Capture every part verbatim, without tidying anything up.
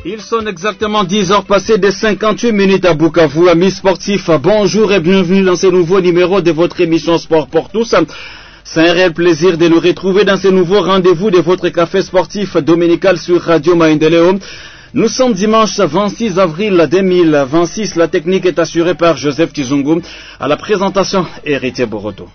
Ils sont exactement dix heures passées de cinquante-huit minutes à Bukavu. Amis sportifs, bonjour et bienvenue dans ce nouveau numéro de votre émission Sport pour tous. C'est un réel plaisir de nous retrouver dans ce nouveau rendez-vous de votre café sportif dominical sur Radio Maendeleo. Nous sommes dimanche vingt-six avril deux mille vingt-six. La technique est assurée par Joseph Tizungu. À la présentation, Héritier Boroto.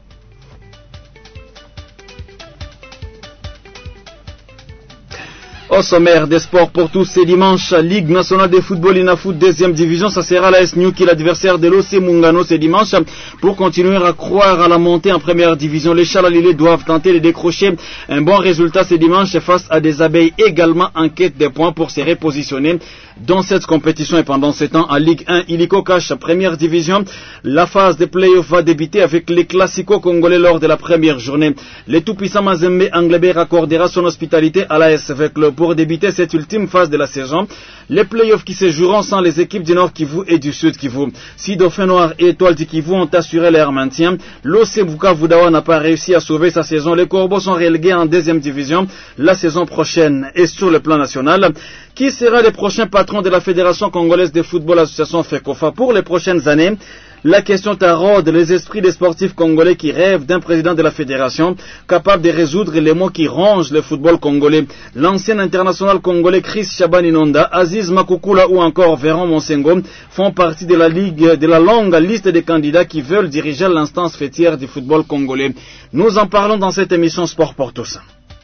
Au sommaire des sports pour tous, c'est dimanche, Ligue nationale de football Inafoot deuxième division, ça sera la S New qui est l'adversaire de l'O C Mungano ce dimanche. Pour continuer à croire à la montée en première division, les Chalalilés doivent tenter de décrocher un bon résultat ce dimanche face à des abeilles également en quête de points pour se repositionner dans cette compétition. Et pendant ce temps, en Ligue un, Illico Cash, première division, la phase de play-off va débuter avec les classicos congolais lors de la première journée. Le tout-puissant Mazembe Anglebert accordera son hospitalité à l'A S V Club pour débuter cette ultime phase de la saison. Les play-offs qui se joueront sans les équipes du Nord Kivu et du Sud Kivu. Si Dauphin Noir et Étoile du Kivu ont assuré leur maintien, l'O C Bukavu Dawa n'a pas réussi à sauver sa saison. Les Corbeaux sont relégués en deuxième division la saison prochaine. Et sur le plan national, qui sera le prochain patron de la Fédération congolaise de football association FECOFA pour les prochaines années? La question taraude les esprits des sportifs congolais qui rêvent d'un président de la fédération capable de résoudre les maux qui rongent le football congolais. L'ancien international congolais Chris Shaban Inonda, Aziz Makukula ou encore Véron Monsengo font partie de la ligue, de la longue liste des candidats qui veulent diriger l'instance fêtière du football congolais. Nous en parlons dans cette émission Sport pour tous.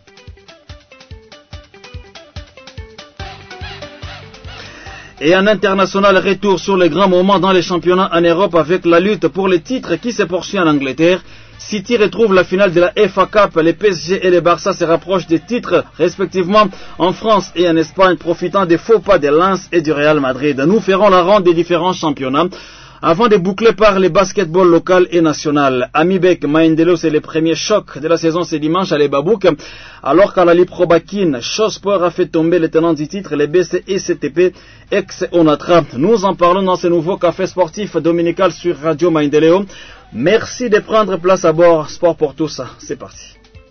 Et un international retour sur les grands moments dans les championnats en Europe avec la lutte pour les titres qui se poursuit en Angleterre. City retrouve la finale de la F A Cup, les P S G et les Barça se rapprochent des titres respectivement en France et en Espagne, profitant des faux pas de Lens et du Real Madrid. Nous ferons la ronde des différents championnats avant de boucler par les basketball local et national. Amibek Maendelo, c'est le premier choc de la saison ce dimanche à l'Ebabouk, alors qu'à la Liprobakin, Chosport a fait tomber les tenants du titre, les B C et C T P ex-Onatra. Nous en parlons dans ce nouveau café sportif dominical sur Radio Maendeleo. Merci de prendre place à bord. Sport pour tous, c'est parti.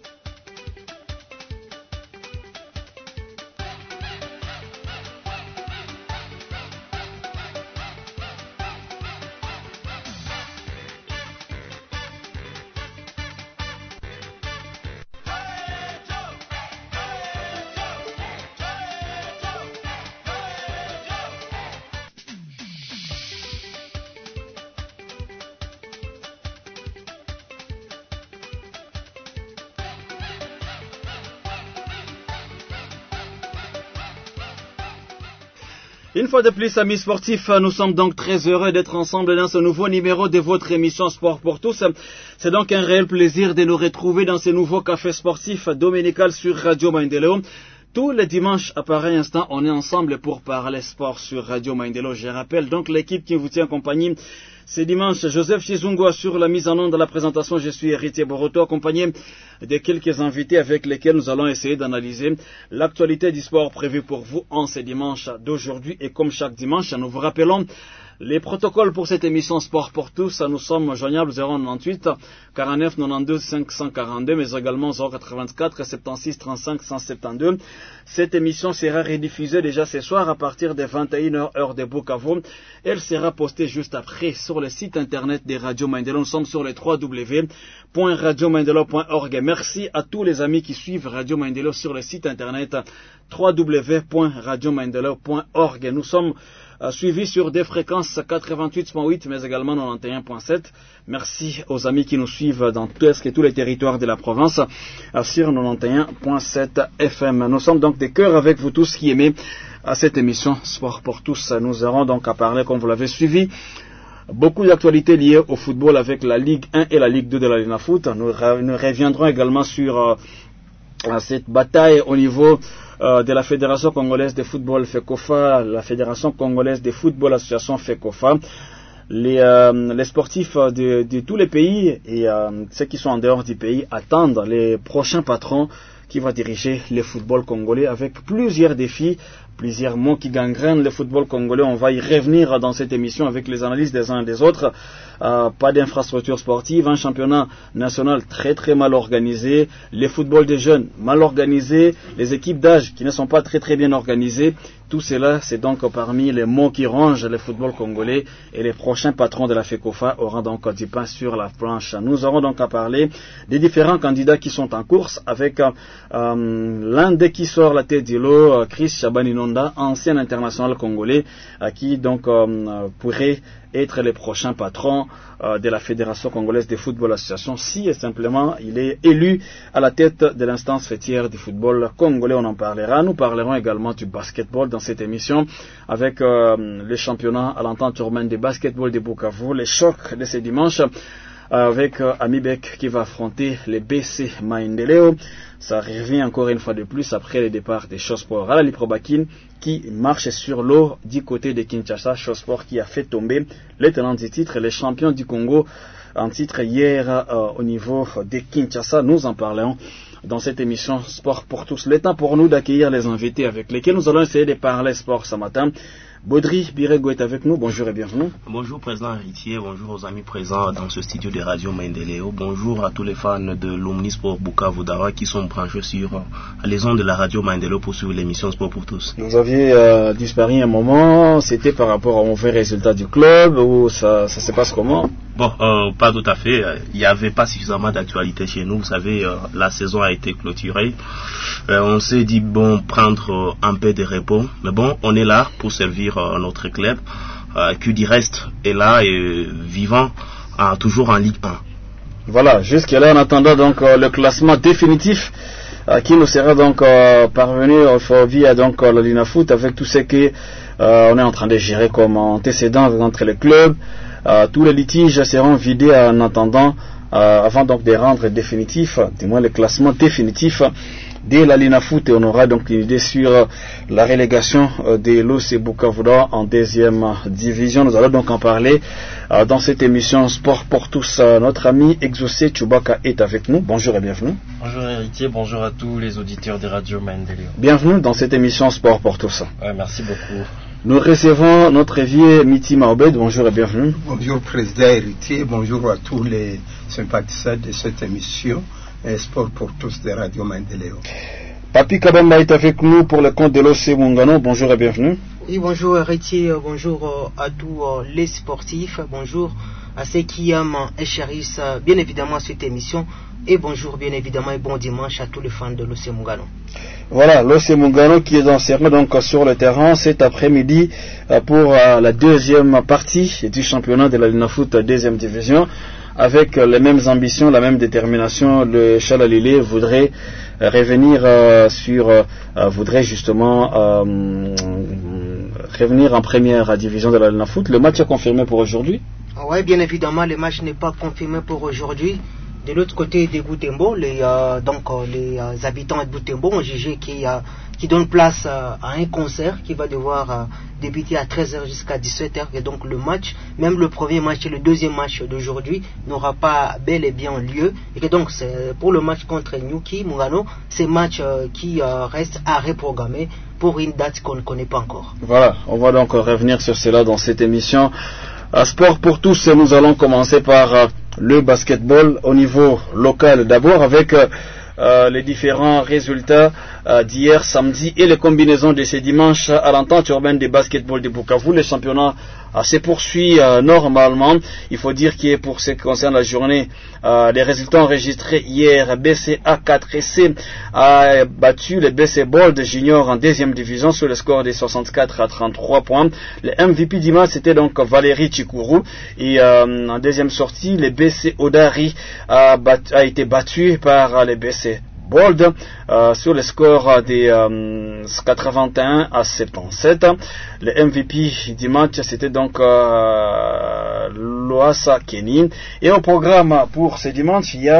Une fois de plus, amis sportifs, nous sommes donc très heureux d'être ensemble dans ce nouveau numéro de votre émission Sport pour tous. C'est donc un réel plaisir de nous retrouver dans ce nouveau café sportif dominical sur Radio Maendeleo. Tous les dimanches, à pareil instant, on est ensemble pour parler sport sur Radio Maendeleo. Je rappelle donc l'équipe qui vous tient en compagnie. C'est dimanche, Joseph Chizungu sur la mise en onde de la présentation. Je suis Héritier Boroto, accompagné de quelques invités avec lesquels nous allons essayer d'analyser l'actualité du sport prévue pour vous en ce dimanche d'aujourd'hui. Et comme chaque dimanche, nous vous rappelons les protocoles pour cette émission Sport pour tous. Nous sommes joignables zéro neuf-huit quarante-neuf quatre-vingt-douze cinq cent quarante-deux, mais également zéro quatre-vingt-quatre soixante-seize trente-cinq cent soixante-douze. Cette émission sera rediffusée déjà ce soir à partir de vingt et une heures heure de Bukavu. Elle sera postée juste après sur le site internet de Radio Maendeleo. Nous sommes sur le w w w point radio maendeleo point org. Merci à tous les amis qui suivent Radio Maendeleo sur le site internet w w w point radio maendeleo point org. Nous sommes euh, suivis sur des fréquences quatre-vingt-huit point huit mais également quatre-vingt-onze point sept. Merci aux amis qui nous suivent dans presque tous les territoires de la province euh, sur quatre-vingt-onze point sept F M. Nous sommes donc des cœurs avec vous tous qui aimez à cette émission Sport pour tous. Nous aurons donc à parler, comme vous l'avez suivi, beaucoup d'actualités liées au football avec la Ligue un et la Ligue deux de la Linafoot. Nous, nous reviendrons également sur euh, cette bataille au niveau euh, de la Fédération congolaise de football FECOFA, la Fédération congolaise de football association FECOFA. Les, euh, les sportifs de, de tous les pays et euh, ceux qui sont en dehors du pays attendent les prochains patrons qui va diriger le football congolais avec plusieurs défis plusieurs mots qui gangrènent le football congolais. On va y revenir dans cette émission avec les analyses des uns et des autres. Euh, pas d'infrastructure sportive, un championnat national très très mal organisé, les footballs des jeunes mal organisés, les équipes d'âge qui ne sont pas très très bien organisées. Tout cela, c'est donc parmi les mots qui rongent le football congolais, et les prochains patrons de la FECOFA auront donc du pain sur la planche. Nous aurons donc à parler des différents candidats qui sont en course avec euh, l'un des qui sort la tête du lot, Chris Chabaninonda, ancien international congolais, euh, qui donc euh, pourrait être le prochain patron euh, de la Fédération congolaise de football association si et simplement il est élu à la tête de l'instance fêtière du football congolais. On en parlera. Nous parlerons également du basketball dans cette émission avec euh, le championnat à l'entente urbaine de basketball de Bukavu, les chocs de ce dimanche avec euh, Amibek qui va affronter les B C Maendeleo. Ça revient encore une fois de plus après le départ des Chosport à la Liprobakin qui marche sur l'eau du côté de Kinshasa. Chosport qui a fait tomber les tenants du titre, les champions du Congo en titre hier euh, au niveau de Kinshasa. Nous en parlons dans cette émission Sport pour tous. Le temps pour nous d'accueillir les invités avec lesquels nous allons essayer de parler sport ce matin. Baudry Birego est avec nous, bonjour et bienvenue. Bonjour président Héritier, bonjour aux amis présents dans ce studio de Radio Maendeleo, bonjour à tous les fans de l'Omnisport Bukavu Dawa qui sont branchés sur les ondes de la Radio Maendeleo pour suivre l'émission Sport pour tous. Vous aviez euh, disparu un moment, c'était par rapport aux mauvais résultats du club ou ça, ça se passe comment? Bon, euh, pas tout à fait, il n'y avait pas suffisamment d'actualité chez nous, vous savez, euh, la saison a été clôturée, euh, on s'est dit bon, prendre euh, un peu de repos, mais bon, on est là pour servir euh, notre club, euh, qui du reste est là et euh, vivant, euh, toujours en Ligue un. Voilà, jusque-là en attendant donc euh, le classement définitif euh, qui nous sera donc euh, parvenu euh, via donc euh, la Linafoot avec tout ce que euh, on est en train de gérer comme antécédent entre les clubs. Euh, tous les litiges seront vidés en attendant, euh, avant donc de rendre définitif, du moins le classement définitif de la Linafoot, et on aura donc une idée sur la relégation euh, de l'O C Bukavu en deuxième division. Nous allons donc en parler euh, dans cette émission Sport pour tous. Euh, notre ami Exaucé Chubaka est avec nous. Bonjour et bienvenue. Bonjour Héritier, bonjour à tous les auditeurs de Radio Maendeleo. Bienvenue dans cette émission Sport pour tous. Ouais, merci beaucoup. Nous recevons notre vieux Miti Maobed. Bonjour et bienvenue. Bonjour Président Héritier, bonjour à tous les sympathisants de cette émission Sport pour tous de Radio Maendeleo. Papi Kabamba est avec nous pour le compte de l'O C Mungano. Bonjour et bienvenue. Oui, bonjour Héritier, bonjour à tous les sportifs, bonjour à ceux qui aiment et chérissent bien évidemment cette émission, et bonjour bien évidemment et bon dimanche à tous les fans de l'O C Mungano. Voilà, l'O C Mungano qui est enserré donc sur le terrain cet après-midi pour la deuxième partie du championnat de la Linafoot deuxième division. Avec les mêmes ambitions, la même détermination, le Chalalilé voudrait euh, revenir euh, sur, euh, voudrait justement euh, revenir en première division de la Linafoot. Le match est confirmé pour aujourd'hui? Oui, bien évidemment, le match n'est pas confirmé pour aujourd'hui. De l'autre côté de Butembo, les, euh, donc, les euh, habitants de Butembo ont jugé qu'il y a, qui donne place euh, à un concert qui va devoir euh, débuter à treize heures jusqu'à dix-sept heures. Et donc le match, même le premier match et le deuxième match d'aujourd'hui n'aura pas bel et bien lieu. Et que donc c'est pour le match contre Nyuki Mungano, c'est match euh, qui euh, reste à reprogrammer pour une date qu'on ne connaît pas encore. Voilà, on va donc revenir sur cela dans cette émission. À Sport pour tous, nous allons commencer par euh, le basketball au niveau local d'abord avec euh, euh, les différents résultats euh, d'hier samedi et les combinaisons de ce dimanche à l'entente urbaine de basketball de Bukavu. Le championnat euh, se poursuit euh, normalement. Il faut dire que pour ce qui concerne la journée, euh, les résultats enregistrés hier, B C A quatre et C a battu le B C Bold Junior en deuxième division sur le score de soixante-quatre à trente-trois points. Le M V P dimanche c'était donc Valérie Chikuru, et euh, en deuxième sortie le B C Odari a, bat, a été battu par le B C Bold euh, sur le score de euh, quatre-vingt-un à soixante-dix-sept. Le M V P du match c'était donc euh, Loasa Kenny. Et au programme pour ce dimanche il y a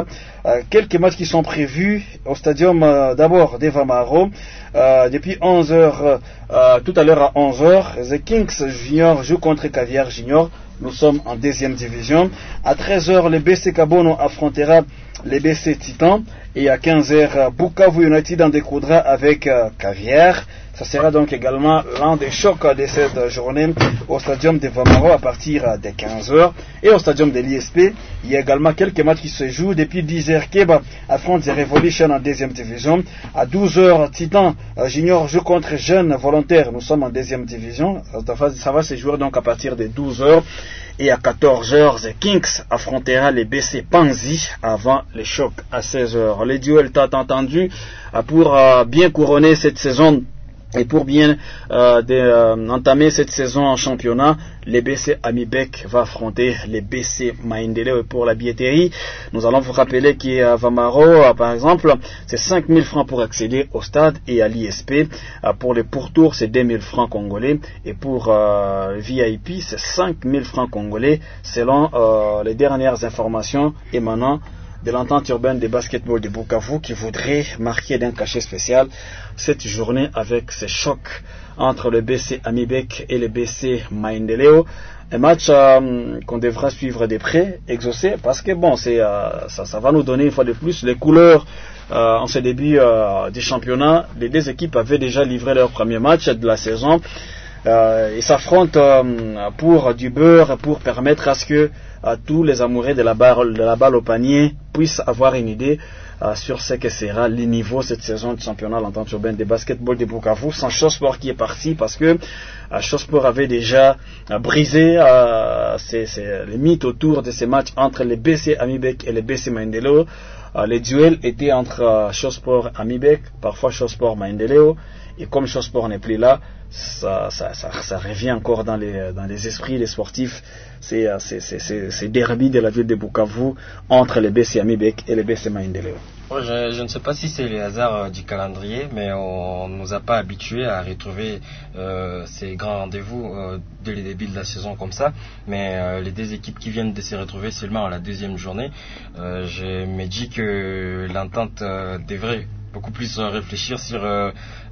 euh, quelques matchs qui sont prévus au stadium euh, d'abord des Vamaro. Euh, depuis onze heures, euh, tout à l'heure à onze heures, The Kings Junior joue contre Caviar Junior. Nous sommes en deuxième division. À treize heures, le B C Kabono affrontera les B C Titan. Et à quinze heures, Bukavu United en découdra avec euh, Caviar. Ça sera donc également l'un des chocs de cette journée au stadium de Vamaro à partir de quinze heures. Et au stadium de l'I S P, il y a également quelques matchs qui se jouent. Depuis dix heures, Keba affronte The Revolution en deuxième division. À douze heures, Titan euh, Junior joue contre Jeunes Volontaires. Nous sommes en deuxième division. Ça va se jouer donc à partir de douze heures. Et à quatorze heures, The Kings affrontera les B C Panzi avant les chocs à seize heures. Les duels tant entendus pour euh, bien couronner cette saison. Et pour bien euh, de, euh, entamer cette saison en championnat, les B C Amibek va affronter les B C Maendeleo. Et pour la billetterie, nous allons vous rappeler qu'à Vamaro, euh, par exemple, c'est cinq mille francs pour accéder au stade et à l'I S P. Euh, pour les pourtours, c'est deux mille francs congolais. Et pour euh, V I P, c'est cinq mille francs congolais selon euh, les dernières informations émanant de l'entente urbaine de basketball de Bukavu qui voudrait marquer d'un cachet spécial cette journée avec ces chocs entre le B C Amibek et le B C Maendeleo. Un match euh, qu'on devra suivre de près, exaucer, parce que bon, c'est, euh, ça, ça va nous donner une fois de plus les couleurs euh, en ce début euh, du championnat. Les deux équipes avaient déjà livré leur premier match de la saison. Euh, ils s'affrontent euh, pour du beurre, pour permettre à ce que euh, tous les amoureux de la, balle, de la balle au panier puissent avoir une idée euh, sur ce que sera le niveau cette saison du championnat l'entente urbaine de basketball de Bukavu, sans Chosport qui est parti parce que euh, Chosport avait déjà euh, brisé euh, ces, ces, les mythes autour de ces matchs entre les B C Amibek et les B C Maendeleo. Euh, les duels étaient entre euh, Chosport Amibek, parfois Chosport Maendeleo, et comme Chosport n'est plus là, Ça, ça, ça, ça revient encore dans les, dans les esprits des sportifs. C'est ces derby de la ville de Bukavu entre les B C Amibek et les B C Maendeleo. Ouais, je, je ne sais pas si c'est les hasards euh, du calendrier, mais on ne nous a pas habitués à retrouver euh, ces grands rendez-vous euh, dès le début de la saison comme ça. Mais euh, les deux équipes qui viennent de se retrouver seulement à la deuxième journée, euh, je me dis que l'entente euh, devrait beaucoup plus euh, réfléchir sur euh,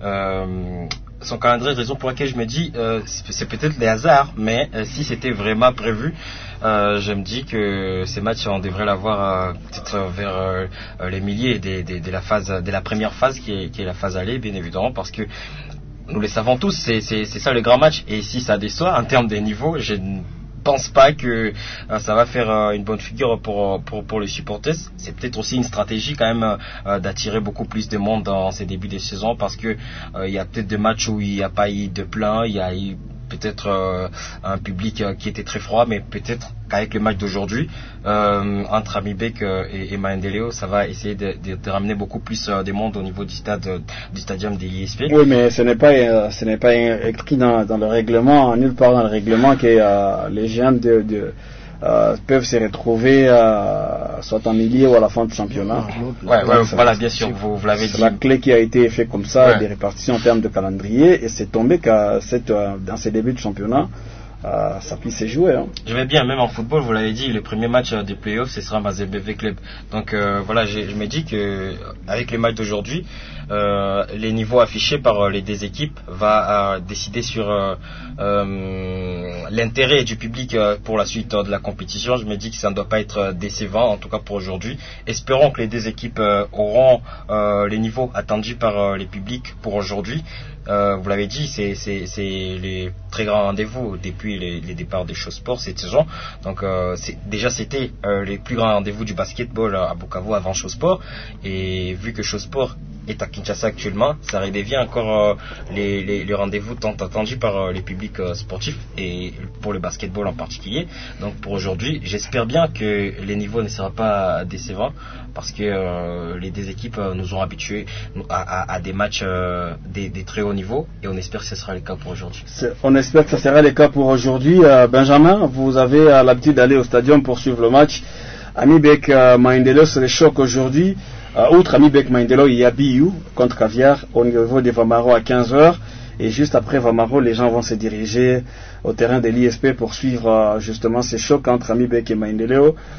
euh, son calendrier, raison pour laquelle je me dis euh, c'est peut-être les hasards, mais euh, si c'était vraiment prévu, euh, je me dis que ces matchs on devrait l'avoir euh, peut-être vers euh, les milliers de, de, de la phase, de la première phase qui est, qui est la phase aller, bien évidemment, parce que nous le savons tous, c'est, c'est, c'est ça le grand match, et si ça déçoit en termes de niveau, je Je pense pas que euh, ça va faire euh, une bonne figure pour, pour, pour les supporters. C'est peut-être aussi une stratégie quand même euh, d'attirer beaucoup plus de monde dans ces débuts de saison, parce que il euh, y a peut-être des matchs où il n'y a pas eu de plein, il y a eu peut-être euh, un public euh, qui était très froid, mais peut-être qu'avec le match d'aujourd'hui euh, entre Amibek euh, et, et Maendeleo, ça va essayer de, de, de ramener beaucoup plus euh, de monde au niveau du stade, euh, du stadium de l'I S P. Oui, mais ce n'est pas euh, ce n'est pas écrit dans, dans le règlement, nulle part dans le règlement que euh, les géants de, de Euh, peuvent se retrouver euh, soit en milieu ou à la fin du championnat. Ouais, ouais, voilà, bien sûr, vous, vous l'avez dit. C'est la clé qui a été faite comme ça, ouais. Des répartitions en termes de calendrier, et c'est tombé qu'à cette, euh, dans ces débuts de championnat, euh, ça puisse se jouer. Hein. Je vais bien, même en football, vous l'avez dit, le premier match euh, des playoffs, ce sera Mazembe Club. Donc euh, voilà, je me dis que avec les matchs d'aujourd'hui, euh, les niveaux affichés par euh, les deux équipes va euh, décider sur euh, euh, l'intérêt du public euh, pour la suite euh, de la compétition. Je me dis que ça ne doit pas être euh, décevant, en tout cas pour aujourd'hui. Espérons que les deux équipes euh, auront euh, les niveaux attendus par euh, les publics pour aujourd'hui. Euh, vous l'avez dit, c'est, c'est, c'est les très grands rendez-vous depuis les, les départs des Chosport cette saison. Donc euh, c'est, déjà c'était euh, les plus grands rendez-vous du basketball à Bukavu avant Chosport, et vu que Chosport est à Kinshasa actuellement, ça redevient encore euh, les, les, les rendez-vous tant attendus par euh, les publics euh, sportifs, et pour le basketball en particulier. Donc pour aujourd'hui, j'espère bien que les niveaux ne seront pas décevants, parce que euh, les deux équipes euh, nous ont habitués à, à, à des matchs euh, des, des très hauts niveaux, et on espère que ce sera le cas pour aujourd'hui. C'est, on espère que ce sera le cas pour aujourd'hui. Euh, Benjamin, vous avez euh, l'habitude d'aller au stadium pour suivre le match. Amibek euh, Maendeleo, c'est le choc aujourd'hui. Euh, outre Amibek Maendeleo, il y a B U contre Caviar au niveau de Vamaro à quinze heures. Et juste après Vamaro, les gens vont se diriger au terrain de l'I S P pour suivre euh, justement ces chocs entre Amibek et Maendeleo.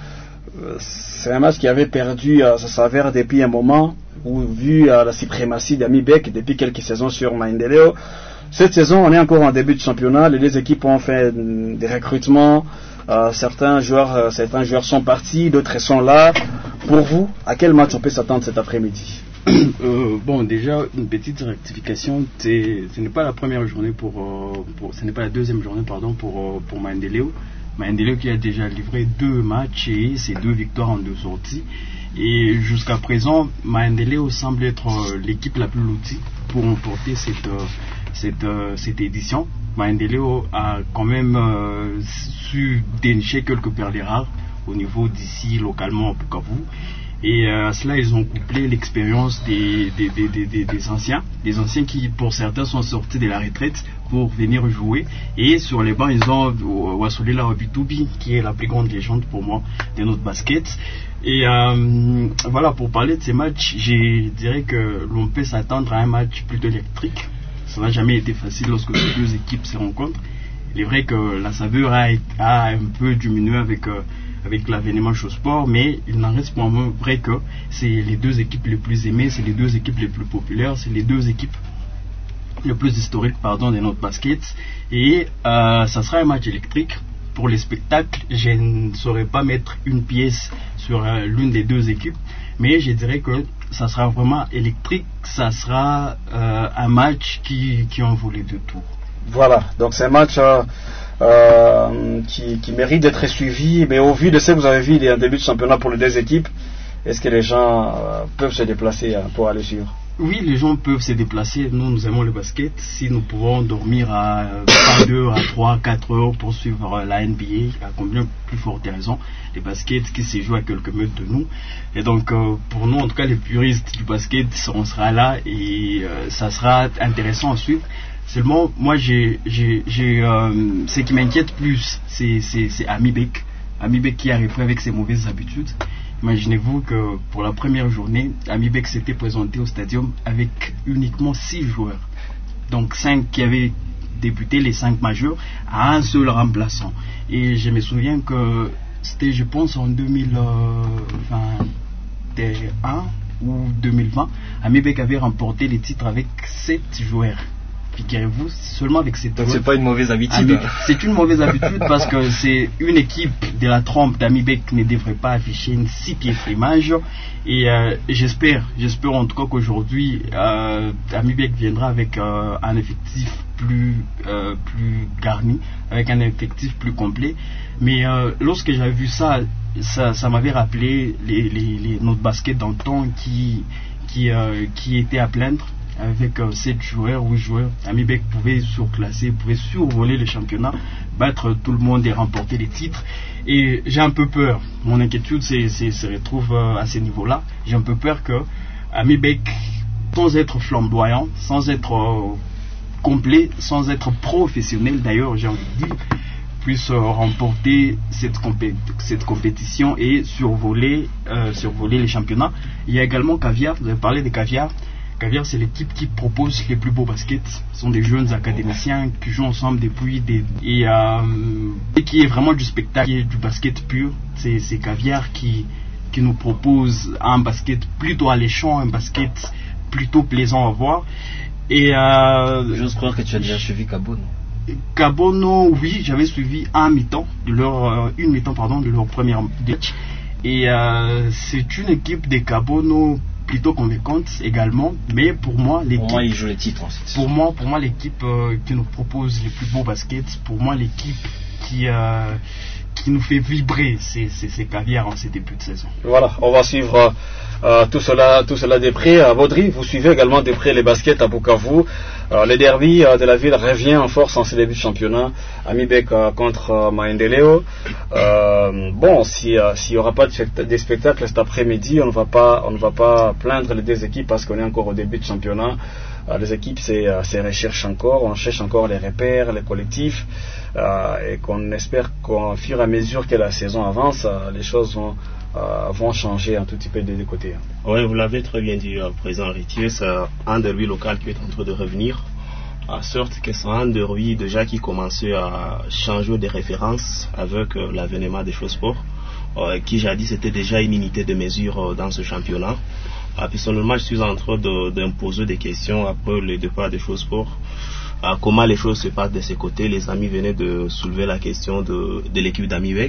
c'est un match qui avait perdu euh, sa saveur depuis un moment, où, vu euh, la suprématie d'Amibek depuis quelques saisons sur Maendeleo. Cette saison, on est encore en début de championnat. Les deux équipes ont fait euh, des recrutements. Euh, certains joueurs, euh, certains joueurs sont partis, d'autres sont là. Pour vous, à quel match on peut s'attendre cet après-midi? euh, Bon, déjà une petite rectification. Ce n'est pas la première journée pour, euh, pour, ce n'est pas la deuxième journée pardon pour euh, pour Maendeleo. Maendeleo qui a déjà livré deux matchs et ses deux victoires en deux sorties. Et jusqu'à présent, Maendeleo semble être euh, l'équipe la plus lotie pour remporter cette euh, cette euh, cette édition. Maendeleo a quand même euh, su dénicher quelques perles rares au niveau d'ici localement à Bukavu. Et à euh, cela, ils ont couplé l'expérience des, des, des, des, des, des anciens, des anciens qui, pour certains, sont sortis de la retraite pour venir jouer. Et sur les bancs, ils ont Wassolela Wabitubi, qui est la plus grande légende pour moi de notre basket. Et euh, voilà, pour parler de ces matchs, je dirais que l'on peut s'attendre à un match plutôt électrique. Ça n'a jamais été facile lorsque ces deux équipes se rencontrent. Il est vrai que la saveur a, a un peu diminué avec... Euh, avec l'avènement au sport, mais il n'en reste pas moins vrai que c'est les deux équipes les plus aimées, c'est les deux équipes les plus populaires, c'est les deux équipes les plus historiques pardon, de notre basket, et euh, ça sera un match électrique. Pour les spectacles, je ne saurais pas mettre une pièce sur euh, l'une des deux équipes, mais je dirais que ça sera vraiment électrique, ça sera euh, un match qui, qui en vaut les deux tours. Voilà, donc c'est un match euh, euh, qui, qui mérite d'être suivi, mais au vu de ce que vous avez vu, il y a un début de championnat pour les deux équipes, est-ce que les gens euh, peuvent se déplacer euh, pour aller suivre? Oui, les gens peuvent se déplacer, nous nous aimons le basket, si nous pouvons dormir à deux heures, à trois, quatre heures pour suivre la N B A, à combien plus forte raison, les baskets qui se jouent à quelques mètres de nous, et donc euh, pour nous en tout cas les puristes du basket, on sera là et euh, ça sera intéressant à suivre. Seulement, moi, j'ai, j'ai, j'ai, euh, ce qui m'inquiète plus, c'est, c'est, c'est Amibek. Amibek qui a repris avec ses mauvaises habitudes. Imaginez-vous que pour la première journée, Amibek s'était présenté au stadium avec uniquement six joueurs. Donc cinq qui avaient débuté, les cinq majeurs, à un seul remplaçant. Et je me souviens que c'était, je pense, en deux mille vingt et un ou deux mille vingt, Amibek avait remporté les titres avec sept joueurs. Figurez-vous, seulement avec cette... Donc c'est pas une mauvaise habitude. C'est une mauvaise habitude parce que c'est une équipe de la trompe d'Amibek qui ne devrait pas afficher une si piètre image. Et euh, j'espère, j'espère en tout cas qu'aujourd'hui, euh, Amibek viendra avec euh, un effectif plus, euh, plus garni, avec un effectif plus complet. Mais euh, lorsque j'avais vu ça, ça, ça m'avait rappelé les, les, les, notre basket d'antan qui, qui, euh, qui était à plaindre. Avec euh, sept joueurs, huit joueurs, Amibek pouvait surclasser, pouvait survoler le championnat, battre tout le monde et remporter les titres. Et j'ai un peu peur, mon inquiétude c'est, c'est, se retrouve euh, à ce niveau-là. J'ai un peu peur que Amibek, sans être flamboyant, sans être euh, complet, sans être professionnel d'ailleurs, j'ai envie de dire, puisse euh, remporter cette, compé- cette compétition et survoler, euh, survoler les championnats. Il y a également Caviar, vous avez parlé de Caviar. Caviar, c'est l'équipe qui propose les plus beaux baskets. Ce sont des jeunes académiciens qui jouent ensemble depuis des... Et, euh, et qui est vraiment du spectacle, qui est du basket pur. C'est, c'est Caviar qui, qui nous propose un basket plutôt alléchant, un basket plutôt plaisant à voir. Et euh, j'ose croire que tu as déjà suivi Kabono. Kabono, oui, j'avais suivi un mi-temps, de leur, euh, une mi-temps pardon, de leur première match. Et euh, c'est une équipe de Kabono plutôt convaincante également, mais pour moi l'équipe pour moi il joue les titres ensuite. pour moi pour moi l'équipe euh, qui nous propose les plus beaux baskets, pour moi l'équipe qui euh, qui nous fait vibrer, c'est c'est, c'est Caviar en ces débuts de saison. Voilà, on va suivre euh, tout cela tout cela de près. À Baudry, vous suivez également de près les baskets à Bukavu. Euh, le derby euh, de la ville revient en force en ce début de championnat. Amibek euh, contre euh, Maendeleo. Euh, bon, si euh, s'il n'y aura pas de, de spectacle cet après-midi, on ne va pas on ne va pas plaindre les deux équipes parce qu'on est encore au début de championnat. Euh, les équipes c'est, euh, c'est recherchent encore, on cherche encore les repères, les collectifs, euh, et qu'on espère qu'au fur et à mesure que la saison avance, euh, les choses vont Euh, vont changer un tout petit peu des deux côtés. Oui, vous l'avez très bien dit, euh, président Ritier, c'est un derby local qui est en train de revenir. À sorte que c'est un de Rui déjà qui commençait à changer de référence avec euh, l'avènement des Show Sport, euh, qui jadis c'était déjà une unité de mesure euh, dans ce championnat. Euh, personnellement, je suis en train de, d'imposer des questions après le départ des Show Sport. Euh, comment les choses se passent de ces côtés. Les amis venaient de soulever la question de, de l'équipe d'Amibek,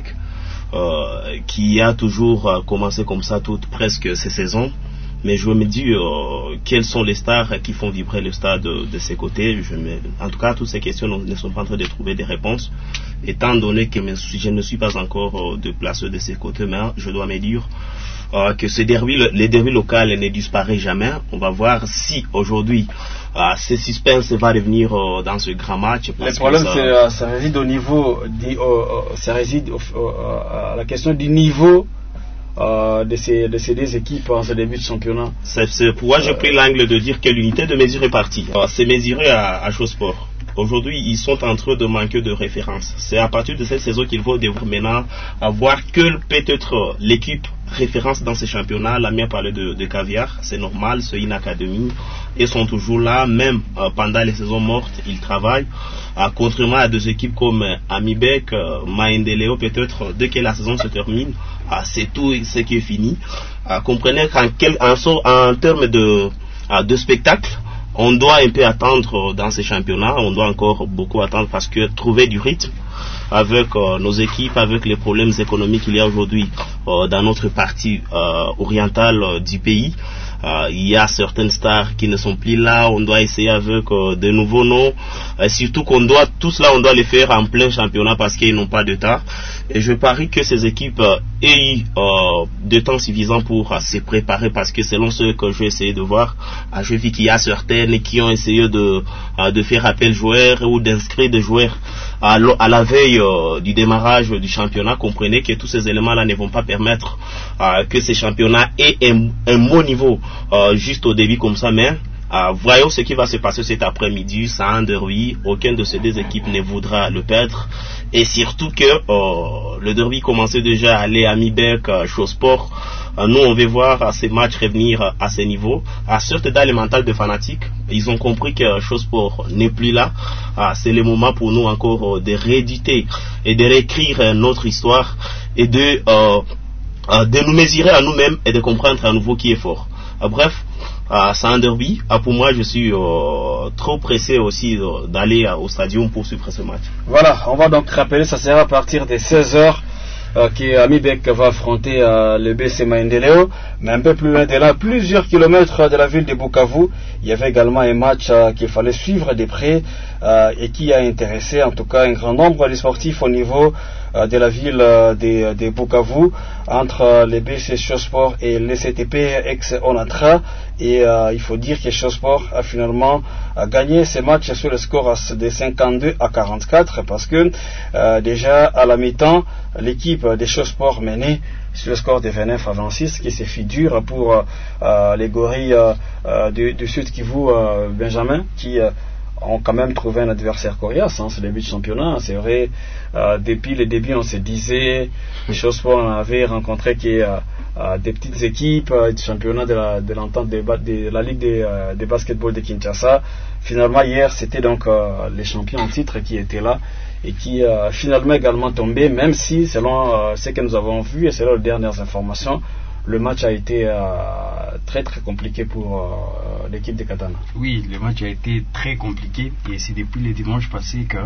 euh, qui a toujours euh, commencé comme ça toutes presque ces saisons. Mais je me dis euh, quels sont les stars qui font vibrer le stade de, de ces côtés. Je me, en tout cas, toutes ces questions ne sont pas en train de trouver des réponses, étant donné que je ne suis pas encore euh, déplacé de ces côtés. Mais je dois me dire euh, que ce derby, le, les derbys locaux ne disparaissent jamais. On va voir si aujourd'hui euh, ce suspense va revenir euh, dans ce grand match. Le problème, ça, c'est, euh, ça réside au niveau, du, euh, ça réside au, euh, à la question du niveau. Euh, de, ces, de ces deux équipes en ce début de championnat. C'est, c'est pourquoi j'ai pris l'angle de dire que l'unité de mesure est partie. Euh, c'est mesuré à, à Show Sport. Aujourd'hui, ils sont en train de manquer de référence. C'est à partir de cette saison qu'il faut devoir maintenant avoir que peut-être l'équipe référence dans ces championnats. La mienne parlait de, de Caviar, c'est normal, c'est une académie. Ils sont toujours là, même euh, pendant les saisons mortes, ils travaillent. Euh, contrairement à deux équipes comme euh, Amibek, euh, Maendeleo, peut-être dès que la saison se termine, euh, c'est tout ce qui est fini. Euh, comprenez qu'en quel, en, en termes de, euh, de spectacle, on doit un peu attendre dans ces championnats, on doit encore beaucoup attendre parce que trouver du rythme avec euh, nos équipes, avec les problèmes économiques qu'il y a aujourd'hui euh, dans notre partie euh, orientale euh, du pays, euh, il y a certaines stars qui ne sont plus là, on doit essayer avec euh, de nouveaux noms, et surtout qu'on doit, tout cela on doit les faire en plein championnat parce qu'ils n'ont pas de temps, et je parie que ces équipes euh, aient eu euh, de temps suffisant pour euh, se préparer parce que selon ce que je vais essayer de voir, euh, je vis qu'il y a certaines qui ont essayé de, euh, de faire appel joueurs ou d'inscrire des joueurs à, à la veille euh, du démarrage du championnat. Comprenez que tous ces éléments-là ne vont pas permettre euh, que ces championnats aient un, un bon niveau euh, juste au début comme ça, mais euh, voyons ce qui va se passer cet après-midi. Ça a un derby, aucun de ces deux équipes ne voudra le perdre, et surtout que euh, le derby commençait déjà à aller à Mibek, euh, Show Sport. Euh, nous on veut voir euh, ces matchs revenir euh, à ce niveau, à certes dans le mental des fanatiques. Ils ont compris que euh, Show Sport n'est plus là. Euh, c'est le moment pour nous encore euh, de rééditer et de réécrire euh, notre histoire et de, euh, euh, de nous mesurer à nous-mêmes et de comprendre à nouveau qui est fort. Euh, bref, euh, c'est un derby. Euh, pour moi, je suis euh, trop pressé aussi euh, d'aller euh, au stadium pour suivre ce match. Voilà, on va donc rappeler, ça sera à partir des seize heures euh, qu'Amibek va affronter euh, le B C Maendeleo. Mais un peu plus loin de là, plusieurs kilomètres de la ville de Bukavu, il y avait également un match euh, qu'il fallait suivre de près euh, et qui a intéressé en tout cas un grand nombre de sportifs au niveau euh, de la ville euh, de, de Bukavu, entre euh, le B C Show Sport et le C T P ex-Onatra. Et euh, il faut dire que Show Sport a finalement a gagné ce match sur le score de cinquante-deux à quarante-quatre, parce que euh, déjà à la mi-temps, l'équipe des Show Sport menait sur le score de vingt-neuf à vingt-six, qui s'est fait dur pour euh, les gorilles euh, du, du Sud Kivu, euh, Benjamin, qui euh, ont quand même trouvé un adversaire coriace, hein, c'est le début de championnat. C'est vrai, euh, depuis le début on se disait, Show Sport on avait rencontré qui, euh, euh, des petites équipes euh, du championnat de, la, de l'entente de, de la Ligue de, euh, de basketball de Kinshasa. Finalement hier c'était donc euh, les champions en titre qui étaient là et qui euh, finalement également tombé, même si selon euh, ce que nous avons vu et selon les dernières informations, le match a été euh, très très compliqué pour euh, l'équipe de Katana. Oui, le match a été très compliqué, et c'est depuis le dimanche passé que,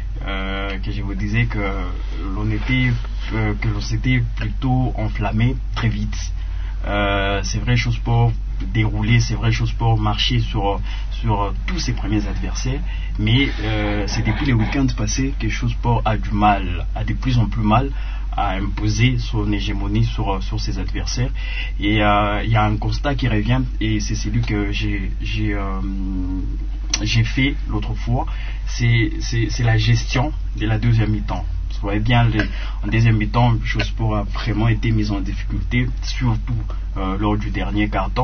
euh, que je vous disais que l'on était, euh, que l'on s'était plutôt enflammé très vite. Euh, c'est vrai, Show Sport déroulé, c'est vrai, Show Sport marché sur, sur tous ses premiers adversaires, mais euh, c'est depuis les week-ends passés que Show Sport a du mal, a de plus en plus mal à imposer son hégémonie sur, sur ses adversaires. Et il euh, y a un constat qui revient, et c'est celui que j'ai, j'ai, euh, j'ai fait l'autre fois, c'est, c'est, c'est la gestion de la deuxième mi-temps. Vous voyez bien, les, en deuxième mi-temps, Show Sport a vraiment été mise en difficulté, surtout euh, lors du dernier quart-temps,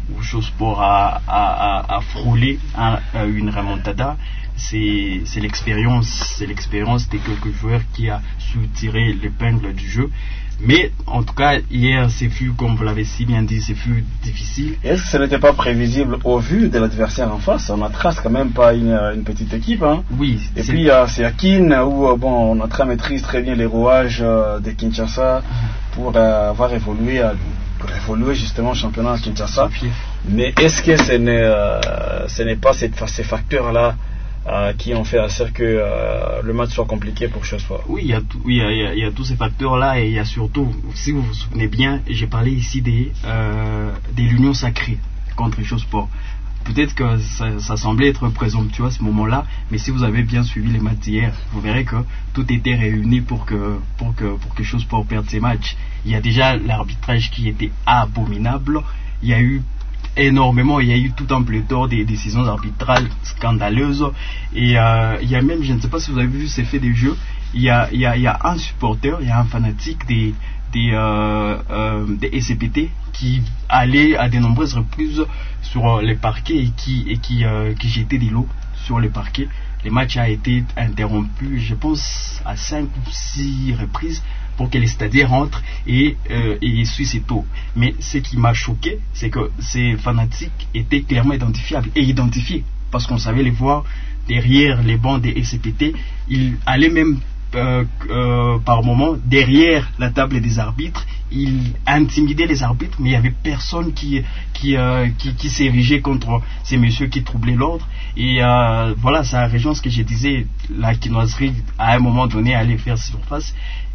où Chossport a, a, a, a frôlé un, une remontada. C'est, c'est l'expérience, c'est l'expérience des quelques joueurs qui a su tirer l'épingle du jeu. Mais en tout cas, hier, c'est fut, comme vous l'avez si bien dit, c'est fut difficile. Est-ce que ce n'était pas prévisible au vu de l'adversaire en face? On a trace quand même pas une, une petite équipe. Hein. Oui. Et c'est... puis euh, c'est Akin où euh, bon, on a très maîtrise très bien les rouages euh, de Kinshasa pour euh, avoir évolué, à, pour évoluer justement au championnat de Kinshasa. Mais est-ce que ce n'est, euh, ce n'est pas cette, ces facteurs-là Euh, qui ont fait à dire que euh, le match soit compliqué pour Chossport? Oui, il y a, tout, oui, il y a, il y a tous ces facteurs-là et il y a surtout, si vous vous souvenez bien, j'ai parlé ici des, euh, de l'union sacrée contre Chossport. Peut-être que ça, ça semblait être présomptueux à ce moment-là, mais si vous avez bien suivi les matchs hier, vous verrez que tout était réuni pour que, pour que, pour que Chossport perde ses matchs. Il y a déjà l'arbitrage qui était abominable, il y a eu énormément, il y a eu tout un pléthore des décisions arbitrales scandaleuses et euh, il y a même, je ne sais pas si vous avez vu ces faits de jeu, il y a, il y a, il y a un supporter, il y a un fanatique des, des, euh, euh, des S C P T qui allait à de nombreuses reprises sur les parquets et qui, et qui, euh, qui jetait des lots sur les parquets. Le match a été interrompu, je pense, à cinq ou six reprises pour que les stadiers rentrent et, euh, et suivent ces taux. Mais ce qui m'a choqué, c'est que ces fanatiques étaient clairement identifiables et identifiés parce qu'on savait les voir derrière les bancs des S C P T. Ils allaient même euh, euh, par moment derrière la table des arbitres. Ils intimidaient les arbitres, mais il n'y avait personne qui, qui, euh, qui, qui s'érigeait contre ces messieurs qui troublaient l'ordre. Et euh, voilà, ça rejoint ce que je disais, la quinoiserie à un moment donné allait faire surface.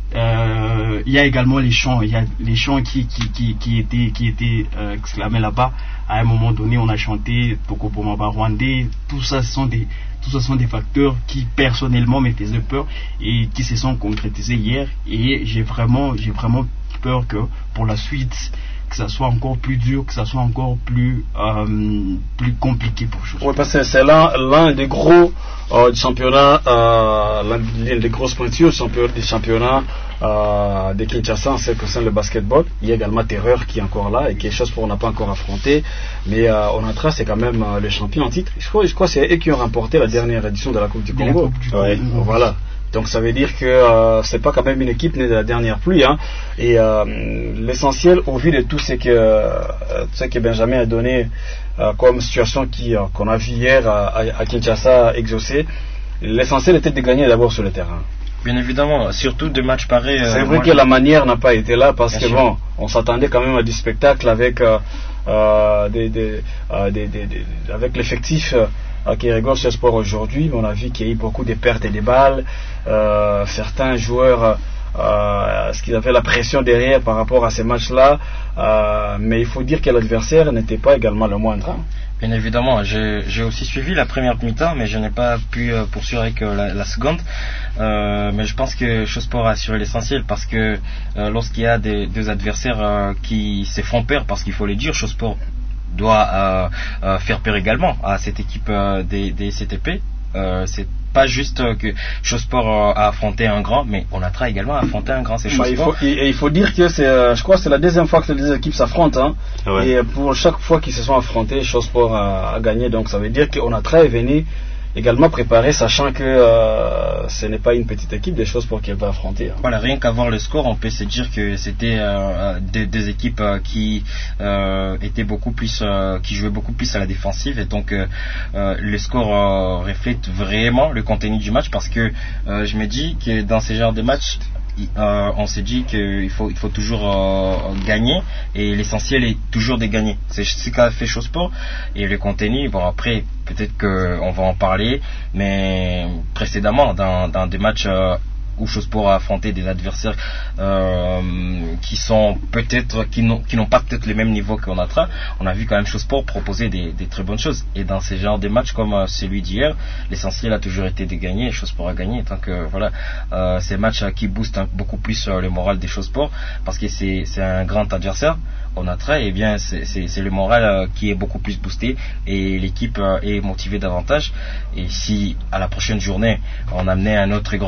Euh, il y a également les chants, il y a les chants qui, qui, qui, qui étaient, qui étaient euh, exclamés là-bas. À un moment donné, on a chanté Toko Pomaba Rwandais. Tout ça sont des, tout ça sont des facteurs qui personnellement me faisaient peur et qui se sont concrétisés hier. Et j'ai vraiment, j'ai vraiment peur que pour la suite, que ça soit encore plus dur, que ça soit encore plus euh, plus compliqué pour Chossport. Oui, parce que c'est l'un, l'un des gros euh, championnats, euh, l'une des grosses pointures des championnats euh, de Kinshasa en ce qui concerne le basketball. Il y a également Terreur qui est encore là et quelque chose qu'on n'a pas encore affronté. Mais euh, on a trace, c'est quand même euh, le champion en titre. Je crois, je crois que c'est eux qui ont remporté la dernière édition de la Coupe du Congo. Coupe du ouais, Congo. Voilà. Donc ça veut dire que euh, c'est pas quand même une équipe née de la dernière pluie, hein. Et euh, l'essentiel au vu de tout ce que euh, ce que Benjamin a donné euh, comme situation qui euh, qu'on a vu hier à, à Kinshasa exaucé, l'essentiel était de gagner d'abord sur le terrain. Bien évidemment, surtout des matchs pareils. C'est euh, vrai moi, que la manière n'a pas été là parce que sûr. bon, on s'attendait quand même à du spectacle avec euh, euh, des, des, euh, des, des, des, avec l'effectif. Euh, qui rigole ce sport aujourd'hui, mais on a vu qu'il y a eu beaucoup de pertes et de balles. Euh, certains joueurs, euh, ce qu'ils avaient la pression derrière par rapport à ces matchs-là, euh, mais il faut dire que l'adversaire n'était pas également le moindre. Hein. Bien évidemment, j'ai, j'ai aussi suivi la première mi-temps, mais je n'ai pas pu euh, poursuivre avec euh, la, la seconde. Euh, mais je pense que Chossport a assuré l'essentiel parce que euh, lorsqu'il y a des, deux adversaires euh, qui se font peur, parce qu'il faut le dire, Chossport doit euh, euh, faire peur également à cette équipe euh, des, des C T P. Euh, c'est pas juste euh, que Chossport euh, a affronté un grand, mais Onatra a également affronté un grand. C'est bah, il, faut, il, il faut dire que c'est, euh, je crois que c'est la deuxième fois que les deux équipes s'affrontent. Hein, ouais. Et pour chaque fois qu'ils se sont affrontés, Chossport a, a gagné. Donc ça veut dire qu'Onatra est venu également préparé, sachant que euh, ce n'est pas une petite équipe des choses pour qu'elle va affronter. Hein. Voilà, rien qu'à voir le score, on peut se dire que c'était euh, des, des équipes euh, qui euh, étaient beaucoup plus, euh, qui jouaient beaucoup plus à la défensive, et donc euh, euh, le score euh, reflète vraiment le contenu du match, parce que euh, je me dis que dans ces genres de matchs, Euh, on s'est dit qu'il faut, il faut toujours euh, gagner, et l'essentiel est toujours de gagner. C'est ce qu'a fait Chossport, et le contenu, bon après peut-être qu'on va en parler, mais précédemment dans, dans des matchs euh, où Chossport a affronté des adversaires euh, qui sont peut-être qui n'ont, qui n'ont pas peut-être le même niveau qu'Onatra, on a vu quand même Chossport proposer des, des très bonnes choses, et dans ces genres de matchs comme euh, celui d'hier, l'essentiel a toujours été de gagner, et Chossport a gagné. Donc euh, voilà, euh, ces matchs euh, qui boostent hein, beaucoup plus euh, le moral des Chossport, parce que c'est, c'est un grand adversaire. Onatra, et eh bien c'est, c'est, c'est le moral euh, qui est beaucoup plus boosté, et l'équipe euh, est motivée davantage. Et si à la prochaine journée on amenait un autre grand,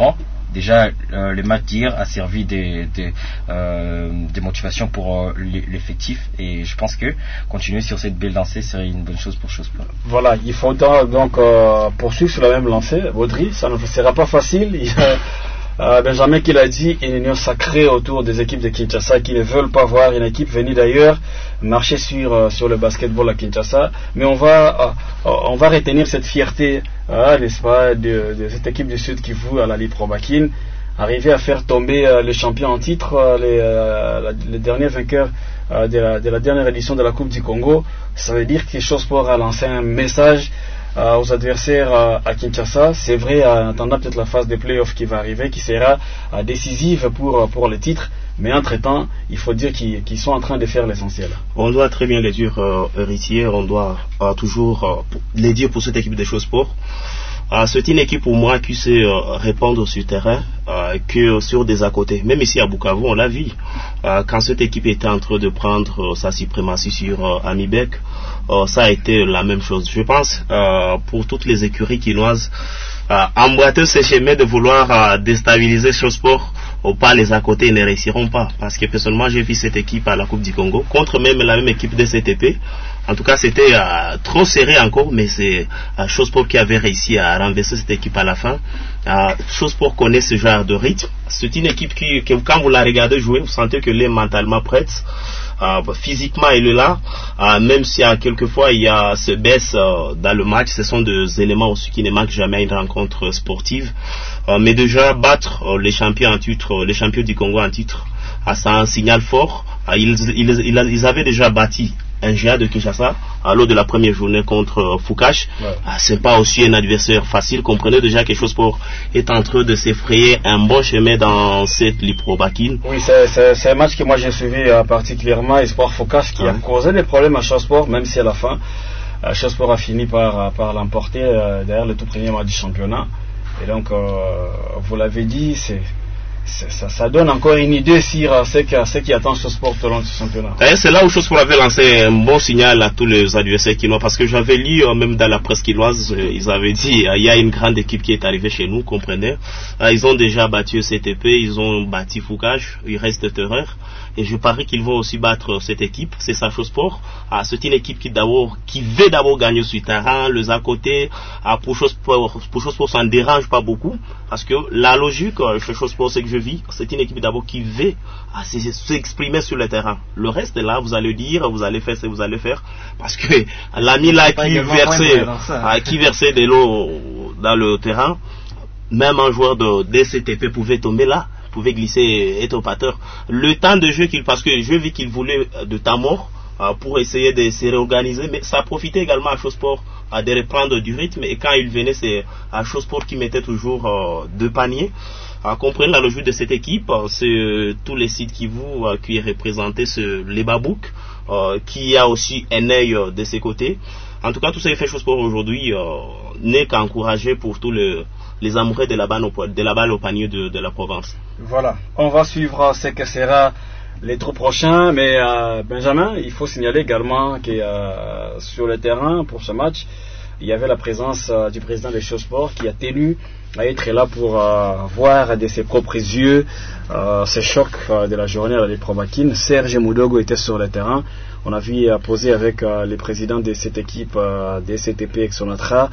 déjà euh, le match d'hier a servi des, des, euh, des motivations pour euh, l'effectif, et je pense que continuer sur cette belle lancée serait une bonne chose pour Choseport. Voilà, il faudra donc euh, poursuivre sur la même lancée. Baudry, ça ne sera pas facile. Il y a euh, Benjamin qui l'a dit, une union sacrée autour des équipes de Kinshasa qui ne veulent pas voir une équipe venir d'ailleurs marcher sur, euh, sur le basketball à Kinshasa. Mais on va, euh, on va retenir cette fierté, euh, n'est-ce pas, de, de cette équipe du Sud qui joue à la Ligue Pro Bakin, arriver à faire tomber euh, les champions en titre, euh, les, euh, les derniers vainqueurs euh, de, la, de la dernière édition de la Coupe du Congo. Ça veut dire que Choseport a lancé un message euh, aux adversaires euh, à Kinshasa. C'est vrai, en attendant peut-être la phase des playoffs qui va arriver, qui sera euh, décisive pour, pour le titre. Mais entre-temps, il faut dire qu'ils, qu'ils sont en train de faire l'essentiel. On doit très bien les dire, euh, héritiers, on doit euh, toujours euh, les dire pour cette équipe de Choseport. Euh, c'est une équipe pour moi qui sait euh, répondre sur le terrain euh, que sur des à côté. Même ici à Bukavu, on l'a vu. Euh, quand cette équipe était en train de prendre euh, sa suprématie sur euh, Amibek, euh, ça a été la même chose. Je pense euh, pour toutes les écuries quinoises, euh, emboîter ces chemins de vouloir euh, déstabiliser Choseport ou pas les à côté, ils ne réussiront pas. Parce que personnellement, j'ai vu cette équipe à la Coupe du Congo contre même la même équipe de C T P. En tout cas, c'était euh, trop serré encore, mais c'est euh, Choseport qui avait réussi à renverser cette équipe à la fin. Euh, Choseport connaît ce genre de rythme. C'est une équipe qui, que quand vous la regardez jouer, vous sentez qu'elle est mentalement prête. Euh, physiquement, elle est là. Euh, même si à quelquefois il y a ce baisse euh, dans le match, ce sont des éléments aussi qui ne manquent jamais à une rencontre sportive. Euh, mais déjà battre euh, les champions en titre, les champions du Congo en titre, euh, c'est un signal fort. Euh, ils, ils, ils, ils avaient déjà bâti un géant de Kinshasa à l'eau de la première journée contre euh, Foucache. Ouais. Ah, c'est pas aussi un adversaire facile. Comprenez déjà que Choseport est en train de s'effrayer un bon chemin dans cette Ligue Pro Bakin. Oui, c'est, c'est, c'est un match que moi j'ai suivi euh, particulièrement, Espoir Foucache, qui ouais. a causé des problèmes à Choseport, même si à la fin euh, Choseport a fini par, par l'emporter euh, derrière le tout premier match du championnat. Et donc euh, vous l'avez dit, c'est Ça, ça donne encore une idée sur ce qui, ce qui attend Choseport tout au long de ce championnat. Et c'est là où Choseport avait lancé un bon signal à tous les adversaires quinois, parce que j'avais lu euh, même dans la presse quinoise, euh, ils avaient dit il euh, y a une grande équipe qui est arrivée chez nous, comprenez. Euh, ils ont déjà battu C T P, ils ont battu Foucache, il reste Terreur. Et je parie qu'ils vont aussi battre cette équipe. C'est ça, Choseport. Ah, c'est une équipe qui d'abord, qui veut d'abord gagner sur le terrain, les à côté. Ah, pour Choseport, pour Choseport, ça ne dérange pas beaucoup. Parce que la logique chez Choseport, c'est que je vis, c'est une équipe d'abord qui veut ah, s'exprimer sur le terrain. Le reste là, vous allez dire, vous allez faire ce que vous allez faire. Parce que l'ami là qui versait, ah, qui versait de l'eau dans le terrain, même un joueur de D C T P pouvait tomber là. Pouvait glisser, être au pateur. Le temps de jeu qu'il, parce que je vis qu'il voulait de temps mort euh, pour essayer de se réorganiser, mais ça profitait également à Choseport euh, de reprendre du rythme, et quand il venait, c'est à Choseport qui mettait toujours euh, deux paniers. À comprendre la logique de cette équipe, euh, c'est euh, tous les sites qui vous euh, qui est représenté, c'est les Babouk, euh, qui a aussi un œil euh, de ses côtés. En tout cas, tout ce qui fait Choseport aujourd'hui euh, n'est qu'encouragé pour tous les les amoureux de la balle au, de la balle au panier de, de la province. Voilà, on va suivre ce que sera les trous prochains, mais euh, Benjamin, il faut signaler également que euh, sur le terrain pour ce match, il y avait la présence euh, du président de Choseport qui a tenu à être là pour euh, voir de ses propres yeux euh, ce choc euh, de la journée à la Ligue Pro Bakin. Serge Moudogo était sur le terrain. On a vu euh, poser avec euh, les présidents de cette équipe euh, des C T P et Sonatra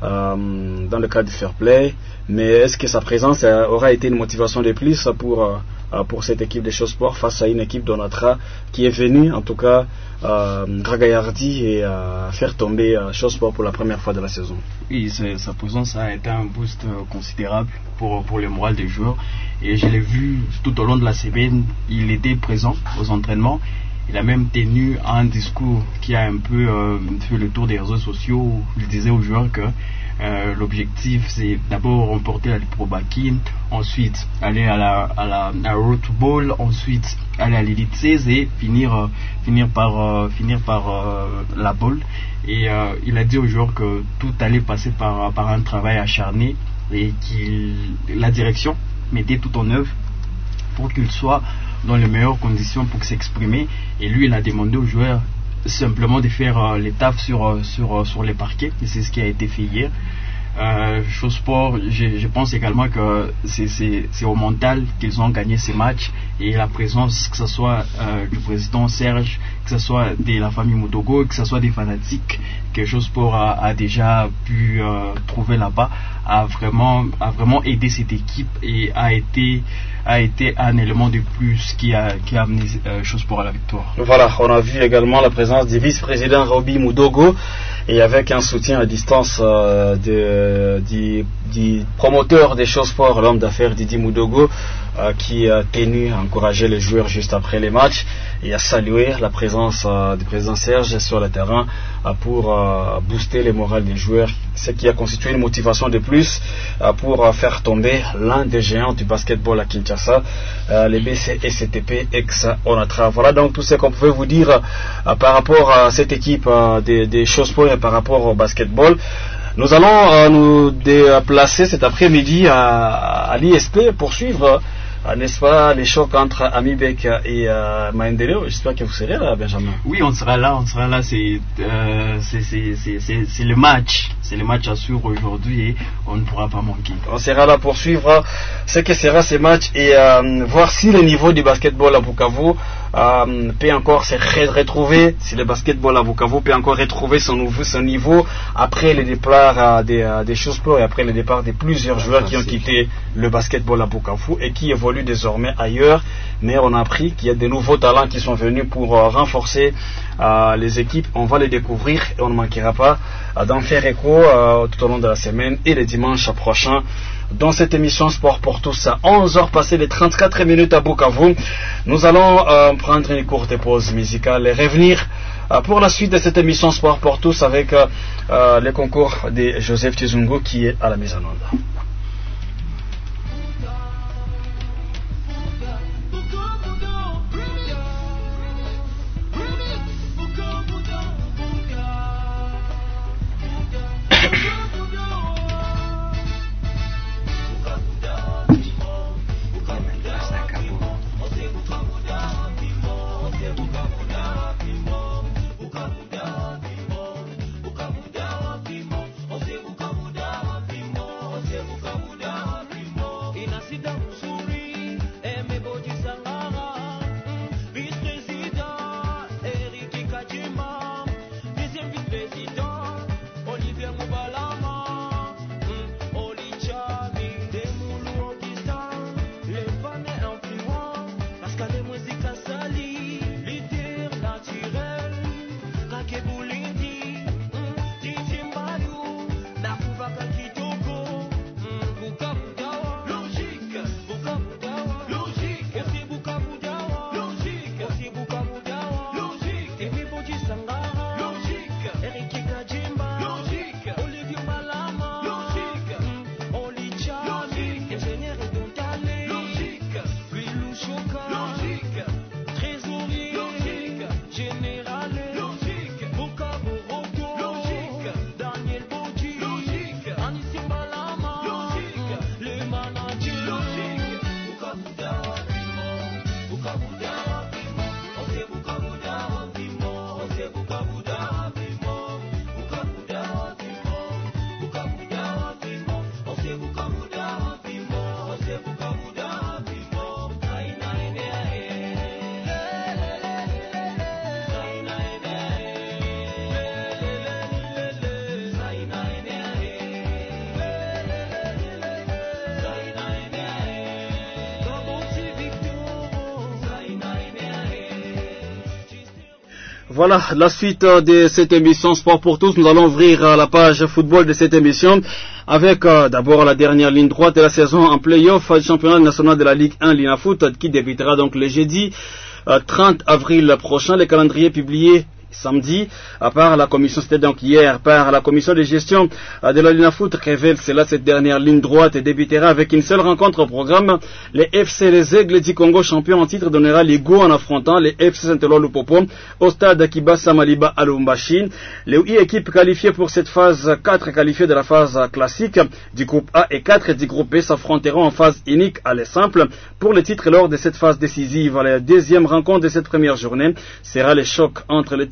euh, dans le cadre du fair play. Mais est-ce que sa présence euh, aura été une motivation de plus pour, euh, pour cette équipe de Choseport face à une équipe d'Onatra qui est venue en tout cas euh, ragaillardi et euh, faire tomber euh, Choseport pour la première fois de la saison? Oui, sa présence a été un boost euh, considérable pour, pour le moral des joueurs, et je l'ai vu tout au long de la semaine. Il était présent aux entraînements. Il a même tenu un discours qui a un peu euh, fait le tour des réseaux sociaux, où il disait aux joueurs que euh, l'objectif c'est d'abord remporter la Ligue Pro Bakin, ensuite aller à la, à la à Road to Bowl, ensuite aller à l'Elite seize et finir, euh, finir par, euh, finir par euh, la Bowl. Et euh, il a dit aux joueurs que tout allait passer par, par un travail acharné, et que la direction mettait tout en œuvre pour qu'il soit dans les meilleures conditions pour s'exprimer. Et lui, il a demandé aux joueurs simplement de faire euh, les tafs sur, euh, sur, euh, sur les parquets, et c'est ce qui a été fait hier. Euh, chose sport, je, je pense également que c'est, c'est, c'est au mental qu'ils ont gagné ces matchs et la présence, que ce soit euh, du président Serge, que ce soit de la famille Mudogo, que ce soit des fanatiques que Chose Sport a, a déjà pu euh, trouver là-bas, a vraiment, a vraiment aidé cette équipe et a été, a été un élément de plus qui a, qui a amené euh, Chose Sport à la victoire. Voilà, on a vu également la présence du vice-président Roby Mudogo et avec un soutien à distance euh, de, du, du promoteur des Chose Sport, l'homme d'affaires Didi Mudogo, euh, qui a tenu à encourager les joueurs juste après les matchs et à saluer la présence euh, du président Serge sur le terrain euh, pour euh, booster les morales des joueurs, ce qui a constitué une motivation de plus euh, pour euh, faire tomber l'un des géants du basketball à Kinshasa, euh, les B C S T P ex-Onatra. Voilà donc tout ce qu'on pouvait vous dire euh, par rapport à cette équipe euh, des, des Chose Sport et par rapport au basketball. Nous allons euh, nous déplacer cet après-midi à, à l'I S P pour suivre euh, n'est-ce pas, les chocs entre Amibek et euh, Maendeleo. J'espère que vous serez là, Benjamin. Oui, on sera là, on sera là. C'est, euh, c'est, c'est, c'est, c'est, c'est le match, c'est le match à suivre aujourd'hui et on ne pourra pas manquer. On sera là pour suivre ce que sera ces matchs et euh, voir si le niveau du basketball à Bukavu euh, peut encore se retrouver, si le basketball à Bukavu peut encore retrouver son, nouveau, son niveau après le départ euh, des, euh, des Chose Sport et après le départ de plusieurs joueurs qui ont quitté le basketball à Bukavu et qui évoluent désormais ailleurs, mais on a appris qu'il y a de nouveaux talents qui sont venus pour euh, renforcer euh, les équipes. On va les découvrir et on ne manquera pas euh, d'en faire écho euh, tout au long de la semaine et le dimanche prochain dans cette émission Sport pour tous à onze heures passées les trente-quatre minutes à Bukavu. Nous allons euh, prendre une courte pause musicale et revenir euh, pour la suite de cette émission Sport pour tous avec euh, euh, le concours de Joseph Tizungu qui est à la mise en onde. Voilà la suite de cette émission Sport pour tous. Nous allons ouvrir la page football de cette émission avec euh, d'abord la dernière ligne droite de la saison en play-off du championnat national de la Ligue un Linafoot qui débutera donc le jeudi euh, trente avril prochain. Le calendrier publié samedi, à part la commission, c'était donc hier, par la commission de gestion de la Linafoot révèle cela, cette dernière ligne droite débutera avec une seule rencontre au programme. Les F C Les Aigles du Congo, champions en titre, donnera les go en affrontant les F C Saint-Éloi Lupopo au stade Kibasa Maliba à Lubumbashi. Les huit équipes qualifiées pour cette phase, quatre qualifiées de la phase classique du groupe A et quatre du groupe B s'affronteront en phase unique à les simples pour le titre lors de cette phase décisive. La deuxième rencontre de cette première journée sera le choc entre les tout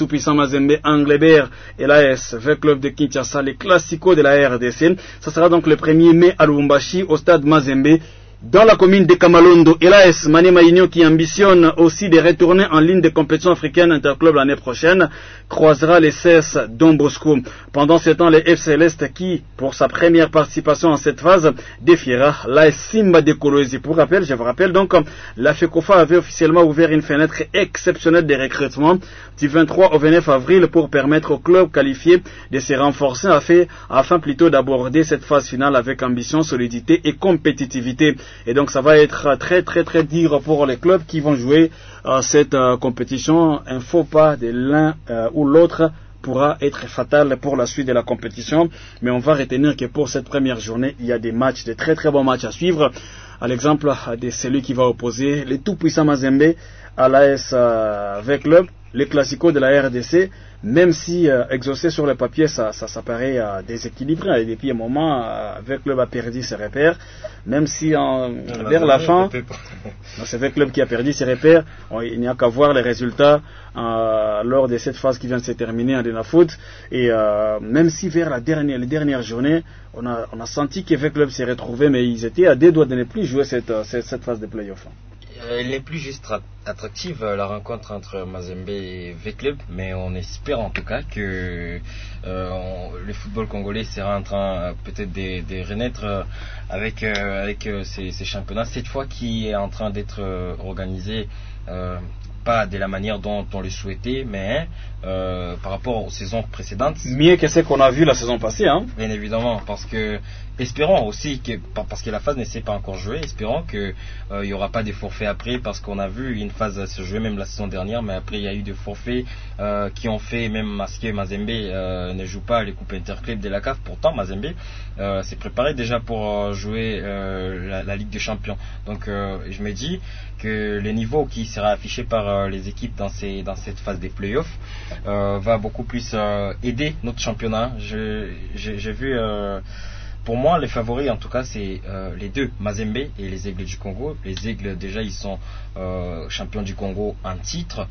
tout-puissant Mazembe, Anglebert et l'A S V-Club de Kinshasa, les classicos de la R D C. Ça sera donc le premier mai à Lubumbashi, au stade Mazembe, dans la commune de Kamalondo. Et l'A S Maniema Union, qui ambitionne aussi de retourner en ligne de compétition africaine interclub l'année prochaine, croisera les C S Don Bosco. Pendant ce temps, le F C Céleste, qui, pour sa première participation en cette phase, défiera l'A S Simba de Kolwezi. Pour rappel, je vous rappelle donc, la FECOFA avait officiellement ouvert une fenêtre exceptionnelle de recrutement du vingt-trois au vingt-neuf avril pour permettre aux clubs qualifiés de se renforcer afin, afin plutôt d'aborder cette phase finale avec ambition, solidité et compétitivité. Et donc ça va être très très très dur pour les clubs qui vont jouer euh, cette euh, compétition. Un faux pas de l'un euh, ou l'autre pourra être fatal pour la suite de la compétition. Mais on va retenir que pour cette première journée, il y a des matchs, de très très bons matchs à suivre. À l'exemple de celui qui va opposer les tout-puissants Mazembe à l'A S euh, V-Club, les classicos de la R D C. Même si euh, exaucé sur le papier, ça, ça, ça paraît euh, déséquilibré. Et depuis un moment, euh, V-Club a perdu ses repères. Même si en, vers la fin, c'est V-Club qui a perdu ses repères. On, il n'y a qu'à voir les résultats euh, lors de cette phase qui vient de se terminer en Denafoot. Et euh, même si vers la dernière, les dernières journées, on a, on a senti que V-Club s'est retrouvé, mais ils étaient à deux doigts de ne plus jouer cette, cette, cette phase de play-off. Elle n'est plus juste attractive, la rencontre entre Mazembe et V-Club, mais on espère en tout cas que euh, on, le football congolais sera en train euh, peut-être de, de renaître euh, avec, euh, avec euh, ces, ces championnats, cette fois qui est en train d'être euh, organisé euh, pas de la manière dont on le souhaitait, mais euh, par rapport aux saisons précédentes. Mieux que ce qu'on a vu la saison passée, hein. Bien évidemment, parce que espérons aussi que, parce que la phase ne s'est pas encore jouée, espérons qu'il n'y euh, aura pas des forfaits après, parce qu'on a vu une phase se jouer même la saison dernière, mais après il y a eu des forfaits euh, qui ont fait même à ce que Mazembe euh, ne joue pas les coupes interclubs de la C A F. Pourtant Mazembe euh, s'est préparé déjà pour euh, jouer euh, la, la Ligue des Champions. Donc euh, je me dis que le niveau qui sera affiché par euh, les équipes dans, ces, dans cette phase des playoffs euh, va beaucoup plus euh, aider notre championnat. Je, j'ai, j'ai vu euh, pour moi, les favoris, en tout cas, c'est euh, les deux, Mazembe et les Aigles du Congo. Les Aigles, déjà, ils sont euh, champions du Congo en titre.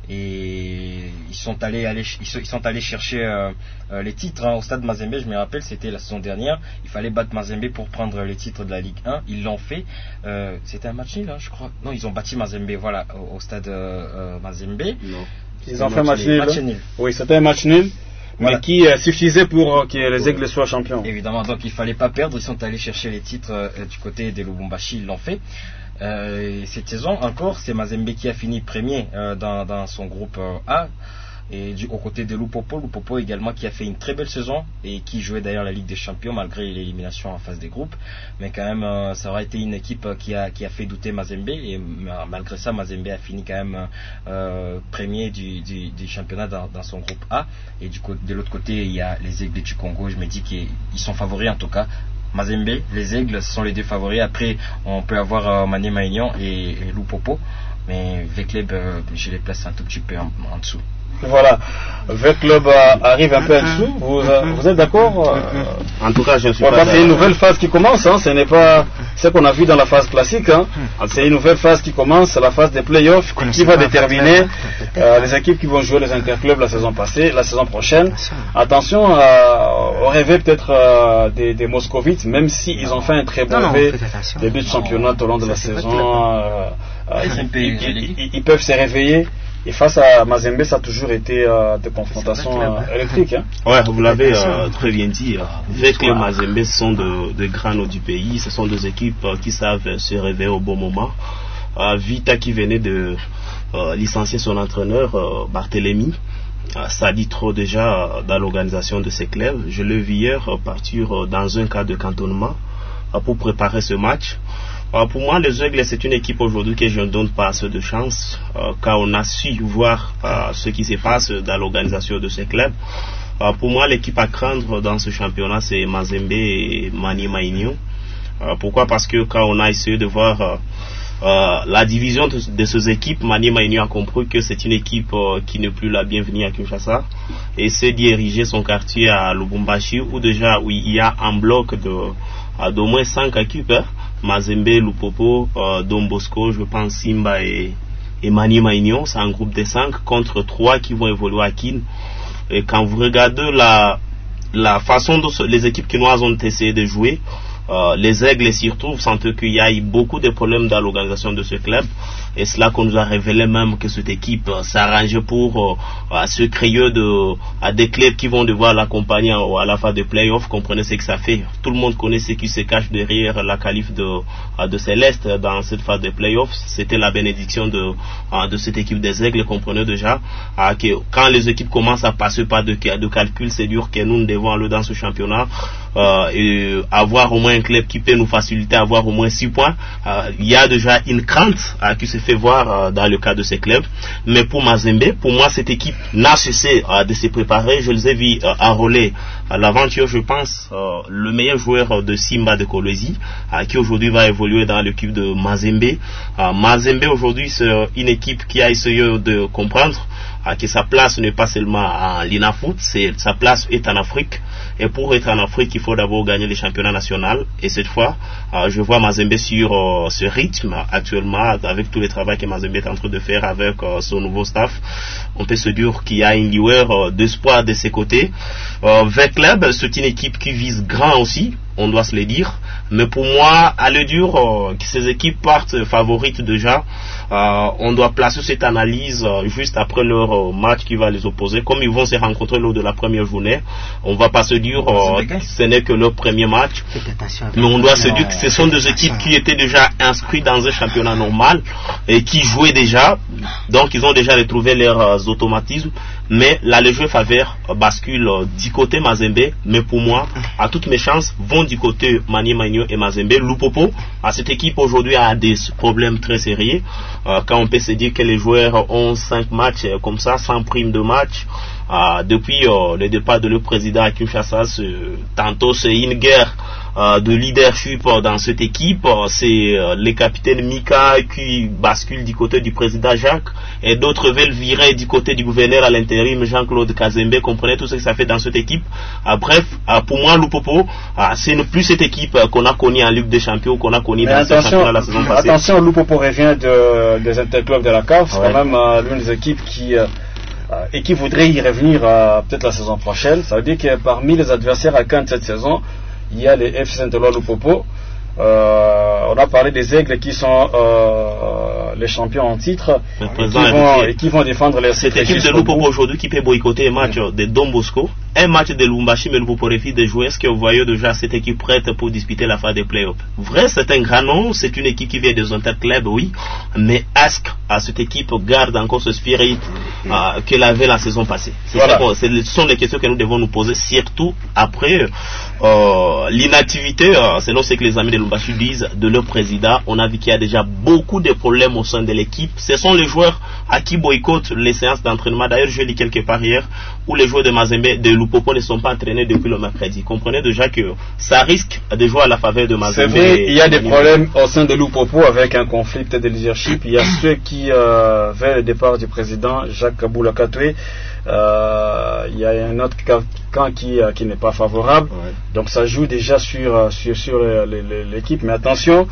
Et ils sont allés, allés, ils sont allés chercher euh, euh, les titres hein, au stade Mazembe. Je me rappelle, c'était la saison dernière. Il fallait battre Mazembe pour prendre les titres de la Ligue un. Ils l'ont fait. Euh, c'était un match nul, hein, je crois. Non, ils ont battu Mazembe, voilà, au, au stade euh, euh, Mazembe. Non. Ils, ils ont fait un match nul. Match nul. Oui, c'était un match nul. Voilà. Mais qui euh, suffisait pour euh, que les Aigles soient champions. Évidemment, donc il fallait pas perdre. Ils sont allés chercher les titres euh, du côté de Lubumbashi, ils l'ont fait. Euh, cette saison encore, c'est Mazembe qui a fini premier euh, dans, dans son groupe euh, A. Et du, aux côtés de Lupopo, Lupopo également qui a fait une très belle saison et qui jouait d'ailleurs la Ligue des Champions malgré l'élimination en phase des groupes. Mais quand même, euh, ça aurait été une équipe qui a, qui a fait douter Mazembe et malgré ça, Mazembe a fini quand même euh, premier du, du, du championnat dans, dans son groupe A. Et du côté, de l'autre côté, il y a les Aigles du Congo. Je me dis qu'ils sont favoris en tout cas. Mazembe, les Aigles sont les deux favoris. Après, on peut avoir euh, Maniema Union et, et Lupopo. Mais V-Club, euh, je les place un tout petit peu en, en dessous. Voilà, V-Club euh, arrive un peu en dessous. Vous, euh, vous êtes d'accord euh, En tout cas, je suis ouais, pas. C'est une nouvelle phase qui commence. Hein, ce n'est pas ce qu'on a vu dans la phase classique. Hein. C'est une nouvelle phase qui commence, la phase des playoffs, qui va déterminer euh, les équipes qui vont jouer les interclubs la saison passée, la saison prochaine. Attention euh, au réveil peut-être euh, des, des Moscovites, même s'ils si ont fait un très bon réveil début de championnat au long de la saison. Euh, euh, ils, ils, ils, ils peuvent se réveiller. Et face à Mazembe, ça a toujours été euh, des confrontations euh, électriques. Hein. Ouais, vous l'avez euh, très bien dit. Avec les Mazembe, ce sont de, de grands noms du pays. Ce sont des équipes euh, qui savent se réveiller au bon moment. Euh, Vita qui venait de euh, licencier son entraîneur, euh, Barthélemy. Euh, ça dit trop déjà euh, dans l'organisation de ces clubs. Je l'ai vu hier euh, partir euh, dans un cas de cantonnement euh, pour préparer ce match. Euh, pour moi, les Aigles, c'est une équipe aujourd'hui que je ne donne pas assez de chance, euh, car on a su voir euh, ce qui se passe dans l'organisation de ces clubs. Euh, pour moi, l'équipe à craindre dans ce championnat, c'est Mazembe et Maniema Union. Euh, pourquoi? Parce que quand on a essayé de voir euh, euh, la division de, de ces équipes, Maniema Union a compris que c'est une équipe euh, qui n'est plus la bienvenue à Kinshasa et essaie d'y ériger son quartier à Lubumbashi, où déjà où il y a un bloc de, d'au moins cinq équipes. Hein. Mazembe, Lupopo, euh, Don Bosco, je pense Simba et, et Maniema Union. C'est un groupe de cinq contre trois qui vont évoluer à Kin. Et quand vous regardez la, la façon dont les équipes quinoises ont essayé de jouer, Euh, les Aigles surtout, vous sentez qu'il y a eu beaucoup de problèmes dans l'organisation de ce club, et cela qu'on nous a révélé même que cette équipe euh, s'arrangeait pour euh, se créer de, à des clubs qui vont devoir l'accompagner à, à la fin des playoffs. Comprenez ce que ça fait. Tout le monde connaît ce qui se cache derrière la qualif de, euh, de Céleste dans cette phase des playoffs. C'était la bénédiction de, euh, de cette équipe des Aigles. Comprenez déjà euh, que quand les équipes commencent à passer par de, de calcul, c'est dur que nous, nous devons aller dans ce championnat euh, et avoir au moins un club qui peut nous faciliter à avoir au moins six points. Euh, il y a déjà une crainte euh, qui se fait voir euh, dans le cas de ces clubs. Mais pour Mazembe, pour moi, cette équipe n'a cessé euh, de se préparer. Je les ai vus euh, enrôler à l'aventure, je pense, euh, le meilleur joueur de Simba de Kolwezi, euh, qui aujourd'hui va évoluer dans l'équipe de Mazembe. Euh, Mazembe aujourd'hui, c'est une équipe qui a essayé de comprendre euh, que sa place n'est pas seulement en l'Inafoot, c'est sa place est en Afrique. Et pour être en Afrique, il faut d'abord gagner les championnats nationaux. Et cette fois, euh, je vois Mazembe sur euh, ce rythme actuellement, avec tout le travail que Mazembe est en train de faire avec euh, son nouveau staff. On peut se dire qu'il y a une lueur euh, d'espoir de ses côtés. Euh, Vert Club, c'est une équipe qui vise grand aussi, on doit se le dire. Mais pour moi, à le dire euh, que ces équipes partent favorites déjà, euh, on doit placer cette analyse euh, juste après leur euh, match qui va les opposer. Comme ils vont se rencontrer lors de la première journée, on va pas se dire euh, que ce n'est que leur premier match, mais on doit se dire que ce sont des équipes qui étaient déjà inscrites dans un championnat normal et qui jouaient déjà, donc ils ont déjà retrouvé leurs euh, automatismes. Mais la légère faveur euh, bascule euh, du côté Mazembe, mais pour moi, à toutes mes chances, vont du côté Maniema Union et Mazembe. Lupopo, à cette équipe aujourd'hui a des problèmes très sérieux. Euh, quand on peut se dire que les joueurs ont cinq matchs euh, comme ça, sans prime de match, euh, depuis euh, le départ de le président à Kinshasa, tantôt c'est une guerre euh, de leadership euh, dans cette équipe. Euh, c'est euh, le capitaine Mika qui bascule du côté du président Jacques, et d'autres veulent virer du côté du gouverneur à l'intérim Jean-Claude Kazembe. Comprenez tout ce que ça fait dans cette équipe. Euh, bref, euh, pour moi, Lupopo, euh, c'est ne plus cette équipe euh, qu'on a connue en Ligue des Champions, qu'on a connue dans ce championnat la saison passée. Attention, Lupopo revient de, des interclubs de la C A F. C'est ouais. quand même euh, l'une des équipes qui euh, et qui voudrait y revenir euh, peut-être la saison prochaine. Ça veut dire que parmi les adversaires à Cannes cette saison, il y a les F C Saint-Éloi Lupopo. Euh, on a parlé des Aigles qui sont euh, les champions en titre et qui, vont, et qui vont défendre les cette équipe de Lupopo aujourd'hui qui peut boycotter un match mmh. de Don Bosco, un match de Lumbashi, mais Lupopo refuse de jouer. Est-ce que vous voyez déjà cette équipe prête pour disputer la phase des playoffs? Vrai, c'est un grand nom, c'est une équipe qui vient des interclubs, oui, mais est-ce que cette équipe garde encore ce spirit euh, qu'elle avait la saison passée? C'est voilà. ça, ce sont les questions que nous devons nous poser, surtout après euh, l'inactivité, euh, selon ce que les amis de Lumbashi disent, de leur président. On a vu qu'il y a déjà beaucoup de problèmes au sein de l'équipe. Ce sont les joueurs à qui boycottent les séances d'entraînement. D'ailleurs, je lis quelque part hier où les joueurs de Mazembe, de Lupopo ne sont pas entraînés depuis le mercredi. Comprenez déjà que ça risque de jouer à la faveur de Mazembe. C'est vrai, il y a des problèmes au sein de Lupopo avec un conflit de leadership. Il y a ceux qui euh, veulent le départ du président Jacques Boulakatoué. Euh, il y a un autre camp qui, euh, qui n'est pas favorable. Ouais. Donc ça joue déjà sur, sur, sur l'équipe. Mais attention,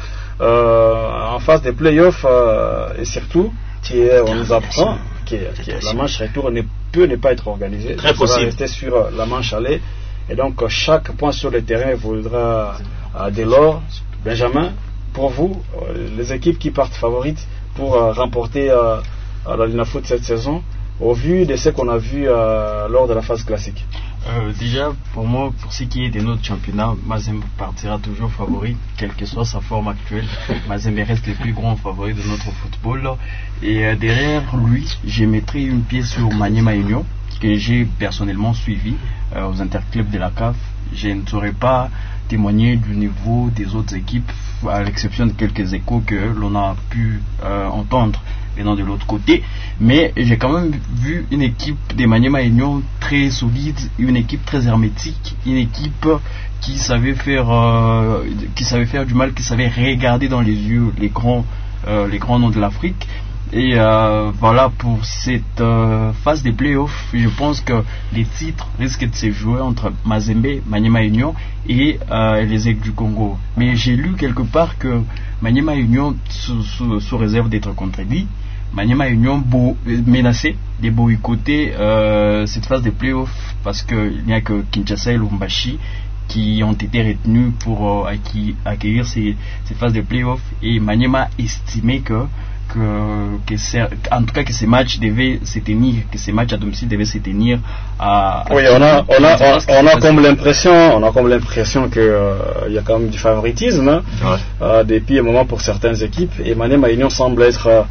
euh, en phase des playoffs, euh, et surtout, qui est, on nous apprend que, que la manche retour ne peut ne pas être organisée. Très possible. Ça va rester sur la manche aller. Et donc chaque point sur le terrain vaudra euh, de l'or. Benjamin, pour vous, euh, les équipes qui partent favorites pour euh, remporter euh, la Linafoot cette saison, au vu de ce qu'on a vu euh, lors de la phase classique? Euh, déjà, pour moi, pour ce qui est de notre championnat, Mazembe partira toujours favori, quelle que soit sa forme actuelle. Mazembe reste le plus grand favori de notre football. Et euh, derrière lui, je mettrai une pièce sur Maniema Union, que j'ai personnellement suivi euh, aux interclubs de la C A F. Je ne saurais pas témoigner du niveau des autres équipes, à l'exception de quelques échos que l'on a pu euh, entendre venant de l'autre côté, mais j'ai quand même vu une équipe de Maniema Union très solide, une équipe très hermétique, une équipe qui savait faire euh, qui savait faire du mal, qui savait regarder dans les yeux les grands euh, les grands noms de l'Afrique. Et euh, voilà, pour cette euh, phase des playoffs, je pense que les titres risquent de se jouer entre Mazembe, Maniema Union et euh, les Aigles du Congo. Mais j'ai lu quelque part que Maniema Union, sous, sous, sous réserve d'être contredit, Maniema Union beau, menacé de boycotter euh, cette phase de play-off parce qu'il n'y a que Kinshasa et Lubumbashi qui ont été retenus pour euh, accueillir ces, ces phases de play-off, et Maniema estimait que que, que en tout cas que ces matchs devaient se tenir, que ces matchs à domicile devaient se tenir à, à oui, on a on a on, on a comme l'impression on a comme l'impression que euh, il y a quand même du favoritisme hein, ouais. euh, depuis un moment pour certaines équipes, et Maniema Union semble être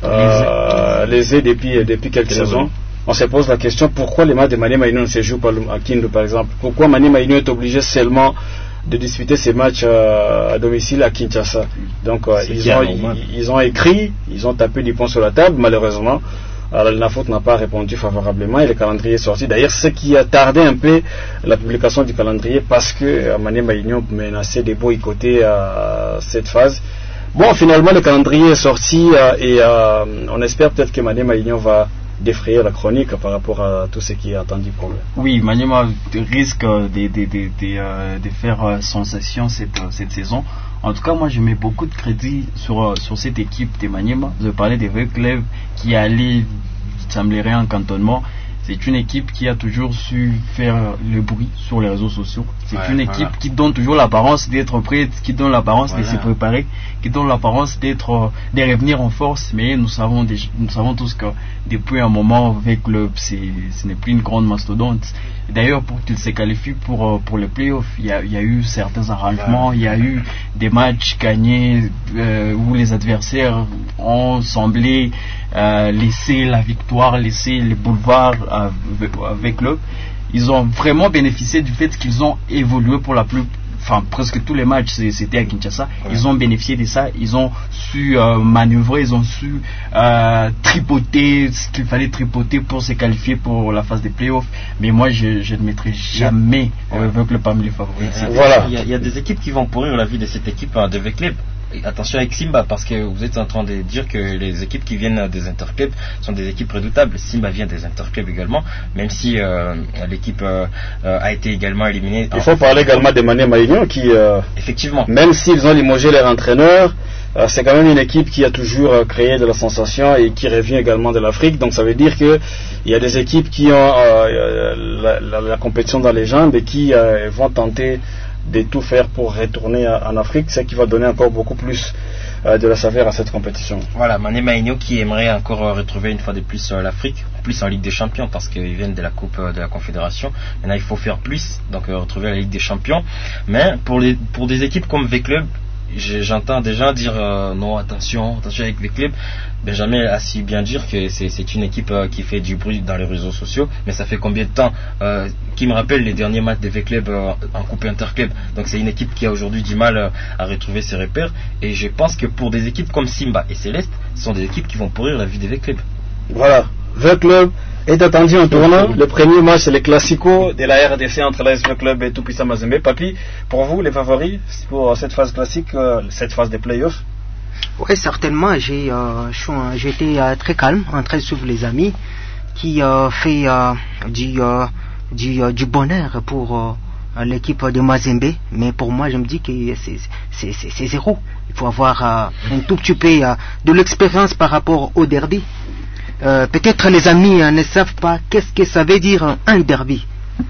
euh, lésé depuis depuis quelques saisons. On se pose la question pourquoi les matchs de Maniema Union ne se jouent pas à Kindu par exemple, pourquoi Maniema Union est obligé seulement de disputer ces matchs euh, à domicile à Kinshasa. Donc euh, ils, ont, ils, ils ont écrit, ils ont tapé du poing sur la table, malheureusement. Alors la faute n'a pas répondu favorablement et le calendrier est sorti. D'ailleurs, ce qui a tardé un peu la publication du calendrier parce que euh, Maniema Union menaçait de boycotter euh, cette phase. Bon, finalement le calendrier est sorti euh, et euh, on espère peut-être que Maniema Union va défrayer la chronique par rapport à tout ce qui est attendu pour eux. Oui, Maniema risque de, de, de, de, de faire sensation cette, cette saison. En tout cas, moi je mets beaucoup de crédit sur, sur cette équipe de Maniema. Je parlais des vieux clubs qui allaient, semblerait, en cantonnement. C'est une équipe qui a toujours su faire le bruit sur les réseaux sociaux. C'est ouais, une équipe voilà. qui donne toujours l'apparence d'être prête, qui donne l'apparence voilà. de se préparer, qui donne l'apparence d'être, de revenir en force. Mais nous savons, nous savons tous que depuis un moment, avec le club, c'est, ce n'est plus une grande mastodonte. D'ailleurs, pour qu'il se qualifie pour, pour les playoffs, il y a, il y a eu certains arrangements, il y a eu des matchs gagnés euh, où les adversaires ont semblé euh, laisser la victoire, laisser les boulevards avec, avec l'E U P. Ils ont vraiment bénéficié du fait qu'ils ont évolué pour la plus, enfin presque tous les matchs c'était à Kinshasa. Ouais. Ils ont bénéficié de ça, ils ont su euh, manœuvrer, ils ont su euh, tripoter ce qu'il fallait tripoter pour se qualifier pour la phase des playoffs. Mais moi je, je ne mettrai jamais ouais. avec le parmi les favoris. Voilà. Il y, a, il y a des équipes qui vont pourrir la vie de cette équipe hein, de V-Club. Attention avec Simba, parce que vous êtes en train de dire que les équipes qui viennent des interclubs sont des équipes redoutables. Simba vient des interclubs également, même si euh, l'équipe euh, a été également éliminée. Il faut parler également de Maniema Union qui, euh, effectivement, même s'ils ont limogé leur entraîneur, euh, c'est quand même une équipe qui a toujours euh, créé de la sensation et qui revient également de l'Afrique. Donc ça veut dire que il y a des équipes qui ont euh, la, la, la compétition dans les jambes et qui euh, vont tenter de tout faire pour retourner en Afrique, ce qui va donner encore beaucoup plus euh, de la saveur à cette compétition. Voilà, Maniema Union qui aimerait encore euh, retrouver une fois de plus euh, l'Afrique, plus en Ligue des Champions, parce qu'ils viennent de la Coupe euh, de la Confédération. Maintenant il faut faire plus, donc euh, retrouver la Ligue des Champions. Mais pour, les, pour des équipes comme V-Club, j'entends déjà dire euh, non, attention, attention avec V-Club. Benjamin a si bien dire que c'est, c'est une équipe euh, qui fait du bruit dans les réseaux sociaux, mais ça fait combien de temps euh, qui me rappelle les derniers matchs de V-Club euh, en Coupe Interclub. Donc c'est une équipe qui a aujourd'hui du mal euh, à retrouver ses repères, et je pense que pour des équipes comme Simba et Céleste, ce sont des équipes qui vont pourrir la vie des V-Club. Voilà, V-Club est attendu en tournant. Le premier match c'est le Classico de la R D C entre l'A S V-Club et Tout-Puissant Mazembe. Papi, pour vous les favoris pour cette phase classique, euh, cette phase des playoffs? Oui, certainement. J'ai, euh, j'étais euh, très calme en train de suivre les amis qui euh, fait euh, du, euh, du, euh, du bonheur pour euh, l'équipe de Mazembe. Mais pour moi, je me dis que c'est, c'est, c'est, c'est zéro. Il faut avoir euh, un tout petit peu euh, de l'expérience par rapport au derby. Euh, peut-être les amis euh, ne savent pas qu'est-ce que ça veut dire un derby.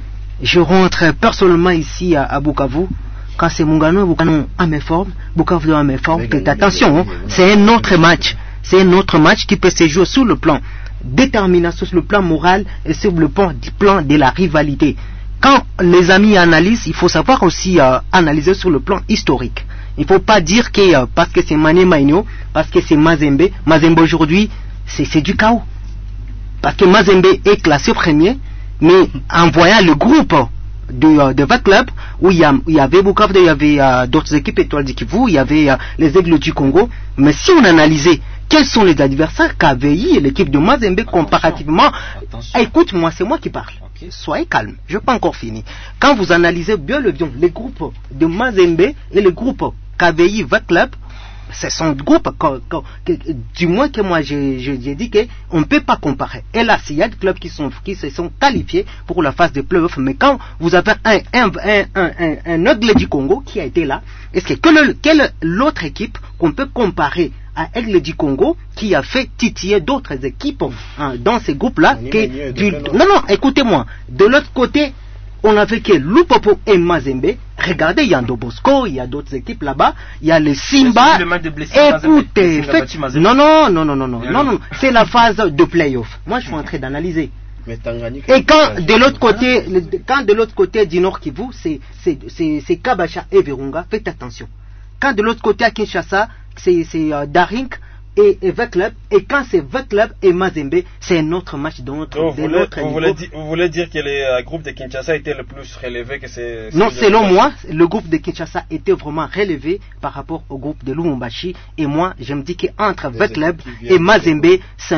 Je rentre personnellement ici à, à Bukavu. Quand c'est Mungano, Bukavu à mes formes, Bukavu à mes formes, faites attention, hein, c'est un autre match. C'est un autre match qui peut se jouer sur le plan détermination, sur le plan moral et sur le plan, du plan de la rivalité. Quand les amis analysent, il faut savoir aussi euh, analyser sur le plan historique. Il ne faut pas dire que euh, parce que c'est Maniema Union, parce que c'est Mazembe, Mazembe aujourd'hui, c'est, c'est du chaos. Parce que Mazembe est classé premier, mais en voyant le groupe de, de vingt clubs où il y, a, il y avait Bukavu, il y avait euh, d'autres équipes, Étoiles du Kivu, il y avait euh, les Aigles du Congo. Mais si on analysait quels sont les adversaires qu'avait eu l'équipe de Mazembe comparativement, écoute-moi, c'est moi qui parle. Okay. Soyez calme, je n'ai pas encore fini. Quand vous analysez bien le bien, les groupes de Mazembe et les groupes qu'avait eu vingt clubs, ce sont des groupes que, que, que, du moins que moi j'ai, j'ai dit qu'on ne peut pas comparer. Et là, il y a des clubs qui, sont, qui se sont qualifiés pour la phase de playoff, mais quand vous avez un, un, un, un, un, un Aigle du Congo qui a été là, est-ce que quelle, quelle l'autre équipe qu'on peut comparer à Aigle du Congo qui a fait titiller d'autres équipes hein, dans ces groupes-là. Que du... Non, non, écoutez-moi. De l'autre côté, on avait que Lupopo et Mazembe. Regardez, il y a Ndobosco, il y a d'autres équipes là-bas. Il y a les Simba. Écoutez, faites... non, non, non, non, non, non, non, non. C'est la phase de play-off. Moi, je suis en train d'analyser. Et quand de l'autre côté, quand de l'autre côté du Nord Kivu, c'est c'est Kabacha et Virunga, faites attention. Quand de l'autre côté à Kinshasa, c'est euh, Darink et, et Veclub, et quand c'est Veclub et Mazembe, c'est un autre match de notre, Donc, de vous, voulez, notre vous, niveau. voulez di- vous voulez dire que le groupe de Kinshasa était le plus relevé que c'est... Non, selon moi, le groupe de Kinshasa était vraiment relevé par rapport au groupe de Lubumbashi. Et moi, je me dis qu'entre Veclub et Mazembe, c'est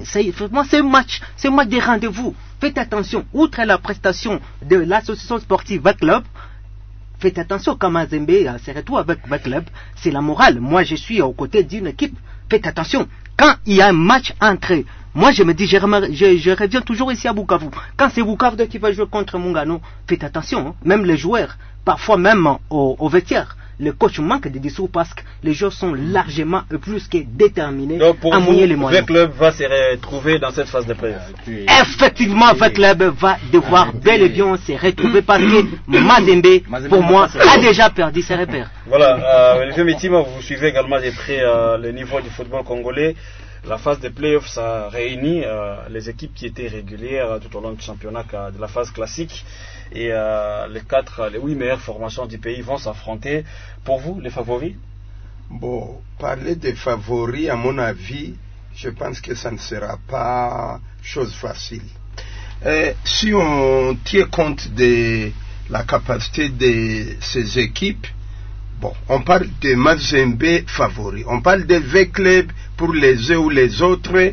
un match, c'est un match de rendez-vous. Faites attention, outre la prestation de l'association sportive Veclub, faites attention quand Mazembe se retrouve avec Veclub, c'est la morale. Moi, je suis aux côtés d'une équipe. Faites attention, quand il y a un match entre eux, moi je me dis, je, je, je reviens toujours ici à Bukavu. Quand c'est Bukavu qui va jouer contre Mungano, faites attention, hein. Même les joueurs, parfois même au, au vestiaire, le coach manque de discours parce que les joueurs sont largement plus que déterminés à mouiller les moyens. Donc pour vous, le club va se retrouver dans cette phase de play. Effectivement, le club va devoir bel et bien se retrouver parce que Mazembe, pour moi, a déjà perdu ses repères. Voilà, euh, Olivier Mitima, vous suivez également de près euh, le niveau du football congolais. La phase de play-off, ça réunit euh, les équipes qui étaient régulières tout au long du championnat de la phase classique. Et euh, les quatre, les huit meilleures formations du pays vont s'affronter. Pour vous, les favoris? Bon, parler des favoris, à mon avis, je pense que ça ne sera pas chose facile. Euh, si on tient compte de la capacité de ces équipes, bon, on parle de Mazembe favoris, on parle de V-Club pour les uns ou les autres,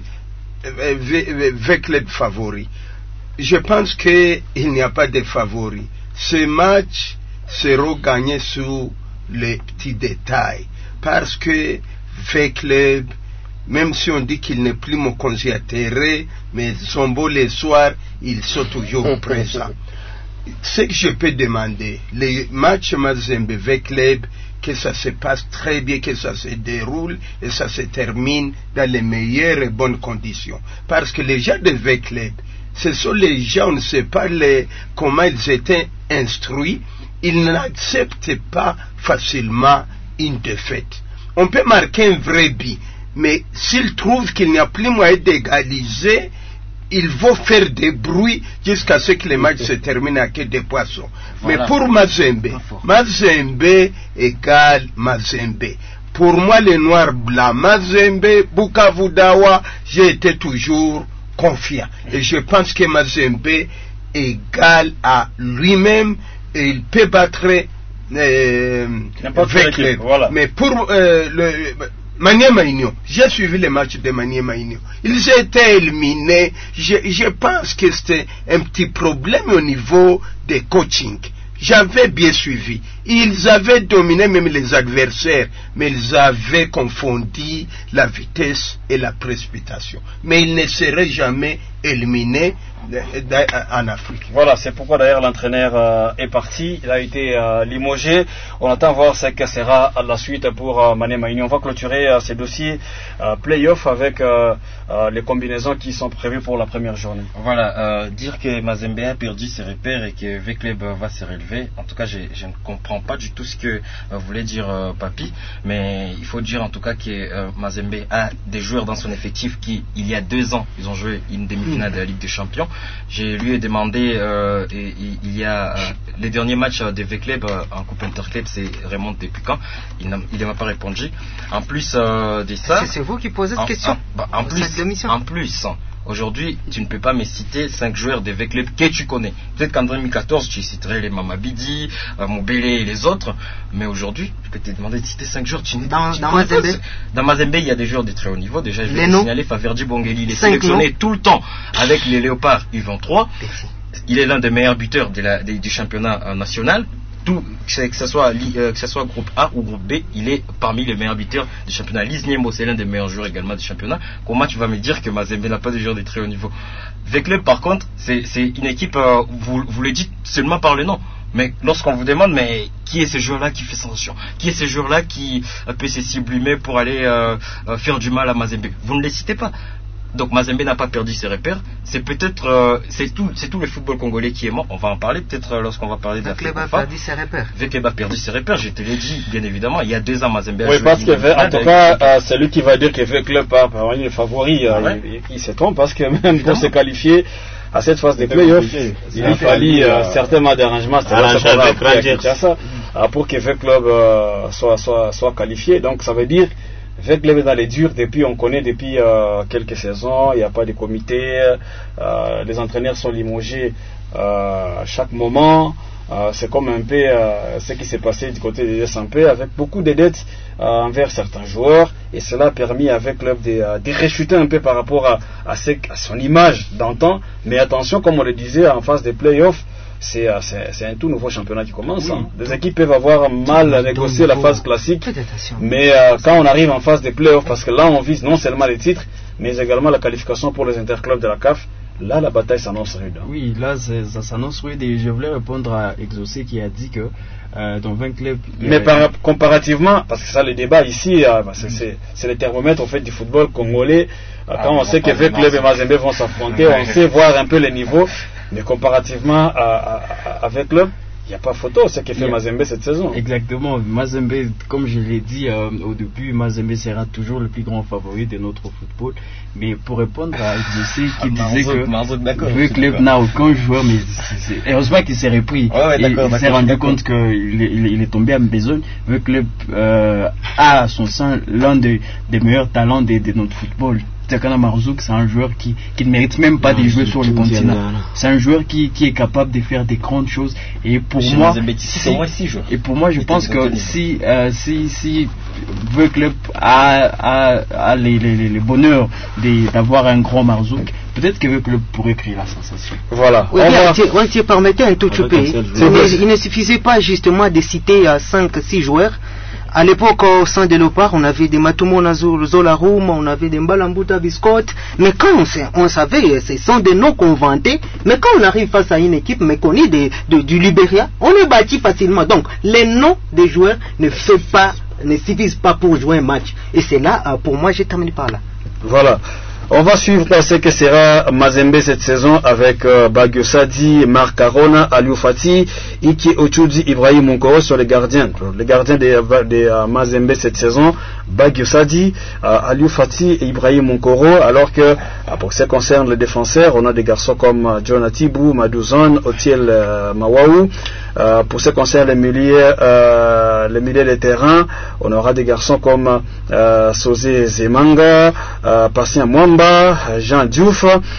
V-Club favoris. Je pense qu'il n'y a pas de favoris. Ces matchs seront gagnés sur les petits détails. Parce que V-Club, même si on dit qu'il n'est plus mon considéré, mais sont beaux les soirs, ils sont toujours présents. Ce que je peux demander, les matchs Mazembe V-Club, que ça se passe très bien, que ça se déroule et ça se termine dans les meilleures et bonnes conditions. Parce que les gens de V-Club, ce sont les gens, on ne sait pas les, comment ils étaient instruits, ils n'acceptent pas facilement une défaite. On peut marquer un vrai but, mais s'ils trouvent qu'il n'y a plus moyen d'égaliser, ils vont faire des bruits jusqu'à ce que les matchs se terminent à queue de poisson. Voilà. Mais pour Mazembe, Mazembe égale Mazembe. Pour moi, les noirs blancs, Mazembe, Bukavu Dawa, j'ai été toujours confiant. Et je pense que Mazembe égale à lui-même et il peut battre euh, V-Club. Voilà. Mais pour euh, le Maniema Union, j'ai suivi les matchs de Maniema Union. Ils étaient éliminés. Je, je pense que c'était un petit problème au niveau des coaching. J'avais bien suivi. Ils avaient dominé même les adversaires, mais ils avaient confondu la vitesse et la précipitation. Mais ils ne seraient jamais éliminés en Afrique. Voilà, c'est pourquoi d'ailleurs l'entraîneur euh, est parti, il a été euh, limogé. On attend voir ce que sera à la suite pour euh, Maniema Union. On va clôturer euh, ces dossiers euh, play-off avec euh, euh, les combinaisons qui sont prévues pour la première journée. Voilà, euh, dire que Mazembe a perdu ses repères et que V-Club va se relever, en tout cas je, je ne comprends pas du tout ce que euh, voulait dire euh, Papi, mais il faut dire en tout cas que euh, Mazembe a des joueurs dans son effectif qui, il y a deux ans, ils ont joué une demi-finale de la Ligue des Champions. Je lui ai demandé, euh, et, et, il y a euh, les derniers matchs de V-Club euh, en Coupe Interclub, c'est remonte depuis quand? Il ne m'a pas répondu. En plus euh, de ça, c'est vous qui posez cette en, question. En, bah, en plus, en plus. Aujourd'hui, tu ne peux pas me citer cinq joueurs de V-Club que tu connais. Peut-être qu'en deux mille quatorze, tu citerais les Mamabidi, euh, Moubele et les autres. Mais aujourd'hui, je peux te demander de citer cinq joueurs. Tu dans tu dans Mazembe, dans Mazembe, il y a des joueurs de très haut niveau. Déjà, je vais les te noms. signaler Faverdi Bongeli. Il est sélectionné tout le temps avec les Léopards U vingt-trois. Il est l'un des meilleurs buteurs de la, de, du championnat euh, national. Tout, que ce soit euh, que ce soit groupe A ou groupe B, il est parmi les meilleurs buteurs du championnat. Liz Niembo, c'est l'un des meilleurs joueurs également du championnat. Comment tu vas me dire que Mazembe n'a pas de joueurs de très haut niveau? V-Club, par contre, c'est une équipe, euh, vous, vous le dites seulement par le nom. Mais lorsqu'on vous demande, mais qui est ce joueur-là qui fait sensation? Qui est ce joueur-là qui euh, peut se sublimer pour aller euh, euh, faire du mal à Mazembe? Vous ne les citez pas. Donc Mazembe n'a pas perdu ses repères. C'est peut-être, euh, c'est tout, c'est tout le football congolais qui est mort. On va en parler peut-être euh, lorsqu'on va parler de la Club a perdu ses repères. Club a perdu ses repères. Je te l'ai dit, bien évidemment. Il y a deux ans, Mazembe a oui, joué. parce que en tout cas, euh, celui qui va dire que le club a parmi les favoris, euh, ouais. il, il se trompe parce que même évidemment. Pour se qualifier à cette phase de playoffs, il a fallu euh, certainement d'arrangements. C'est pour que le club euh, soit, soit, soit qualifié. Donc ça veut dire Avec le dans les durs, depuis on connaît depuis euh, quelques saisons, il n'y a pas de comité, euh, les entraîneurs sont limogés euh, à chaque moment. Euh, c'est comme un peu euh, ce qui s'est passé du côté des S M P avec beaucoup de dettes euh, envers certains joueurs, et cela a permis avec le club de, euh, de réchuter un peu par rapport à, à, ce, à son image d'antan. Mais attention, comme on le disait en phase des playoffs, c'est, euh, c'est, c'est un tout nouveau championnat qui commence. Oui. Hein. Les équipes peuvent avoir mal à négocier la phase classique, mais euh, quand on arrive en phase des playoffs, parce que là on vise non seulement les titres, mais également la qualification pour les interclubs de la C A F, là la bataille s'annonce rude. Oui, là ça s'annonce rude, et je voulais répondre à Exaucé qui a dit que euh, dans vingt clubs... Mais par, comparativement, parce que ça le débat ici, euh, c'est, c'est, c'est le thermomètre au fait du football congolais. Ah, quand on sait que vingt clubs et Mazembe vont s'affronter, on sait voir un peu les niveaux, mais comparativement à, à, à, avec club, il n'y a pas photo, c'est ce que fait Mazembe cette saison. Exactement, Mazembe, comme je l'ai dit euh, au début, Mazembe sera toujours le plus grand favori de notre football. Mais pour répondre à Exaucé qui ah, disait que le club n'a aucun joueur, mais c'est, c'est, heureusement qu'il s'est repris. Ouais, ouais, et il s'est rendu compte qu'il est, il est tombé en besogne. Le club euh, a à son sein l'un des, des meilleurs talents de, de notre football. Takana Marzouk, c'est un joueur qui, qui ne mérite même pas non, de jouer sur le continent. C'est un joueur qui, qui est capable de faire des grandes choses. Et pour Chez moi, si, et pour moi, je il pense que si, euh, si, si le club a, a, a les, les, les bonheurs de, d'avoir un grand Marzouk, peut-être que le club pourrait créer la sensation. Voilà. Oui, bien, va... si vous permettez un tout petit peu, il ne suffisait pas justement de citer euh, cinq six joueurs. À l'époque, au sein de l'Opar, on avait des Matumo Zolarum, on avait des Mbalambuta Biscotte, mais quand on, sait, on savait, ce sont des noms qu'on vantait, mais quand on arrive face à une équipe méconnue de, de, du Libéria, on est bâti facilement. Donc, les noms des joueurs ne, fait pas, ne suffisent pas pour jouer un match. Et c'est là, pour moi, j'ai terminé par là. Voilà. On va suivre ce que sera Mazembe cette saison avec euh, Bagio Sadi, Marc Arona, Aliou Fati, Iki Ochudi, Ibrahim Monkoro sur les gardiens. Les gardiens de, de, de uh, Mazembe cette saison, Bagio Sadi, uh, Aliou Fati et Ibrahim Monkoro, alors que uh, pour ce qui concerne les défenseurs, on a des garçons comme uh, John Atibou, Madouzon, Otiel uh, Mawaou. Uh, pour ce qui concerne les milieux, uh, les milieux de terrain, on aura des garçons comme uh, Sosé Zemanga, uh, Patient Mwamba, Jean Diouf,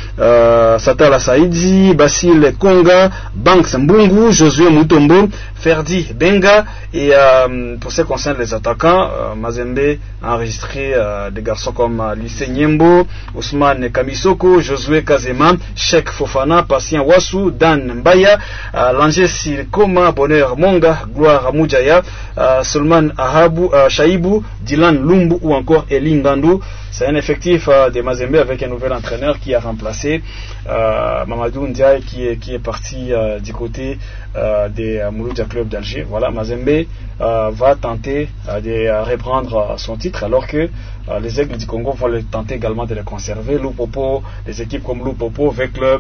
euh, Satala Saïdi, Basile Konga, Banks Mbungu, Josué Mutombo, Ferdi Benga. Et euh, pour ce qui concerne les attaquants, euh, Mazembe a enregistré euh, des garçons comme euh, Lycée Nyembo, Ousmane Kamisoko, Josué Kazema, Cheikh Fofana, Patient Wassou, Dan Mbaya, euh, Langer Silkoma, Bonheur Monga, Gloire Moudjaya, euh, Solman Ahabou, euh, Chaibou, Dylan Lumbu ou encore Elingandou. C'est un effectif euh, de Mazembe avec un nouvel entraîneur qui a remplacé euh, Mamadou Ndiaye qui est, qui est parti euh, du côté euh, des euh, Mouloudia Club d'Alger. Voilà, Mazembe euh, va tenter euh, de euh, reprendre euh, son titre, alors que euh, les Aigles du Congo vont le tenter également de le conserver. Loupopo, les équipes comme Loupopo, V-Club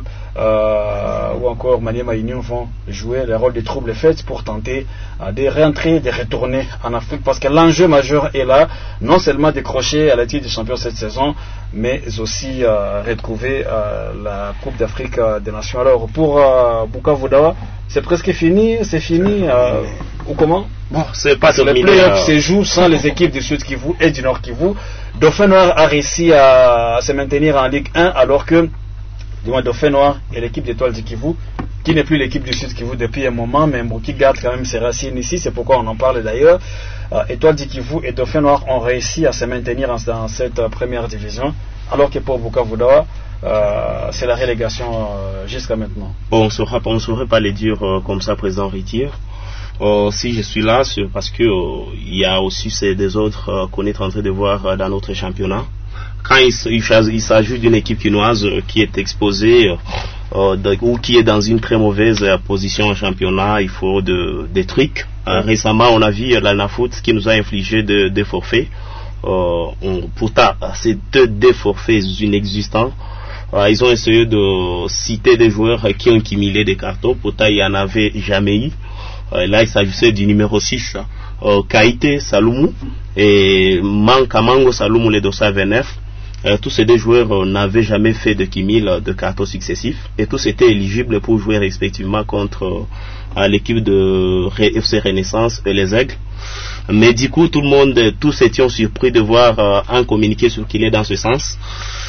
euh, ou encore Maniema Union vont jouer le rôle de trouble fête pour tenter euh, de réentrer, de retourner en Afrique, parce que l'enjeu majeur est là, non seulement décrocher à la titre de champion cette saison, mais aussi euh, retrouver euh, la Coupe d'Afrique euh, des Nations. Alors pour euh, Bukavu Dawa, c'est presque fini, c'est fini euh, ou comment? Bon, c'est pas terminé. Les playoffs se jouent sans les équipes du Sud Kivu et du Nord Kivu. Dauphin Noir a réussi à, à se maintenir en Ligue un, alors que du moins Dauphin Noir et l'équipe d'Étoile du Kivu, qui n'est plus l'équipe du Sud Kivu depuis un moment, mais qui garde quand même ses racines ici, c'est pourquoi on en parle d'ailleurs. Euh, Étoile du Kivu et Dauphin Noir ont réussi à se maintenir en, dans cette euh, première division, alors que pour Bukavu Dawa, euh, c'est la relégation euh, jusqu'à maintenant. Bon, on ne saura, on saurait pas les dire euh, comme ça, président Retire. Euh, si je suis là, c'est parce que euh, il y a aussi ces, des autres euh, qu'on est en train de voir euh, dans notre championnat. Quand il, il, il s'agit d'une équipe quinoise euh, qui est exposée euh, euh, de, ou qui est dans une très mauvaise euh, position en championnat, il faut de, des trucs. Euh, récemment, on a vu euh, l'Anafoot qui nous a infligé des de forfaits. Euh, on, pourtant, ces deux, deux forfaits inexistants. Euh, ils ont essayé de citer des joueurs qui ont cumulé des cartons, pourtant il n'y en avait jamais eu. Euh, là, il s'agissait du numéro six, euh, Kaïté Saloumou et Mankamango Saloumou, les dossards vingt-neuf. Euh, tous ces deux joueurs euh, n'avaient jamais fait de cumul de cartons successifs et tous étaient éligibles pour jouer respectivement contre euh, l'équipe de F C Renaissance et les Aigles. Mais du coup, tout le monde, tous étions surpris de voir euh, un communiqué circuler dans ce sens.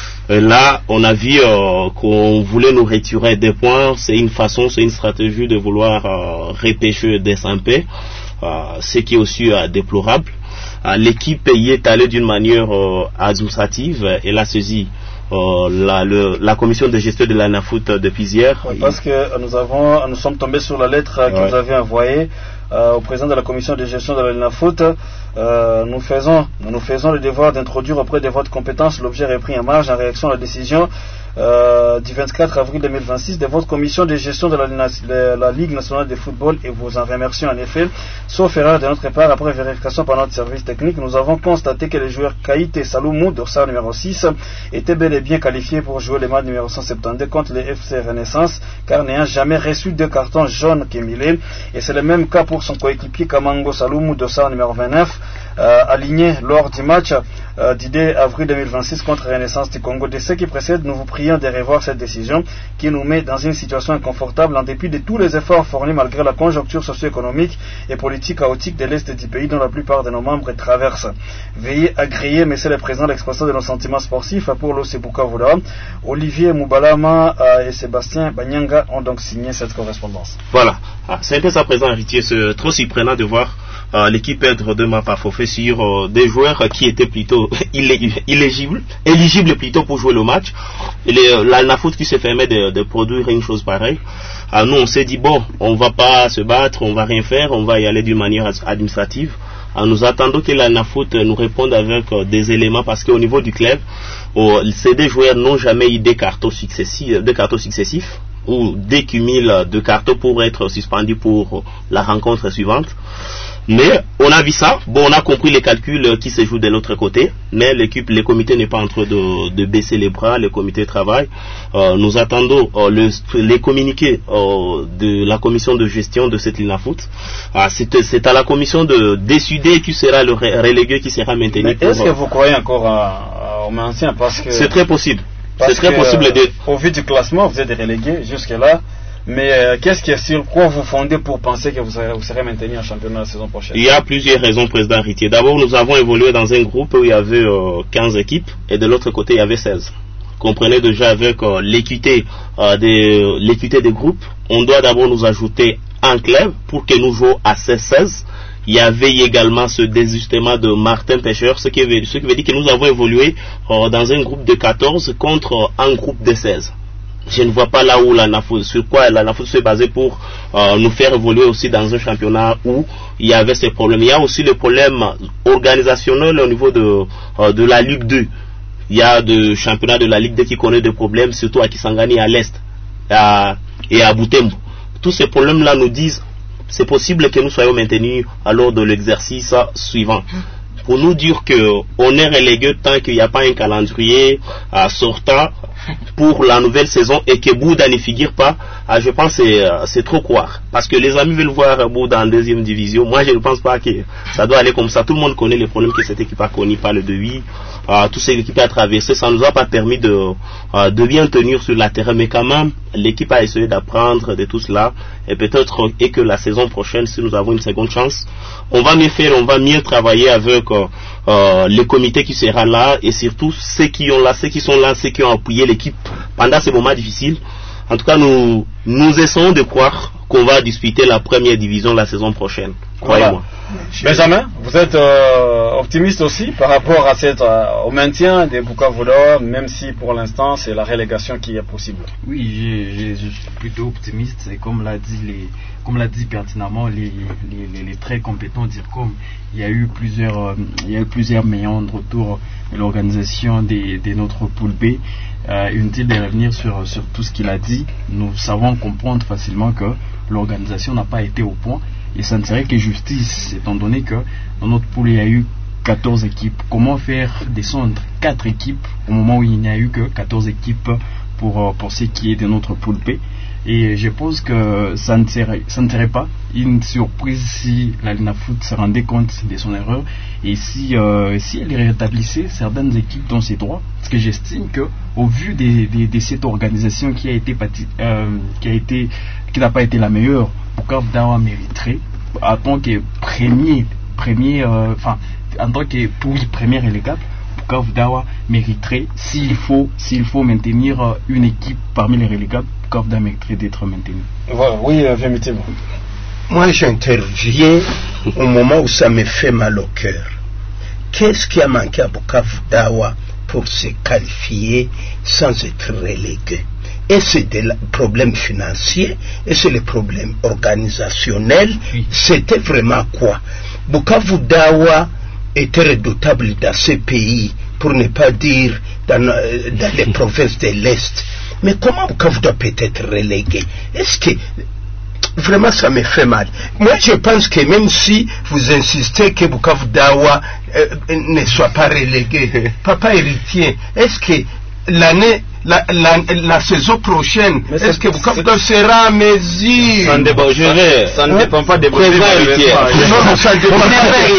Là, on a vu euh, qu'on voulait nous retirer des points. C'est une façon, c'est une stratégie de vouloir euh, repêcher des S P, euh, ce qui est aussi euh, déplorable. Euh, l'équipe y est allée d'une manière euh, administrative. Elle a saisi euh, la, le, la commission de gestion de l'Anafoot depuis hier. Oui, parce que nous avons, nous sommes tombés sur la lettre ouais. que vous avez envoyée euh, au président de la commission de gestion de l'Anafoot. Euh, nous faisons, nous faisons le devoir d'introduire auprès de votre compétence l'objet repris en marge en réaction à la décision euh, du vingt-quatre avril deux mille vingt-six de votre commission de gestion de la, la, la Ligue nationale de football et vous en remercions en effet. Sauf erreur de notre part, après vérification par notre service technique, nous avons constaté que le joueur Kaïté Saloumou, dorsal numéro six, était bel et bien qualifié pour jouer le match numéro cent soixante-douze contre les F C Renaissance, car n'ayant jamais reçu de carton jaune cumulé. Et c'est le même cas pour son coéquipier Kamango Saloumou, dorsal numéro vingt-neuf, euh, aligné lors du match euh, du deux avril deux mille vingt-six contre Renaissance du Congo. De ce qui précède, nous vous prions de revoir cette décision qui nous met dans une situation inconfortable en dépit de tous les efforts fournis malgré la conjoncture socio-économique et politique chaotique de l'Est du pays dont la plupart de nos membres traversent. Veuillez agréer, Monsieur le Président, l'expression de nos sentiments sportifs pour l'O C Bukavu. Olivier Moubalama euh, et Sébastien Banyanga ont donc signé cette correspondance. Voilà, ah, c'est un peu ça, Président Héritier, c'est trop surprenant de voir Euh, l'équipe perdre deux matchs par forfait sur euh, des joueurs euh, qui étaient plutôt illégibles, éligibles plutôt pour jouer le match. Et euh, l'Anafoot qui se permet de, de produire une chose pareille. Euh, nous on s'est dit bon, on va pas se battre, on va rien faire, on va y aller d'une manière administrative. Euh, nous attendons que l'Anafoot nous réponde avec euh, des éléments parce qu'au niveau du club, euh, ces deux joueurs n'ont jamais eu des cartons successifs, des cartons successifs ou des cumuls de cartons pour être suspendus pour euh, la rencontre suivante. Mais on a vu ça, bon, on a compris les calculs qui se jouent de l'autre côté, mais l'équipe, le comité n'est pas en train de, de baisser les bras, le comité travaille. Euh, nous attendons euh, le, les communiqués euh, de la commission de gestion de cette Linafoot. Ah, c'est, c'est à la commission de décider qui sera le relégué, qui sera maintenu. Mais est-ce pour, que vous croyez encore à, à, au maintien parce que c'est très possible. Parce c'est très que, possible de... Au vu du classement, vous êtes relégué jusque-là. Mais euh, qu'est-ce qui est sur quoi vous fondez pour penser que vous serez, vous serez maintenu en championnat la saison prochaine? Il y a plusieurs raisons, Président Héritier. D'abord, nous avons évolué dans un groupe où il y avait euh, quinze équipes et de l'autre côté, il y avait seize. Comprenez déjà avec euh, l'équité, euh, des, l'équité des groupes, on doit d'abord nous ajouter un club pour que nous jouions à seize seize. Il y avait également ce désistement de Martin Pêcheur, ce qui veut, ce qui veut dire que nous avons évolué euh, dans un groupe de quatorze contre un groupe de seize. Je ne vois pas là où l'Anafoot, sur quoi l'Anafoot se basait pour euh, nous faire évoluer aussi dans un championnat où il y avait ces problèmes. Il y a aussi le problème organisationnel au niveau de, euh, de la Ligue deux. Il y a des championnats de la Ligue deux qui connaissent des problèmes, surtout à Kisangani, à l'Est à, et à Butembo. Tous ces problèmes-là nous disent c'est possible que nous soyons maintenus à l'heure de l'exercice suivant. Pour nous dire qu'on est relégué tant qu'il n'y a pas un calendrier euh, sortant pour la nouvelle saison et que Bouddha ne figure pas, euh, je pense que c'est, euh, c'est trop croire. Parce que les amis veulent voir Bouddha en deuxième division. Moi, je ne pense pas que ça doit aller comme ça. Tout le monde connaît les problèmes que cette équipe a connus par le devis. Euh, tout ce que l'équipe a traversé, ça ne nous a pas permis de, euh, de bien tenir sur la terre. Mais quand même, l'équipe a essayé d'apprendre de tout cela. Et peut-être et que la saison prochaine, si nous avons une seconde chance, on va mieux faire, on va mieux travailler avec euh, euh, le comité qui sera là et surtout ceux qui ont là, ceux qui sont là, ceux qui ont appuyé l'équipe pendant ces moments difficiles. En tout cas, nous, nous essayons de croire qu'on va disputer la première division la saison prochaine. Croyez-moi. Voilà. Benjamin, vous êtes euh, optimiste aussi par rapport à cette, euh, au maintien des Bukavu Dawa, même si pour l'instant c'est la relégation qui est possible? Oui, j'ai, j'ai, je suis plutôt optimiste et comme l'a dit, les, comme l'a dit pertinemment les, les, les, les très compétents d'IRCOM, il y a eu plusieurs, euh, il y a eu plusieurs méandres autour de l'organisation des, de notre poule B. Euh, inutile de revenir sur, sur tout ce qu'il a dit. Nous savons comprendre facilement que l'organisation n'a pas été au point. Et ça ne serait que justice, étant donné que dans notre poule, il y a eu quatorze équipes. Comment faire descendre quatre équipes au moment où il n'y a eu que quatorze équipes pour, pour ce qui est de notre poule B? Et je pense que ça ne serait, ça ne serait pas une surprise si la Linafoot se rendait compte de son erreur et si, euh, si elle rétablissait certaines équipes dans ses droits. Parce que j'estime que, au vu de, de, de cette organisation qui a été, euh, qui a été, qui n'a pas été la meilleure, Bukavu Dawa mériterait, en tant que premier, premier, euh, enfin, en tant que oui, premier relégable, Bukavu Dawa mériterait, s'il faut, s'il faut maintenir euh, une équipe parmi les relégables, Bukavu Dawa mériterait d'être maintenu. Voilà, oui, euh, Vémitimo. Moi, j'interviens au moment où ça me fait mal au cœur. Qu'est-ce qui a manqué à Bukavu Dawa pour se qualifier sans être relégué? Et c'est des problèmes financiers, et c'est les problèmes organisationnels. Oui. C'était vraiment quoi? Bukavu Dawa était redoutable dans ce pays, pour ne pas dire dans, dans les provinces de l'Est. Mais comment Bukavu Dawa peut être relégué? Est-ce que vraiment ça me fait mal? Moi je pense que même si vous insistez que Bukavu Dawa euh, ne soit pas relégué, papa héritier, est-ce que l'année La, la, la saison prochaine, mais est-ce que Bukavu Dawa sera à mesure? Ça ne dépend, je vais, ça ne hein? dépend pas des besoins héritiers. Non, ça ne dépend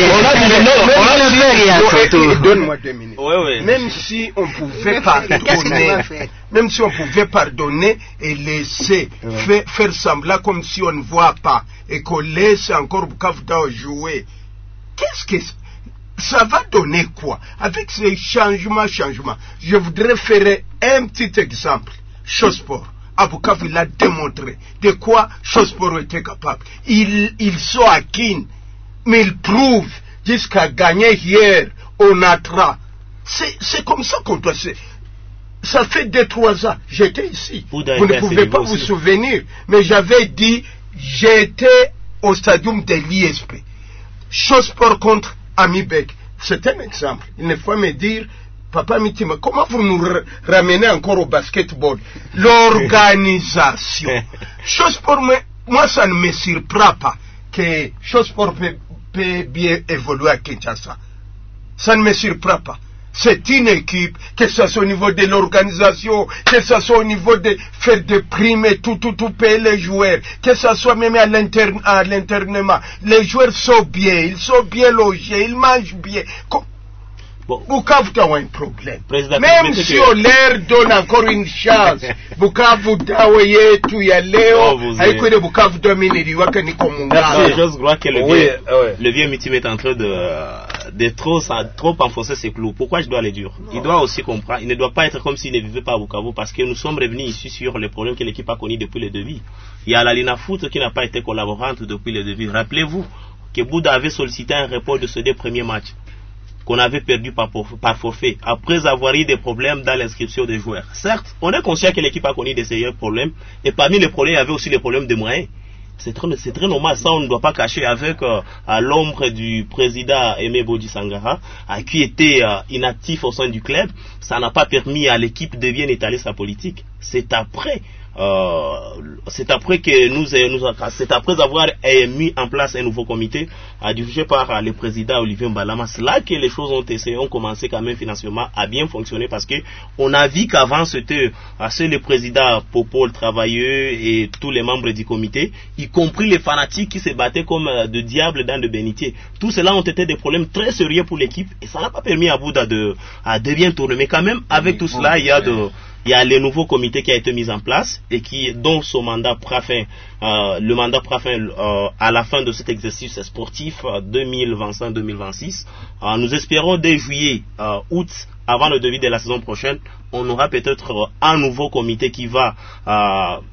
pas. Donne-moi deux minutes. Oui, oui. Même si on pouvait pardonner, même si on pouvait pardonner et laisser faire, faire semblant comme si on ne voit pas et qu'on laisse encore Bukavu Dawa jouer, qu'est-ce que ça va donner quoi avec ces changements, changements? Je voudrais faire un petit exemple. Chossport, à Bukavu, il a démontré de quoi Chossport était capable. Ils, ils sont à Kin, mais ils prouvent jusqu'à gagner hier au Natra. C'est, c'est comme ça qu'on doit se... Ça fait deux, trois ans, j'étais ici. Vous ne pouvez pas vous souvenir, mais j'avais dit, j'étais au stadium de l'I S P. Chossport contre Amibek, c'est un exemple. Il ne faut me dire, Papa Mitima, comment vous nous ramenez encore au basketball? L'organisation. Chose pour moi, moi ça ne me surprend pas que Chossport peut, peut bien évoluer à Kinshasa. Ça ne me surprend pas. C'est une équipe, que ce soit au niveau de l'organisation, que ce soit au niveau de faire des primes et tout, tout, tout, payer les joueurs, que ce soit même à l'interne, à l'internement. Les joueurs sont bien, ils sont bien logés, ils mangent bien. Bon. Bukavu Dawa a un problème. Président, même si on leur donne encore une chance, Bukavu Dawa yetu ya leo, haiko de Bukavu Dawa miniliwaka ni komungana. Je crois que le vieux, le vieux Mitima est en train de, de trop, trop enfoncer ses clous. Pourquoi je dois le dire? Il doit aussi comprendre, il ne doit pas être comme s'il ne vivait pas à Bukavu, parce que nous sommes revenus ici sur les problèmes que l'équipe a connus depuis le début. Il y a la Linafoot qui n'a pas été collaborante depuis le début. Rappelez-vous que Bouddha avait sollicité un report de ce deux premiers matchs qu'on avait perdu par, par forfait, après avoir eu des problèmes dans l'inscription des joueurs. Certes, on est conscient que l'équipe a connu des sérieux problèmes, et parmi les problèmes, il y avait aussi les problèmes de moyens. C'est très, c'est très normal, ça on ne doit pas cacher avec euh, à l'ombre du président Aimé Bodi Sangara, à qui était euh, inactif au sein du club. Ça n'a pas permis à l'équipe de bien étaler sa politique. C'est après Euh, c'est après que nous, nous c'est après avoir eh, mis en place un nouveau comité euh, dirigé par euh, le président Olivier Mbalama. C'est là que les choses ont essayé, ont commencé quand même financièrement à bien fonctionner, parce que on a vu qu'avant c'était euh, le président Popol travailleux et tous les membres du comité, y compris les fanatiques qui se battaient comme euh, de diables dans de bénitiers. Tout cela ont été des problèmes très sérieux pour l'équipe, et ça n'a pas permis à Bouddha de, à de bien tourner. Mais quand même, avec tout cela, il y a de Il y a le nouveau comité qui a été mis en place et qui, dont son mandat prend fin, euh, le mandat prend fin euh, à la fin de cet exercice sportif euh, deux mille vingt-cinq deux mille vingt-six. Euh, nous espérons dès juillet, euh, août, avant le début de la saison prochaine, on aura peut-être euh, un nouveau comité qui va euh,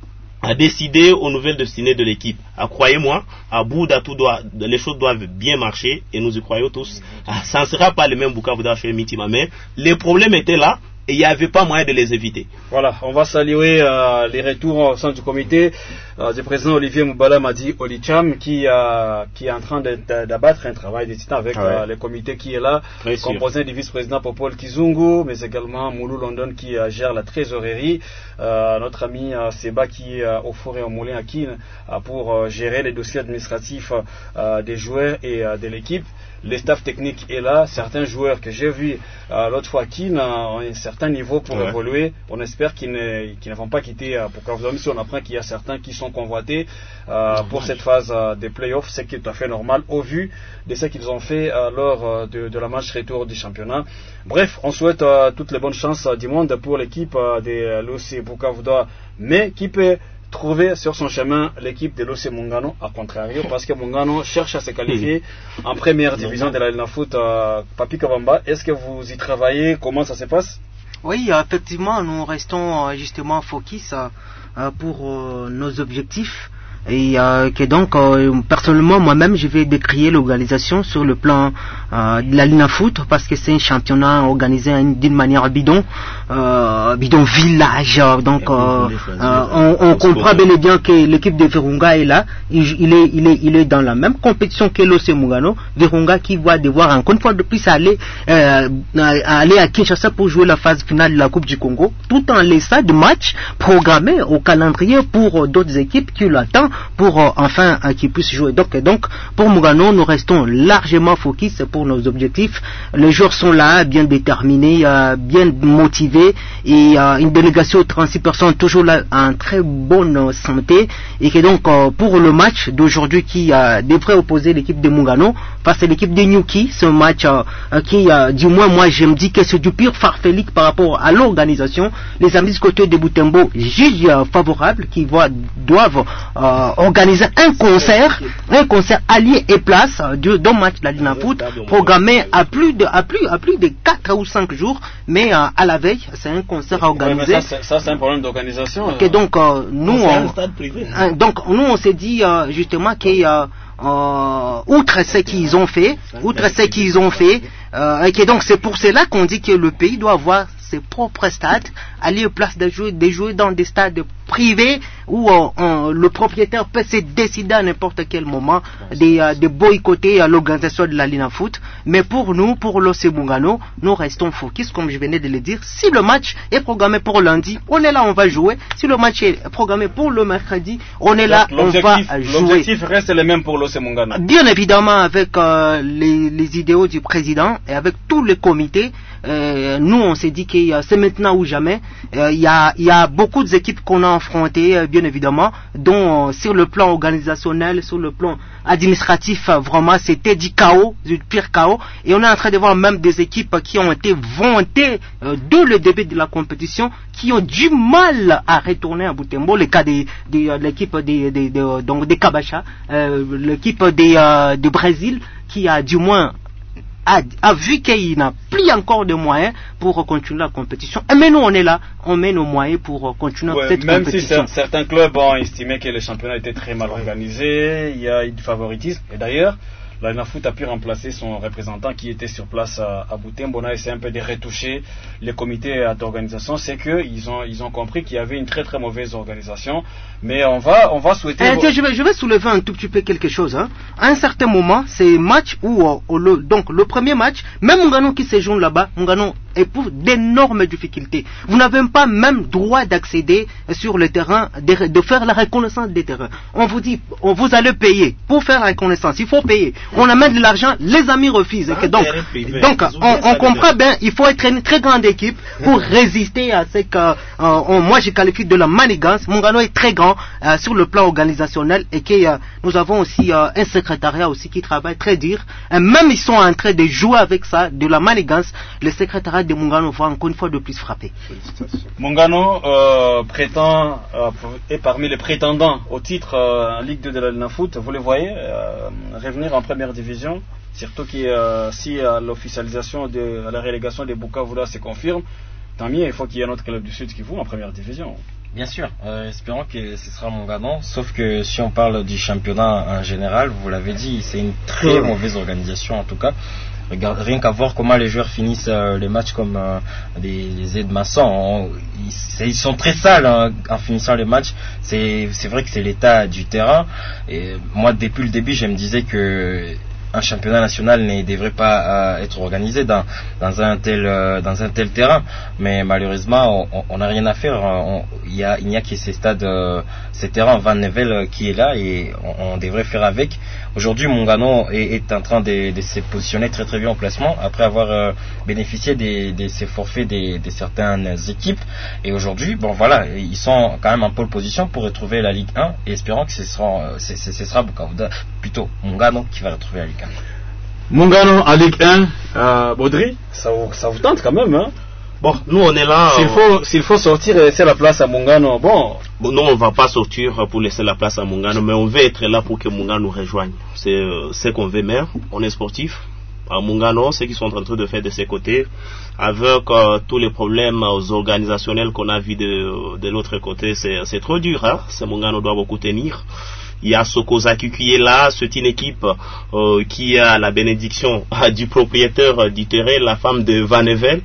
a décidé aux nouvelles destinées de l'équipe. Ah, croyez-moi, à Bouddha, tout doit, les choses doivent bien marcher et nous y croyons tous. Ah, ça ne sera pas le même Bukavu Dafer Mitima, mais les problèmes étaient là et il n'y avait pas moyen de les éviter. Voilà, on va saluer euh, les retours au sein du comité euh, du président Olivier Moubala Madi Olicham qui, euh, qui est en train d'abattre un travail de titan avec ouais. euh, le comité qui est là, Très composé sûr. du vice-président Popol Kizungu, mais également Moulou London qui euh, gère la trésorerie, euh, notre ami euh, Seba qui est euh, au Forêt au Moulin à Kin euh, pour euh, gérer les dossiers administratifs euh, des joueurs et euh, de l'équipe. Le staff technique est là, certains joueurs que j'ai vus euh, l'autre fois qui ont un certain niveau pour ouais. évoluer, on espère qu'ils ne, qu'ils ne vont pas quitter euh, pour Kavudomi. Si on apprend qu'il y a certains qui sont convoités euh, pour cette phase euh, des playoffs, c'est tout à fait normal au vu de ce qu'ils ont fait euh, lors euh, de, de la match retour du championnat. Bref, on souhaite euh, toutes les bonnes chances euh, du monde pour l'équipe euh, de l'O C Bukavuda, mais qui peut trouver sur son chemin l'équipe de l'O C Mungano à contrario, parce que Mungano cherche à se qualifier en première division de la Lina Foot. euh, Papi Kabamba, est-ce que vous y travaillez? Comment ça se passe? Oui, effectivement, nous restons justement focus euh, pour euh, nos objectifs. Et euh, que donc euh, personnellement moi-même je vais décrier l'organisation sur le plan euh, de la Lina Foot, parce que c'est un championnat organisé d'une manière bidon, euh, bidon village. Donc euh, euh, on, on comprend bel et bien que l'équipe de Virunga est là, il, il est il est il est dans la même compétition que l'O C Mungano. Virunga qui va devoir encore une fois de plus aller euh, aller à Kinshasa pour jouer la phase finale de la Coupe du Congo, tout en laissant de matchs programmés au calendrier pour euh, d'autres équipes qui l'attendent pour euh, enfin euh, qu'ils puissent jouer. Donc, donc pour Mugano, nous restons largement focus pour nos objectifs. Les joueurs sont là, bien déterminés, euh, bien motivés, et euh, une délégation de trente-six personnes toujours là en très bonne santé, et que donc euh, pour le match d'aujourd'hui qui euh, devrait opposer l'équipe de Mugano face à l'équipe de Nyuki, ce match euh, qui euh, du moins moi je me dis que c'est du pur farfelique par rapport à l'organisation. Les amis du côté de Butembo jugent euh, favorable qui voient, doivent euh, organiser un concert, un concert allié et place de deux matchs de la Lina Foot programmé à plus de à plus à plus de quatre ou cinq jours, mais euh, à la veille c'est un concert à organiser. Ouais, ça, ça c'est un problème d'organisation. Okay, donc euh, nous on, hein, donc nous on s'est dit euh, justement que euh, euh, outre ce qu'ils ont fait, outre ce qu'ils ont fait, euh, et que donc c'est pour cela qu'on dit que le pays doit avoir ses propres stades, aller aux places de jouer, de jouer dans des stades privés où euh, on, le propriétaire peut se décider à n'importe quel moment de, euh, de boycotter euh, l'organisation de la Lina Foot. Mais pour nous, pour l'O C Mungano, nous restons focus, comme je venais de le dire. Si le match est programmé pour lundi, on est là, on va jouer. Si le match est programmé pour le mercredi, on est là, on va jouer. L'objectif reste le même pour l'O C Mungano. Bien évidemment, avec euh, les, les idéaux du président et avec tous les comités, euh, nous on s'est dit que euh, c'est maintenant ou jamais. Il euh, y, a, y a beaucoup d'équipes qu'on a affrontées, euh, bien évidemment, dont euh, sur le plan organisationnel, sur le plan administratif, euh, vraiment c'était du chaos, du pire chaos. Et on est en train de voir même des équipes qui ont été vantées euh, dès le début de la compétition, qui ont du mal à retourner à Butembo. Le cas de, de, de l'équipe de, de, de, donc de Kabacha, euh, l'équipe de, euh, de Brésil, qui a du moins A, a vu qu'il n'a plus encore de moyens pour continuer la compétition. Mais nous, on est là, on met nos moyens pour continuer ouais, cette même compétition. Même si certains clubs ont estimé que le championnat était très mal organisé, il y a eu du favoritisme. Et d'ailleurs, la Lina Foot a pu remplacer son représentant qui était sur place à, à Butembo. On a essayé un peu de retoucher les comités d'organisation. C'est qu'ils ont, ils ont compris qu'il y avait une très très mauvaise organisation. Mais on va, on va souhaiter... Eh, tiens, je, vais, je vais soulever un tout petit peu quelque chose. Hein. À un certain moment, c'est match où, euh, le, donc le premier match, même Mungano qui se joue là-bas, Mungano éprouve d'énormes difficultés. Vous n'avez pas même droit d'accéder sur le terrain, de, de faire la reconnaissance des terrains. On vous dit, on vous allez payer. Pour faire la reconnaissance, il faut payer. On amène de l'argent, les amis refusent. Ah, donc, donc on, on comprend bien, il faut être une très grande équipe pour résister à ce que, euh, on, moi je qualifie de la manigance. Mungano est très grand euh, sur le plan organisationnel, et que euh, nous avons aussi euh, un secrétariat aussi qui travaille très dur. Et même ils sont en train de jouer avec ça, de la manigance. Le secrétariat de Mungano va encore une fois de plus frapper. Mungano euh, prétend, euh, est parmi les prétendants au titre euh, en Ligue deux de la Lina Foot. Vous le voyez, euh, revenir en première division, surtout que euh, si euh, l'officialisation de la relégation des Bukavu se confirme, tant mieux, il faut qu'il y ait un autre club du Sud qui joue en première division. Bien sûr, euh, espérons que ce sera Moungano, sauf que si on parle du championnat en général, vous l'avez dit, c'est une très mauvaise organisation en tout cas. Regarde, rien qu'à voir comment les joueurs finissent euh, les matchs comme euh, des, des aides-maçons, ils, ils sont très sales hein, en finissant les matchs. C'est, c'est vrai que c'est l'état du terrain. Et moi, depuis le début, je me disais que un championnat national ne devrait pas euh, être organisé dans, dans, un tel, euh, dans un tel terrain, mais malheureusement on n'a rien à faire. On, y a, il n'y a que ces stades, euh, ces terrains Van Nevel euh, qui est là et on, on devrait faire avec. Aujourd'hui Moungano est, est en train de, de se positionner très très bien au classement après avoir euh, bénéficié de, de ces forfaits de, de certaines équipes, et aujourd'hui bon voilà, ils sont quand même en pole position pour retrouver la Ligue un, et espérons que ce sera, ce, ce, ce sera Bukavu, plutôt Moungano qui va retrouver la Ligue un. Moungano en Ligue un, euh, Baudry, ça vous, ça vous tente quand même, hein? Bon, nous on est là. S'il faut, s'il faut sortir et laisser la place à Moungano, bon. Bon, non, on va pas sortir pour laisser la place à Moungano, mais on veut être là pour que Moungano nous rejoigne. C'est euh, ce qu'on veut, mais on est sportif. À Moungano, ce qu'ils sont en train de faire de ses côtés, avec euh, tous les problèmes euh, organisationnels qu'on a vu de, de l'autre côté, c'est, c'est trop dur, hein? C'est Moungano doit beaucoup tenir. Il y a Sokozaki qui est là, c'est une équipe euh, qui a la bénédiction euh, du propriétaire euh, du terrain, la femme de Van Nevel.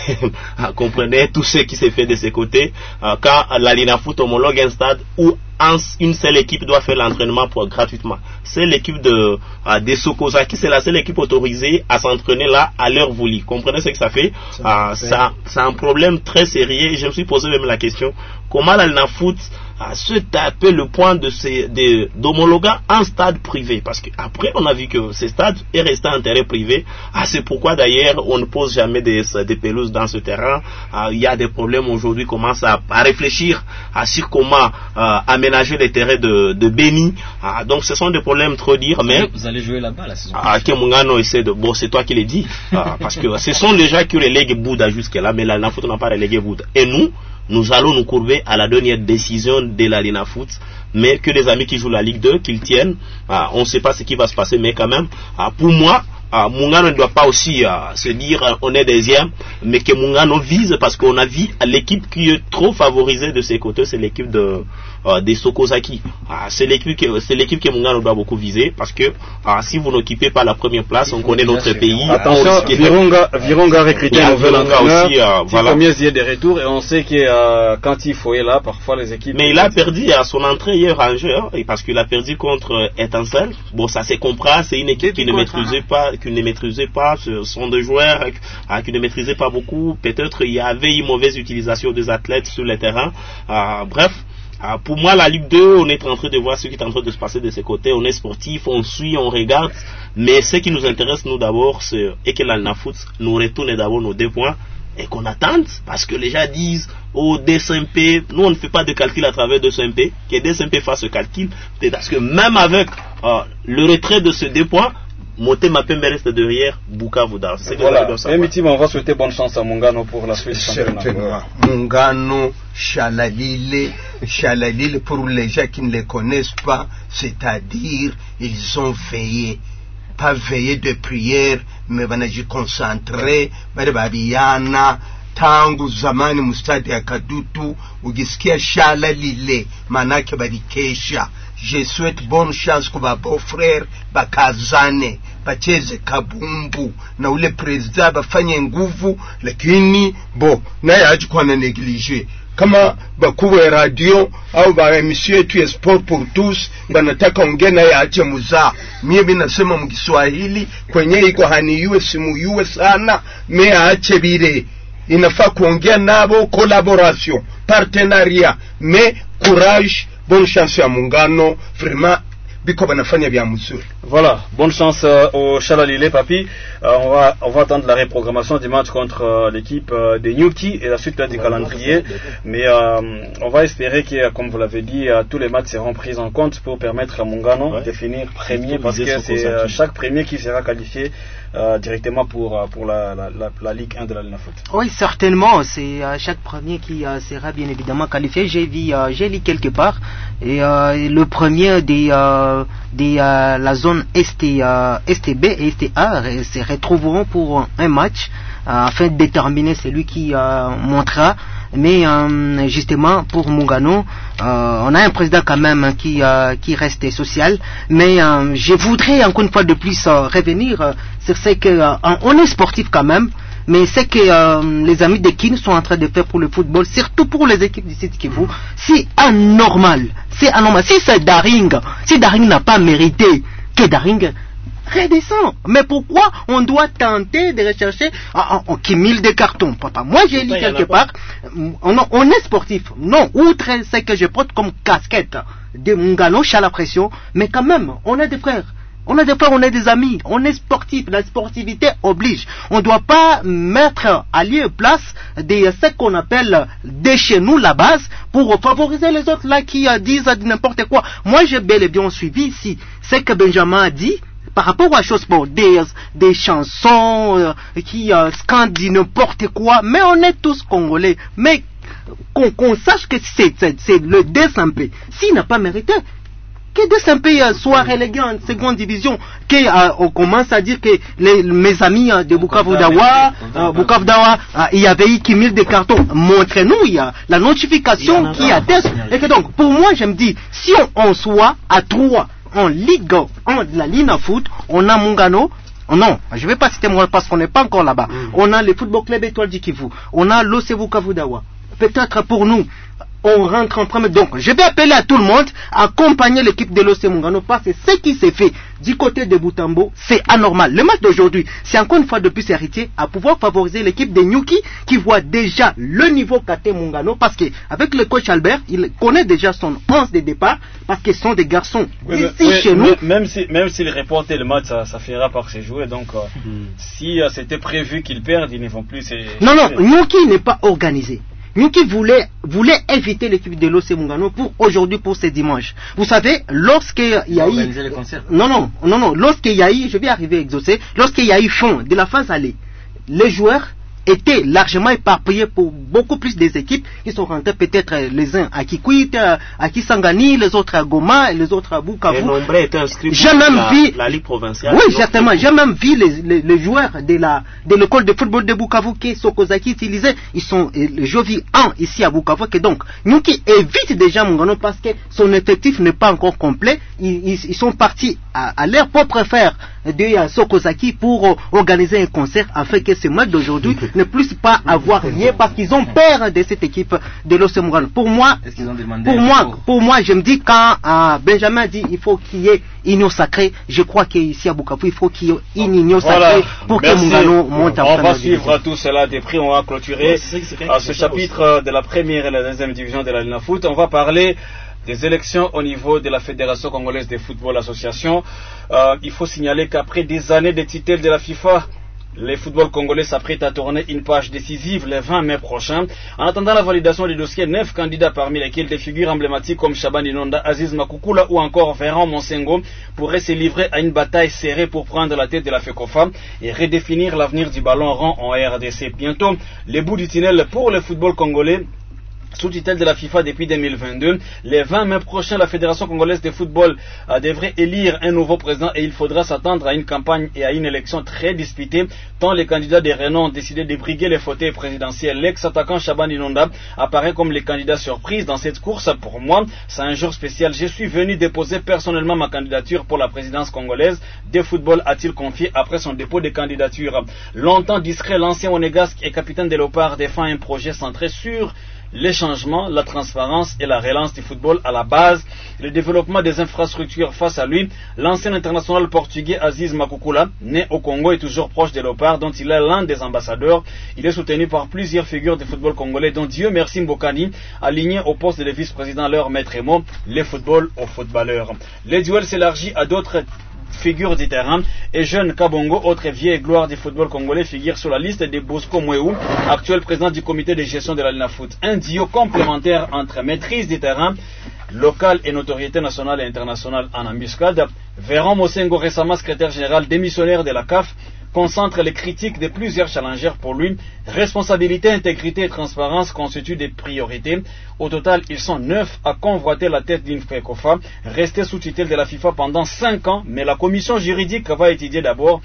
Comprenez tout ce qui s'est fait de ses côtés. Euh, quand la Lina Foot homologue un stade où un, une seule équipe doit faire l'entraînement pour, gratuitement. C'est l'équipe de, euh, de Sokozaki, c'est la seule équipe autorisée à s'entraîner là à l'heure voulue. Comprenez ce que ça fait? euh, ça, C'est un problème très sérieux. Je me suis posé même la question, comment la Lina Foot à se taper le point de ces, de, d'homologuer un stade privé, parce qu'après on a vu que ce stade est resté en terrain privé. Ah, c'est pourquoi d'ailleurs on ne pose jamais des, des pelouses dans ce terrain. Ah, il y a des problèmes aujourd'hui, on commence à, à réfléchir à sur comment euh, aménager les terrains de, de Béni. Ah, donc ce sont des problèmes trop durs, mais vous allez jouer là-bas la saison ah, que Moungano essaie de, bon c'est toi qui l'as dit, ah, parce que ce sont les gens qui relèguent Bouddha jusque-là, mais la Lina Foot n'a pas relégué Bouddha, et nous nous allons nous courber à la dernière décision de la Lina Foot, mais que les amis qui jouent la Ligue deux, qu'ils tiennent. Ah, on ne sait pas ce qui va se passer, mais quand même, ah, pour moi, ah, Moungano ne doit pas aussi ah, se dire ah, on est deuxième, mais que Moungano vise, parce qu'on a vu l'équipe qui est trop favorisée de ses côtés, c'est l'équipe de euh, des Sokozaki. Ah, c'est l'équipe que c'est l'équipe que Moungano doit beaucoup viser, parce que ah, si vous n'occupez pas la première place, on connaît notre pays. Attention, ah, Virunga, Virunga recruté un nouvel entraîneur. Aussi, euh, voilà. Combien il y a des retours, et on sait que euh, quand il faut est là, parfois les équipes. Mais il a perdu à son entrée hier en jeu, hein, parce qu'il a perdu contre Etincelle. Bon, ça se comprend, c'est une équipe qui ne maîtrisait pas, qui ne maîtrisait pas, ce sont des joueurs euh, qui ne maîtrisaient pas beaucoup. Peut-être il y avait une mauvaise utilisation des athlètes sur le terrain. Euh, bref. Ah, pour moi, la Ligue deux, on est en train de voir ce qui est en train de se passer de ses côtés. On est sportif, on suit, on regarde. Mais ce qui nous intéresse, nous d'abord, c'est et que la Lina Foot nous retourne d'abord nos deux points et qu'on attende. Parce que les gens disent, oh, D C M P, nous on ne fait pas de calcul à travers D C M P. Que D C M P fasse ce calcul. Parce que même avec euh, le retrait de ce deux points, Moté Mapembe reste derrière Bukavu. C'est voilà. Et on va souhaiter bonne chance à Moungano pour la suite. Certainement. Moungano, Chalalile, Chalalile, pour les gens qui ne les connaissent pas, c'est-à-dire, ils ont veillé. Pas veillé de prière, mais vanaji concentré, bade babiyana, tangu zamani mustadi ya Kadutu, ugisikia Chalalile, manake badikesha. Je souhaite bonne chance kwa ba beau frère bakazane bacheze kabumbu na ule president bafanye nguvu, lakini bo naye hajikuwa na neglige kama bakuwe radio au ba emission yetu ya sport pour tous banataka ongea naye aache muzaa. Mimi nasema mkiswahili kwenye iko haniwe simuyue sana, me aache bire, inafaa kuongea nabo, collaboration, partenariat, mais courage. Bonne chance à Moungano, vraiment, biko banafanya bien mzuri. Voilà, bonne chance euh, au Chalalile, papi. Euh, on va on va attendre la reprogrammation du match contre euh, l'équipe euh, de Nyuki et la suite là, du ouais, calendrier. Mais euh, on va espérer que, comme vous l'avez dit, euh, tous les matchs seront pris en compte pour permettre à Moungano ouais. de finir premier, parce que c'est euh, chaque premier qui sera qualifié euh, directement pour euh, pour la, la, la, la Ligue un de la Lina Foot. Oui, certainement, c'est euh, chaque premier qui euh, sera bien évidemment qualifié. J'ai vu, euh, j'ai lu quelque part, et euh, le premier des euh, des euh, la zone S T, euh, S T B et S T A se retrouveront pour un match afin de déterminer celui qui euh, montrera. Mais euh, justement pour Mungano, euh, on a un président quand même qui euh, qui reste social. Mais euh, je voudrais encore une fois de plus euh, revenir euh, sur ce que euh, on est sportif quand même. Mais c'est que euh, les amis de Kin sont en train de faire pour le football, surtout pour les équipes du Sud Kivu, c'est anormal. C'est anormal. Si c'est Daring, si Daring n'a pas mérité que Daring redescend. Mais pourquoi on doit tenter de rechercher ah, ah, qui mille des cartons? Papa, moi j'ai lu quelque part, on, on est sportif. Non, outre ce que je porte comme casquette de Mungano, chez la pression, mais quand même, on est des frères. On a des frères, on est des amis, on est sportif, la sportivité oblige. On ne doit pas mettre à lieu place de ce qu'on appelle de chez nous la base pour favoriser les autres là qui euh, disent n'importe quoi. Moi j'ai bel et bien suivi ici ce que Benjamin a dit par rapport à choses pour des, des chansons euh, qui euh, scandent n'importe quoi, mais on est tous congolais. Mais qu'on qu'on sache que c'est, c'est, c'est le D S M P, s'il n'a pas mérité, que D S M P euh, soit relégué en seconde division, qu'on euh, commence à dire que les, mes amis euh, de Bukavu Dawa, euh, Bukavu Dawa, euh, il y avait eu qui mille de cartons. Montrez-nous, il y a la notification qui atteste. Et que donc, pour moi, je me dis, si on, on soit à trois en Ligue, en la ligne à foot, on a Mungano. Oh non, je ne vais pas citer moi parce qu'on n'est pas encore là-bas. Mm. On a le Football Club Étoile du Kivu, on a l'O C Bukavu Dawa. Peut-être pour nous, on rentre en premier. Donc, je vais appeler à tout le monde à accompagner l'équipe de l'O C Mungano parce que ce qui s'est fait du côté de Butambo, c'est anormal. Le match d'aujourd'hui, c'est encore une fois de plus héritier à pouvoir favoriser l'équipe de Nyuki qui voit déjà le niveau K T Mungano parce que avec le coach Albert, il connaît déjà son onze de départ parce qu'ils sont des garçons oui, ici mais, chez mais, nous. Même si, même s'il reportait le match, ça, ça finira par se jouer. Donc, euh, mm. si euh, c'était prévu qu'ils perdent, ils ne vont plus se... Non, non, Nyuki n'est pas organisé. Nyuki voulait, voulait inviter l'équipe de l'O C Mungano pour aujourd'hui, pour ce dimanche. Vous savez, lorsqu'il y a eu... Non, non, non, non, lorsqu'il y a eu, je vais arriver à exaucer, lorsqu'il y a eu fond de la phase aller, les joueurs étaient largement éparpillés pour beaucoup plus des équipes. Ils sont rentrés peut-être les uns à Kikwit, à Kisangani, les autres à Goma et les autres à Bukavu. Les nombreux étaient inscrits pour la, vu, la Ligue provinciale. Oui, certainement. J'ai même vu les, les, les joueurs de la de l'école de football de Bukavu que Sokozaki utilisait. Ils sont, je vis un ici à Bukavu. Que donc, nous qui évite déjà Mungano parce que son effectif n'est pas encore complet. Ils, ils, ils sont partis à, à leur propre faire de Sokozaki pour euh, organiser un concert afin que ce match d'aujourd'hui ne puisse pas avoir lieu parce qu'ils ont peur de cette équipe de l'O C Mungano. Pour moi, pour moi, pour moi, je me dis quand euh, Benjamin dit il faut qu'il y ait union sacrée, je crois qu'ici à Bukavu il faut qu'il y ait une union voilà. sacrée pour Merci. que Mungano monte en première division. On va suivre tout cela des prix, on va clôturer à ce chapitre de la première et la deuxième division de la Ligue Foot. On va parler des élections au niveau de la Fédération congolaise de football association. Euh, il faut signaler qu'après des années de titel de la FIFA, le football congolais s'apprête à tourner une page décisive le vingt mai prochain. En attendant la validation du dossier, neuf candidats parmi lesquels des figures emblématiques comme Shaban Inonda, Aziz Makukula ou encore Véran Monsengo pourraient se livrer à une bataille serrée pour prendre la tête de la FECOFA et redéfinir l'avenir du ballon rond en R D C. Bientôt, les bouts du tunnel pour le football congolais sous tutelle de la FIFA depuis deux mille vingt-deux. Le vingt mai prochain, la Fédération congolaise de football euh, devrait élire un nouveau président et il faudra s'attendre à une campagne et à une élection très disputée tant les candidats des renom ont décidé de briguer les fauteuils présidentiels. L'ex-attaquant Shaban Inonda apparaît comme le candidat surprise dans cette course. Pour moi, c'est un jour spécial. Je suis venu déposer personnellement ma candidature pour la présidence congolaise de football, a-t-il confié après son dépôt de candidature. Longtemps discret, l'ancien monégasque et capitaine des Léopards défend un projet centré sur les changements, la transparence et la relance du football à la base, le développement des infrastructures. Face à lui, l'ancien international portugais Aziz Makukula, né au Congo et toujours proche des Léopards, dont il est l'un des ambassadeurs. Il est soutenu par plusieurs figures du football congolais, dont Dieu merci Mbokani, aligné au poste de vice-président leur maître et mot, le football aux footballeurs. Le duel s'élargit à d'autres figure du terrain et jeune Kabongo, autre vieille gloire du football congolais, figure sur la liste de Bosco Mweu, actuel président du comité de gestion de la Ligue Foot. Un duo complémentaire entre maîtrise du terrain local et notoriété nationale et internationale en embuscade. Véran Mosengo, récemment secrétaire général démissionnaire de la C A F, concentre les critiques de plusieurs challengers pour lui. Responsabilité, intégrité et transparence constituent des priorités. Au total, ils sont neuf à convoiter la tête d'une FECOFA, restée sous tutelle de la FIFA pendant cinq ans, mais la commission juridique va étudier d'abord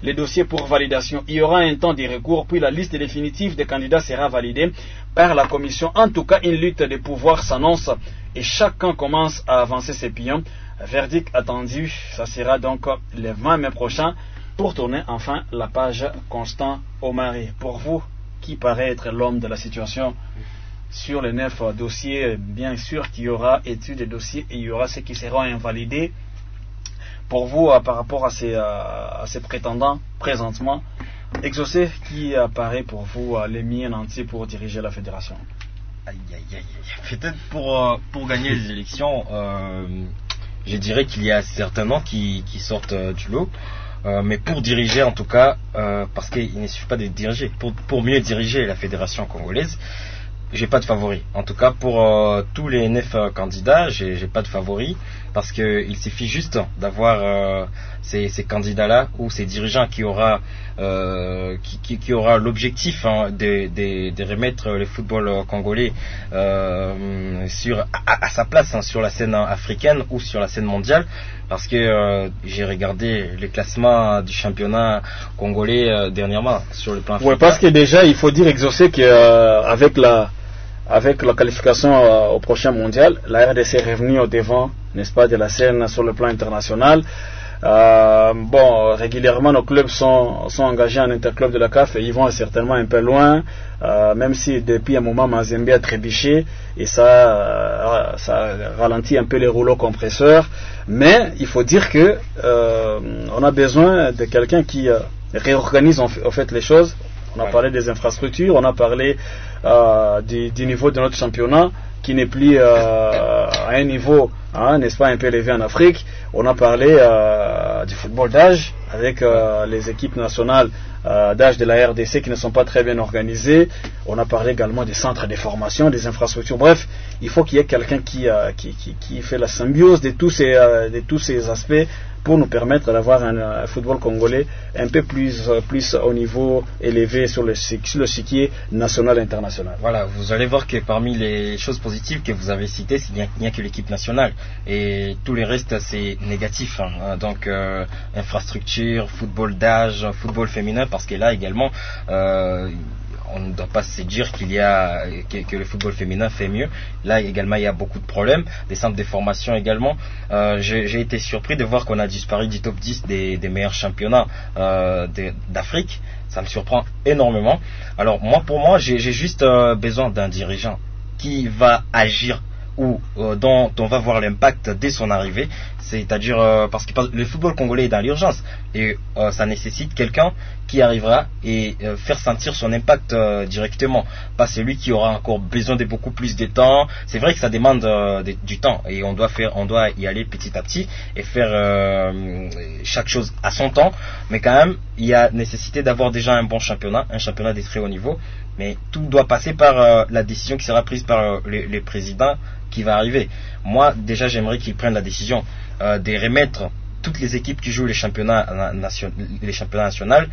les dossiers pour validation. Il y aura un temps de recours, puis la liste définitive des candidats sera validée par la commission. En tout cas, une lutte des pouvoirs s'annonce et chacun commence à avancer ses pions. Verdict attendu, ça sera donc le vingt mai prochain pour tourner enfin la page Constant Omari. Pour vous, qui paraît être l'homme de la situation sur les neuf dossiers, bien sûr qu'il y aura étude des dossiers et il y aura ceux qui seront invalidés. Pour vous, euh, par rapport à ces, euh, à ces prétendants présentement, Exaucé, qui apparaît pour vous euh, les miens entiers pour diriger la fédération? Aïe, aïe, aïe, aïe. Peut-être pour, euh, pour gagner les élections, euh, je dirais qu'il y a certains noms qui, qui sortent euh, du lot. Euh, mais pour diriger en tout cas, euh, parce qu'il ne suffit pas de diriger, pour, pour mieux diriger la fédération congolaise, j'ai pas de favori. En tout cas pour euh, tous les neuf euh, candidats, j'ai, j'ai pas de favori, parce que il suffit juste d'avoir euh, ces, ces candidats-là ou ces dirigeants qui aura euh, qui, qui, qui aura l'objectif hein, de, de, de remettre le football congolais euh, sur à, à sa place hein, sur la scène africaine ou sur la scène mondiale. Parce que euh, j'ai regardé les classements du championnat congolais euh, dernièrement sur le plan africain. Oui, parce que déjà il faut dire Exaucé qu'avec euh, la avec la qualification euh, au prochain mondial, la R D C est revenue au devant, n'est-ce pas, de la scène sur le plan international. Euh, bon, régulièrement nos clubs sont, sont engagés en interclub de la C A F et ils vont certainement un peu loin, euh, même si depuis un moment Mazembe a trébuché et ça, euh, ça ralentit un peu les rouleaux compresseurs. Mais il faut dire que euh, on a besoin de quelqu'un qui euh, réorganise en fait, en fait les choses. On a parlé des infrastructures, on a parlé euh, du, du niveau de notre championnat qui n'est plus euh, à un niveau, hein, n'est-ce pas, un peu élevé en Afrique. On a parlé euh, du football d'âge avec euh, les équipes nationales euh, d'âge de la R D C qui ne sont pas très bien organisées. On a parlé également des centres de formation, des infrastructures. Bref, il faut qu'il y ait quelqu'un qui, euh, qui, qui, qui fait la symbiose de tous ces, euh, de tous ces aspects pour nous permettre d'avoir un, un football congolais un peu plus, euh, plus au niveau élevé sur le, sur le chiquier national et international. Voilà, vous allez voir que parmi les choses positives que vous avez citées, il n'y a, il n'y a que l'équipe nationale et tout le reste c'est négatif. Hein. Donc euh, infrastructure, football d'âge, football féminin, parce que là également euh, on ne doit pas se dire qu'il y a que, que le football féminin fait mieux. Là également il y a beaucoup de problèmes, des centres de formation également. Euh, j'ai, j'ai été surpris de voir qu'on a disparu du top dix des, des meilleurs championnats euh, de, d'Afrique. Ça me surprend énormément. Alors moi pour moi j'ai, j'ai juste euh, besoin d'un dirigeant qui va agir ou euh, dont on va voir l'impact dès son arrivée, c'est-à-dire euh, parce que le football congolais est dans l'urgence et euh, ça nécessite quelqu'un qui arrivera et euh, faire sentir son impact euh, directement, pas celui qui aura encore besoin de beaucoup plus de temps. C'est vrai que ça demande euh, de, du temps et on doit faire, on doit y aller petit à petit et faire euh, chaque chose à son temps, mais quand même il y a nécessité d'avoir déjà un bon championnat, un championnat de très haut niveau, mais tout doit passer par euh, la décision qui sera prise par euh, les, les présidents qui va arriver. Moi déjà j'aimerais qu'ils prennent la décision euh, de remettre toutes les équipes qui jouent les championnats, nation, les championnats nationaux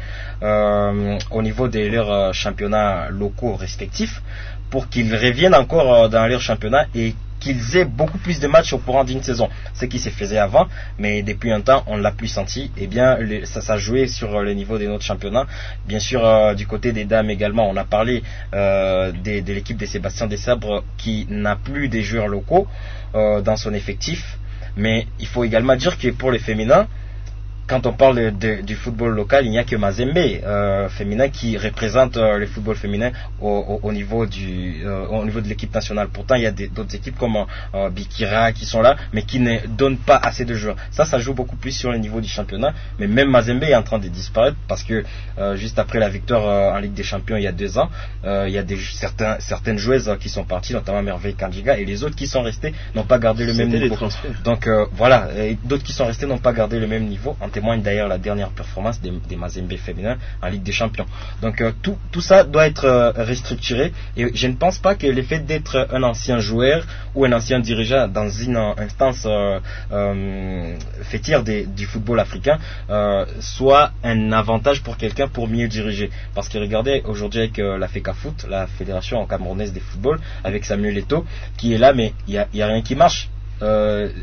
euh, au niveau de leurs euh, championnats locaux respectifs pour qu'ils reviennent encore euh, dans leurs championnats et qu'ils aient beaucoup plus de matchs au courant d'une saison, ce qui se faisait avant, mais depuis un temps on ne l'a plus senti. Et bien les, ça, ça jouait sur le niveau de notre championnat. Bien sûr euh, du côté des dames également, on a parlé euh, de, de l'équipe de Sébastien Desabre qui n'a plus des joueurs locaux euh, dans son effectif, mais il faut également dire que pour les féminins, quand on parle de, du football local, il n'y a que Mazembe euh, féminin qui représente euh, le football féminin au, au, au niveau du, euh, au niveau de l'équipe nationale. Pourtant, il y a des, d'autres équipes comme euh, Bikira qui sont là, mais qui ne donnent pas assez de joueurs. Ça, ça joue beaucoup plus sur le niveau du championnat. Mais même Mazembe est en train de disparaître parce que euh, juste après la victoire euh, en Ligue des Champions il y a deux ans, euh, il y a des, certains, certaines joueuses qui sont parties, notamment Merveille Kanjiga, et les autres qui sont restés n'ont pas gardé le C'était même niveau. Donc euh, voilà, et d'autres qui sont restés n'ont pas gardé le même niveau. En témoigne d'ailleurs la dernière performance des, des Mazembe féminins en Ligue des Champions. Donc euh, tout, tout ça doit être euh, restructuré et je ne pense pas que le fait d'être un ancien joueur ou un ancien dirigeant dans une instance euh, euh, fêtière des, du football africain euh, soit un avantage pour quelqu'un pour mieux diriger. Parce que regardez aujourd'hui avec euh, la FECAFOOT, la Fédération camerounaise de football, avec Samuel Eto'o qui est là, mais il n'y a, a rien qui marche. Euh,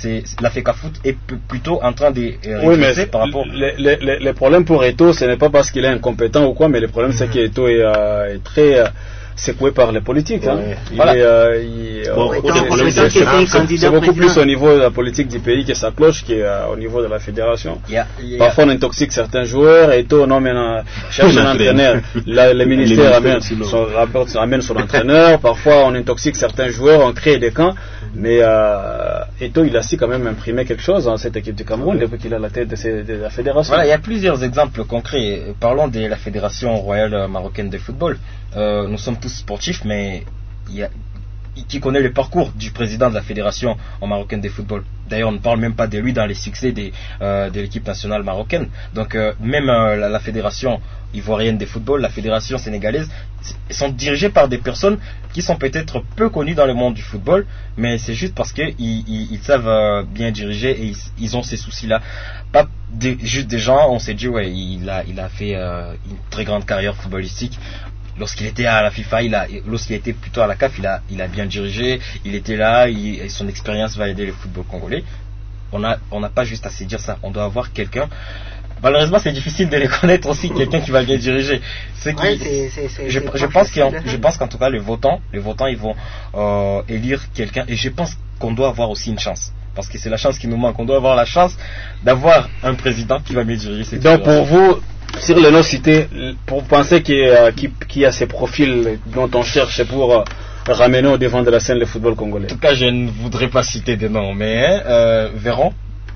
c'est, la FECAFOOT est p- plutôt en train de euh, oui, mais par rapport. Les, les, les, les problèmes pour Eto'o, ce n'est pas parce qu'il est incompétent ou quoi, mais le problème mm-hmm. c'est qu'Eto'o est, euh, est très euh, secoué par les politiques. Hein. Ouais. Il voilà. est, euh, il, bon, euh, c'est, c'est, c'est, c'est, c'est beaucoup plus au niveau de la politique du pays que ça cloche qu'au niveau de la fédération. Yeah, yeah. Parfois on intoxique certains joueurs, Eto'o non, mais non, cherche un entraîneur. La, le ministère amène son, rapporte, amène son entraîneur. Parfois on intoxique certains joueurs, on crée des camps. Mais euh, Eto'o, il a su quand même imprimer quelque chose dans cette équipe du Cameroun depuis qu'il a la tête de, ces, de la fédération. Voilà, il y a plusieurs exemples concrets. Parlons de la Fédération royale marocaine de football. Euh, nous sommes tous sportifs, mais il y a, qui connaît le parcours du président de la Fédération marocaine de football. D'ailleurs, on ne parle même pas de lui dans les succès des, euh, de l'équipe nationale marocaine. Donc, euh, même euh, la, la Fédération ivoirienne de football, la Fédération sénégalaise, sont dirigées par des personnes qui sont peut-être peu connues dans le monde du football, mais c'est juste parce qu'ils ils, ils savent euh, bien diriger et ils, ils ont ces soucis-là. Pas des, juste des gens, on s'est dit, ouais, il a, il a fait euh, une très grande carrière footballistique. Lorsqu'il était à la FIFA, il a, lorsqu'il était plutôt à la C A F, il a, il a bien dirigé, il était là, il, son expérience va aider le football congolais. On a, on n'a pas juste à se dire ça, on doit avoir quelqu'un. Malheureusement, c'est difficile de les connaître aussi, quelqu'un qui va bien diriger. C'est ouais, qui, c'est, c'est, c'est, je, c'est je pense qu'en, je pense qu'en tout cas, les votants, les votants, ils vont euh, élire quelqu'un, et je pense qu'on doit avoir aussi une chance. Parce que c'est la chance qui nous manque. On doit avoir la chance d'avoir un président qui va mieux diriger cette Donc pour vous, sur les noms cités, pour penser qu'il y a, qu'il y a ces profils dont on cherche pour euh, ramener au devant de la scène le football congolais. En tout cas, je ne voudrais pas citer des noms, mais euh, Véron.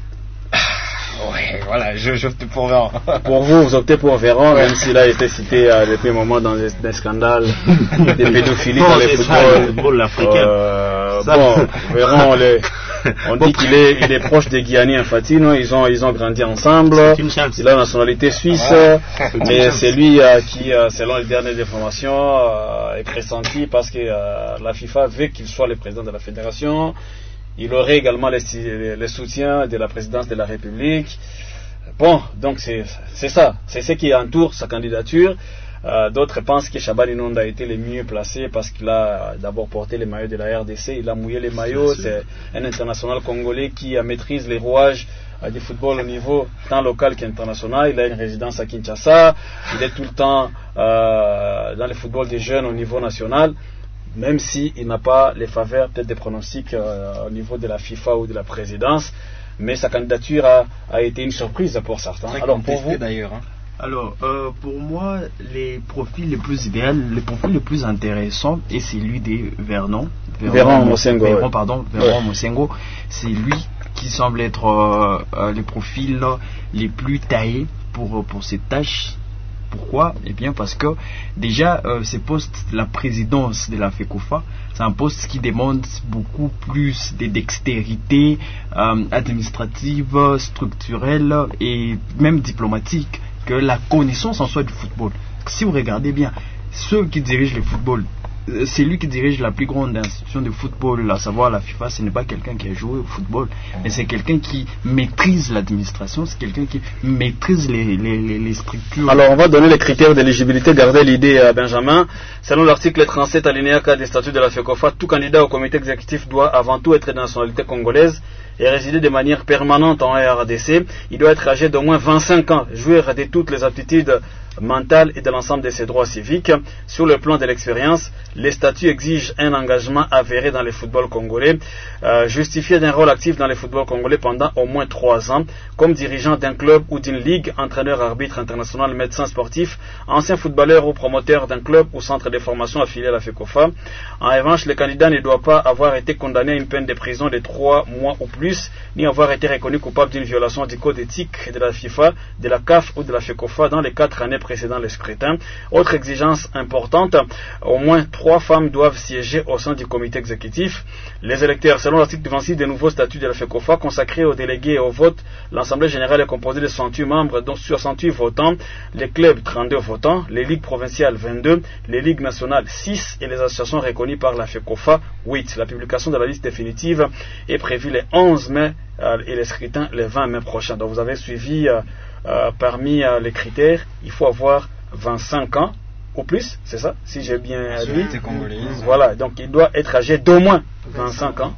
Ouais, voilà, je, je opte pour Véron. Pour vous, vous optez pour Véron, ouais. Même s'il a été cité euh, depuis un moment dans des, des scandales, des pédophilies dans le football, football africain. Euh, bon, Véron, les, on dit qu'il est, il est proche des Guyanais Infantino, ils ont, ils ont grandi ensemble. Il a la nationalité suisse, ouais, mais c'est lui euh, qui, euh, selon les dernières informations, euh, est pressenti parce que euh, la FIFA veut qu'il soit le président de la fédération. Il aurait également le, le soutien de la présidence de la République. Bon, donc c'est, c'est ça, c'est ce qui entoure sa candidature. Euh, d'autres pensent que Shaban Inonda a été le mieux placé parce qu'il a d'abord porté les maillots de la R D C, il a mouillé les maillots, c'est un international congolais qui maîtrise les rouages euh, du football au niveau tant local qu'international. Il a une résidence à Kinshasa, il est tout le temps euh, dans le football des jeunes au niveau national. Même s'il si n'a pas les faveurs peut-être des pronostics euh, au niveau de la FIFA ou de la présidence, mais sa candidature a, a été une surprise pour certains. Très Alors pour vous d'ailleurs. Hein. Alors euh, pour moi, les profils les plus idéaux, le profil le plus intéressant est celui de Vernon. Véron Mosengo. Véron, pardon, Véron ouais. Mosengo. C'est lui qui semble être euh, euh, le profil les plus taillés pour pour cette tâche. Pourquoi? Eh bien parce que déjà euh, ce poste de la présidence de la FECOFA, c'est un poste qui demande beaucoup plus de dextérité euh, administrative, structurelle et même diplomatique que la connaissance en soi du football. Si vous regardez bien, ceux qui dirigent le football, c'est lui qui dirige la plus grande institution de football, à savoir la FIFA. Ce n'est pas quelqu'un qui a joué au football, mais c'est quelqu'un qui maîtrise l'administration, c'est quelqu'un qui maîtrise les, les, les structures. Alors on va donner les critères d'éligibilité, gardez l'idée à Benjamin. Selon l'article trente-sept alinéa quatre des statuts de la FECOFA, tout candidat au comité exécutif doit avant tout être de nationalité congolaise et résider de manière permanente en R D C. Il doit être âgé d'au moins vingt-cinq ans, jouir de toutes les aptitudes mentales et de l'ensemble de ses droits civiques. Sur le plan de l'expérience, les statuts exigent un engagement avéré dans le football congolais, euh, justifié d'un rôle actif dans le football congolais pendant au moins trois ans, comme dirigeant d'un club ou d'une ligue, entraîneur, arbitre international, médecin sportif, ancien footballeur ou promoteur d'un club ou centre de formation affilié à la FECOFA. En revanche, le candidat ne doit pas avoir été condamné à une peine de prison de trois mois ou plus, ni avoir été reconnu coupable d'une violation du code éthique de la FIFA, de la C A F ou de la FECOFA dans les quatre années précédant le scrutin. Autre exigence importante, au moins trois femmes doivent siéger au sein du comité exécutif. Les électeurs, selon l'article vingt-six des nouveaux statuts de la FECOFA consacrés aux délégués et au vote, l'Assemblée générale est composée de soixante-huit membres, dont soixante-huit votants, les clubs trente-deux votants, les ligues provinciales vingt-deux, les ligues nationales six et les associations reconnues par la FECOFA huit. La publication de la liste définitive est prévue le onze mai euh, et le scrutin le vingt mai prochain. Donc vous avez suivi euh, euh, parmi euh, les critères, il faut avoir vingt-cinq ans ou plus, c'est ça, si j'ai bien dit. Voilà, donc il doit être âgé d'au moins vingt-cinq ans.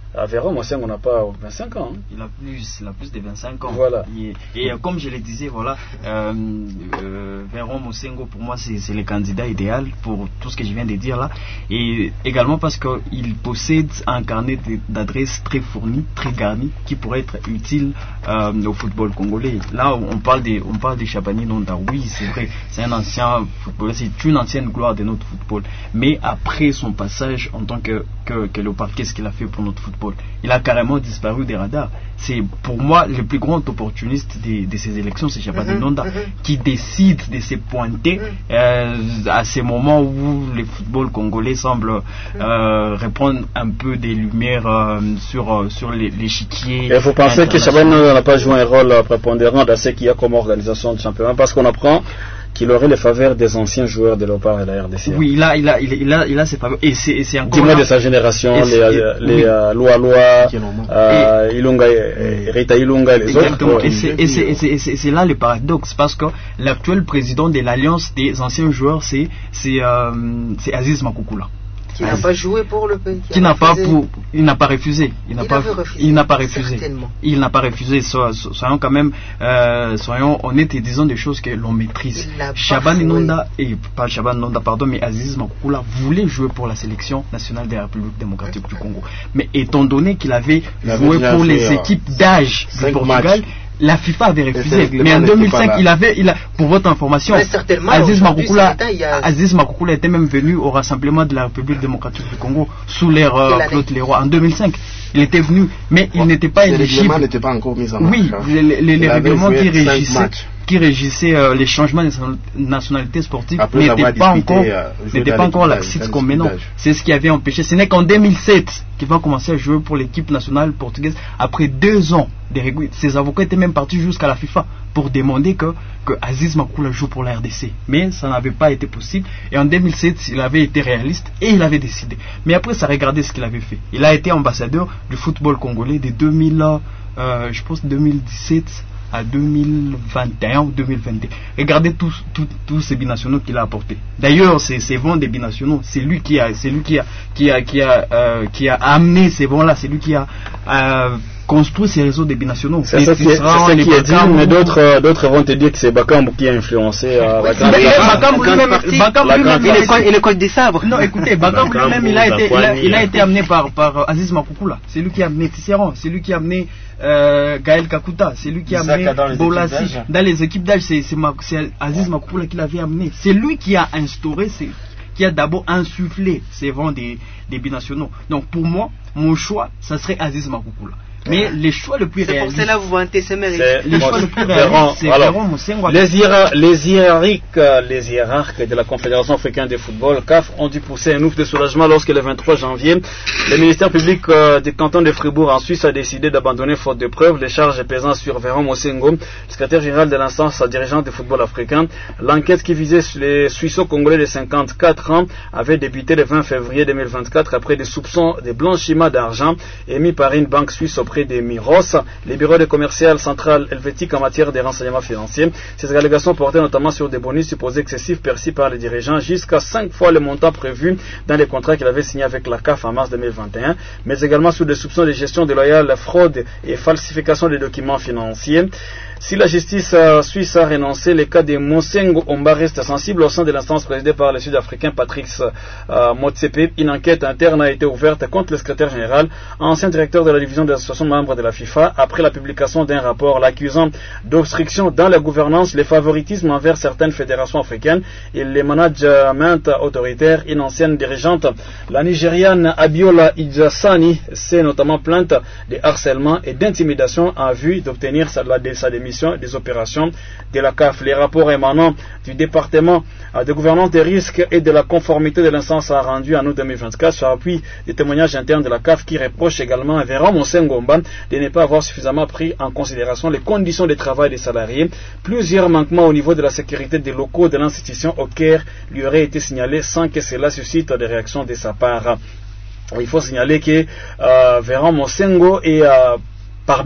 À Véron, moi, on n'a pas vingt-cinq ans. Hein. Il a plus, il a plus de vingt-cinq ans. Voilà. Et, et euh, comme je le disais, voilà, euh, euh, Véron Mosengo, pour moi, c'est le candidat idéal pour tout ce que je viens de dire là. Et également parce qu'il possède un carnet d'adresses très fourni, très garni, qui pourrait être utile euh, au football congolais. Là, on parle de, on parle de Chabani Nonda. Oui, c'est vrai, c'est un ancien footballeur, c'est une ancienne gloire de notre football. Mais après son passage en tant que, que, que léopard, qu'est-ce qu'il a fait pour notre football? Il a carrément disparu des radars. C'est pour moi le plus grand opportuniste de, de ces élections, c'est Chabani mm-hmm, Nonda, mm-hmm. qui décide de se pointer mm-hmm. euh, à ces moments où le football congolais semble euh, répondre un peu des lumières euh, sur, sur l'échiquier. Et vous pensez que Chabani Nonda n'a pas joué un rôle prépondérant dans ce qu'il y a comme organisation du championnat, parce qu'on apprend qu'il aurait les faveurs des anciens joueurs de Léopard et de la R D C. Oui, il a, il a, il a, il a, il a ses faveurs. Et c'est encore. Dis-moi de sa génération, les, et, les oui. euh, Loa Loa, euh, Ilunga, Rita Ilunga et les exactement. autres. Et c'est là le paradoxe, parce que l'actuel président de l'Alliance des anciens joueurs, c'est euh, Aziz Makoukoula. Qui n'a pas joué pour le pays. Qui n'a pas pour, il n'a pas refusé. Il n'a pas, refusé, il n'a pas refusé. Certainement. Il n'a pas refusé. So, so, soyons quand même, euh, soyons honnêtes et disons des choses que l'on maîtrise. Chabani Nonda et pas Chabani Nonda, pardon, mais Aziz Makoukoula voulait jouer pour la sélection nationale de la République démocratique du Congo. Mais étant donné qu'il avait il joué avait pour les euh, équipes d'âge du Portugal. Matchs. La FIFA avait refusé, mais en deux mille cinq, il avait, il a, pour votre information, Aziz Makoukoula, a... Aziz Makoukoula était même venu au rassemblement de la République démocratique du Congo sous l'ère euh, Claude Leroy en deux mille cinq. Il était venu, mais il n'était pas éligible. Les règlements n'étaient pas encore mis en marche. Oui, les, les, les règlements qui régissaient, qui régissaient euh, les changements de nationalité sportive n'étaient pas encore, euh, n'étaient pas encore laxistes comme maintenant. C'est ce qui avait empêché. Ce n'est qu'en deux mille sept qu'il va commencer à jouer pour l'équipe nationale portugaise après deux ans. Ses avocats étaient même partis jusqu'à la FIFA pour demander que, que Aziz Makoukoula joue pour la R D C. Mais ça n'avait pas été possible. Et en deux mille sept, il avait été réaliste et il avait décidé. Mais après, ça regardait ce qu'il avait fait. Il a été ambassadeur du football congolais de deux mille, euh, je pense deux mille dix-sept à deux mille vingt et un ou deux mille vingt et un. Regardez tous, tous, tous ces binationaux qu'il a apportés. D'ailleurs, ces, ces vents des binationaux, c'est lui qui a, c'est lui qui a, qui a, qui a, euh, qui a amené ces vents-là. C'est lui qui a euh, construit ces réseaux des binationaux. C'est ça qui est, ça qui est dit, mais d'autres, euh, d'autres vont te dire que c'est Bakambu qui a influencé. Euh, Bakambu lui-même, et le code des sabres. Non, écoutez, Bakambu lui-même, il a été, il a, il a été amené par, par Aziz Makoukoula. C'est lui qui a amené Tisserand, c'est lui qui a amené euh, Gaël Kakuta, c'est lui qui a amené Bolassi. Dans les équipes d'âge, c'est Aziz Makoukoula qui l'avait amené. C'est lui qui a instauré, qui a d'abord insufflé ces vents des, des binationaux. Donc pour moi, mon choix, ça serait Aziz Makoukoula. Mais les choix le plus réalistes. C'est pour cela que vous vantez ce mérite. Les choix le plus réalistes, c'est Véron Mosengo. Les, hiérar les hiérarques, les hiérarques de la Confédération africaine de football, C A F, ont dû pousser un ouf de soulagement lorsque le vingt-trois janvier, le ministère public euh, du canton de Fribourg en Suisse a décidé d'abandonner faute de preuves les charges pesant sur Véron Mosengo, secrétaire général de l'instance dirigeante du football africain. L'enquête qui visait les Suisseaux-Congolais de cinquante-quatre ans avait débuté le vingt février deux mille vingt-quatre après des soupçons de blanchiment d'argent émis par une banque suisse auprès des Miros, les bureaux de commercial central helvétique en matière de renseignements financiers. Ces allégations portaient notamment sur des bonus supposés excessifs perçus par les dirigeants, jusqu'à cinq fois le montant prévu dans les contrats qu'il avait signés avec la C A F en mars deux mille vingt et un, mais également sur des soupçons de gestion déloyale, fraude et falsification des documents financiers. Si la justice euh, suisse a renoncé, les cas de Mosengo Omba restent sensibles au sein de l'instance présidée par le Sud-Africain Patrick euh, Motsepe. Une enquête interne a été ouverte contre le secrétaire général, ancien directeur de la division des associations membres de la FIFA, après la publication d'un rapport l'accusant d'obstruction dans la gouvernance, le favoritisme envers certaines fédérations africaines et le management autoritaire. Une ancienne dirigeante, la Nigériane Abiola Idjassani, s'est notamment plainte de harcèlement et d'intimidation en vue d'obtenir sa, sa démission des opérations de la C A F. Les rapports émanant du département de gouvernance des risques et de la conformité de l'instance a rendu en août deux mille vingt-quatre sur appui des témoignages internes de la C A F qui reprochent également à Véron Mosengo de ne pas avoir suffisamment pris en considération les conditions de travail des salariés. Plusieurs manquements au niveau de la sécurité des locaux de l'institution au Caire lui auraient été signalés sans que cela suscite des réactions de sa part. Il faut signaler que euh, Véron Mosengo est euh, parmi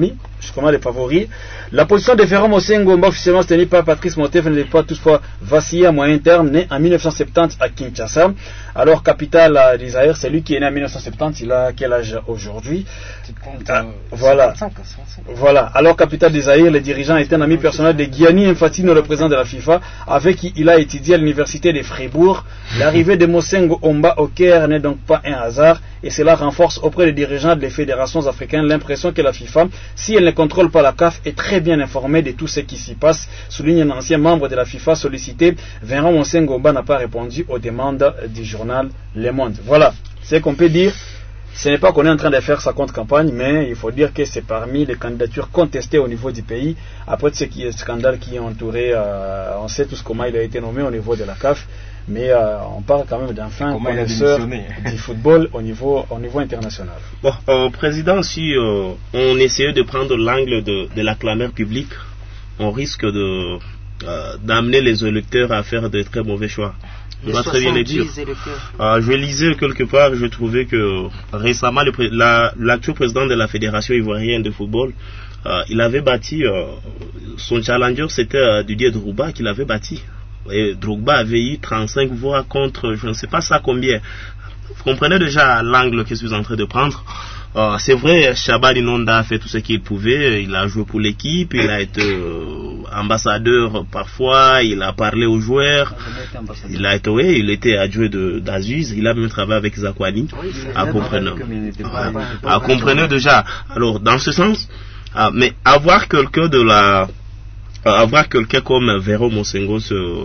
justement les favoris. La position de Véro Mosengo Omba, officiellement tenue par Patrice Motsepe, n'est pas toutefois vacillée à moyen terme, né en mille neuf cent soixante-dix à Kinshasa. Alors, capitale euh, d'Isaïr, c'est lui qui est né en mille neuf cent soixante-dix, il a quel âge aujourd'hui? ah, Voilà. Voilà. Alors, capitale d'Isaïr, le dirigeant est un ami personnel de Gianni Infantino, le président de la FIFA, avec qui il a étudié à l'université de Fribourg. L'arrivée de Mosengo Omba au Caire n'est donc pas un hasard, et cela renforce auprès des dirigeants des fédérations africaines l'impression que la FIFA, si elle ne contrôle pas la C A F, est très bien informée de tout ce qui s'y passe, souligne un ancien membre de la FIFA sollicité. Vincent Mosengo Omba n'a pas répondu aux demandes du journal Le Monde. Voilà, c'est qu'on peut dire. Ce n'est pas qu'on est en train de faire sa contre-campagne, mais il faut dire que c'est parmi les candidatures contestées au niveau du pays. Après ce qui est scandale qui est entouré, euh, on sait tous comment il a été nommé au niveau de la C A F, mais euh, on parle quand même d'un fin connaisseur du football au niveau, au niveau international. Bon, euh, Président, si euh, on essayait de prendre l'angle de, de la clameur publique, on risque de, euh, d'amener les électeurs à faire de très mauvais choix. Je dois très bien le dire. Euh, je lisais quelque part, je trouvais que récemment, le pré la, l'actuel président de la Fédération ivoirienne de football, euh, il avait bâti, euh, son challenger, c'était euh, Didier Drogba qu'il avait bâti. Et Drogba avait eu trente-cinq voix contre, je ne sais pas ça combien. Vous comprenez déjà l'angle que je suis en train de prendre. Euh, c'est vrai, Shaban Inonda a fait tout ce qu'il pouvait, il a joué pour l'équipe, il a été euh, ambassadeur parfois, il a parlé aux joueurs, il a été, oui, il était adjoint d'Aziz, il a même travaillé avec Zakwani, oui, à comprendre, à comprendre déjà. Alors, dans ce sens, euh, mais avoir quelqu'un de la, euh, avoir quelqu'un comme Véro Mosengo,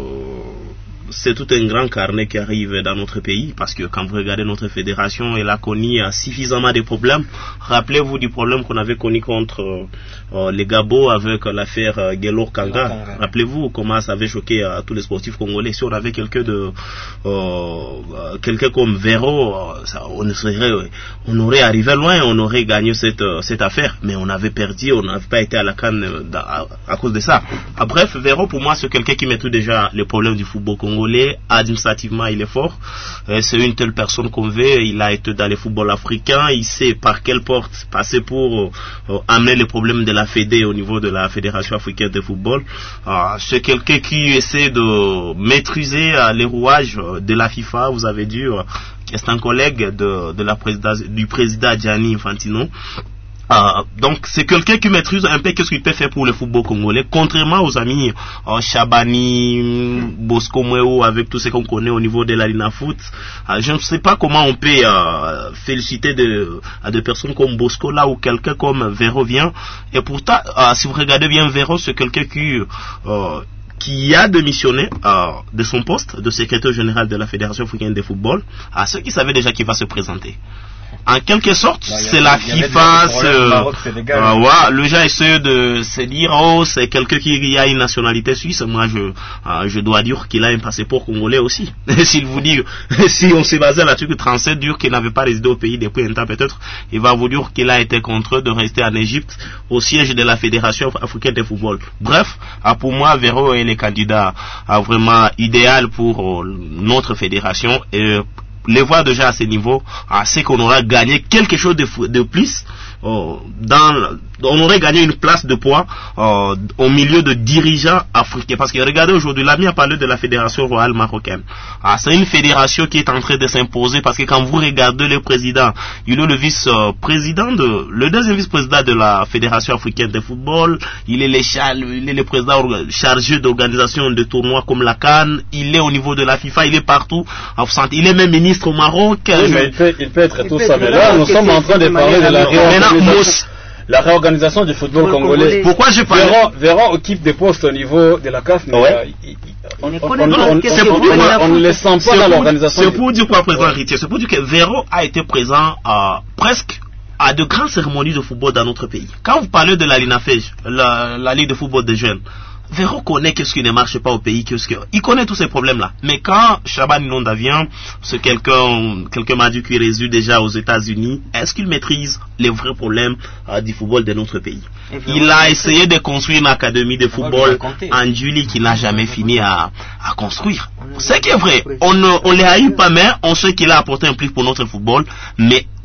c'est tout un grand carnet qui arrive dans notre pays, parce que quand vous regardez notre fédération, elle a connu euh, suffisamment de problèmes. Rappelez-vous du problème qu'on avait connu contre euh, euh, les Gabos avec euh, l'affaire euh, Gelor Kanga. Rappelez-vous comment ça avait choqué euh, tous les sportifs congolais. Si on avait quelqu'un de euh, quelqu'un comme Véro, euh, ça, on, serait, on aurait arrivé loin, on aurait gagné cette, euh, cette affaire, mais on avait perdu, on n'avait pas été à la canne euh, à, à cause de ça. Ah, bref, Véro pour moi c'est quelqu'un qui maîtrise déjà les problèmes du football congolais. Administrativement il est fort, euh, c'est une telle personne qu'on veut, il a été dans le football africain, il sait par quelle porte passer pour euh, amener les problèmes de la Fédé au niveau de la Fédération africaine de football. Euh, c'est quelqu'un qui essaie de maîtriser euh, les rouages de la FIFA, vous avez dit, euh, c'est un collègue de, de la présidence, du président Gianni Infantino. Euh, donc c'est quelqu'un qui maîtrise un peu ce qu'il peut faire pour le football congolais, contrairement aux amis euh, Chabani, Bosco Mweo, avec tout ce qu'on connaît au niveau de la Lina Foot. Euh, je ne sais pas comment on peut euh, féliciter de, à des personnes comme Bosco là, ou quelqu'un comme Véro vient. Et pourtant, euh, si vous regardez bien Véro, c'est quelqu'un qui euh, qui a démissionné euh, de son poste de secrétaire général de la Fédération africaine de football, à ceux qui savaient déjà qu'il va se présenter. En quelque sorte, c'est la FIFA, euh, euh, ouais, le gens essaie de se dire, oh, c'est quelqu'un qui a une nationalité suisse. Moi, je, euh, je dois dire qu'il a un passeport congolais aussi. S'il vous dit, si on s'est basé là-dessus que trente-sept dire qu'il n'avait pas résidé au pays depuis un temps peut-être, il va vous dire qu'il a été contraint de rester en Égypte au siège de la Fédération africaine de football. Bref, euh, pour moi, Véro est le candidat euh, vraiment idéal pour euh, notre fédération et les voir déjà à ce niveau, c'est qu'on aura gagné quelque chose de, de plus, euh, dans, on aurait gagné une place de poids euh, au milieu de dirigeants africains. Parce que regardez aujourd'hui, l'ami a parlé de la fédération royale marocaine. Ah, c'est une fédération qui est en train de s'imposer, parce que quand vous regardez le président, il est le vice-président de, le deuxième vice-président de la fédération africaine de football, il est le, il est le président chargé d'organisation de tournois comme la CAN, il est au niveau de la FIFA, il est partout, il est même ministre au Maroc. Oui, je... mais il peut, il peut être il tout ça, mais là, nous sommes en train de parler de la réorganisation, la réorganisation du football congolais. Pourquoi je parle Véron, Véron occupe des postes au niveau de la C A F, mais ouais. euh, il, on, on, on, on, c'est pour dire on, on ne les sent pas dans l'organisation. C'est pour dire quoi, président Ritier? C'est pour dire que Véron a été présent à presque à de grandes cérémonies de football dans notre pays. Quand vous parlez de la Linafej, la, la Ligue de football des jeunes, Véro connaît qu'est-ce qui ne marche pas au pays, qu'est-ce que... il connaît tous ces problèmes-là. Mais quand Shaban Inonda vient, c'est quelqu'un, quelqu'un m'a dit qu'il réside déjà aux États-Unis. Est-ce qu'il maîtrise les vrais problèmes euh, du football de notre pays? Il a essayé de construire une académie de football en Julie qu'il n'a jamais fini à, à construire. Ce qui est vrai, on ne on les haït pas, mais on sait qu'il a apporté un plus pour notre football. Mais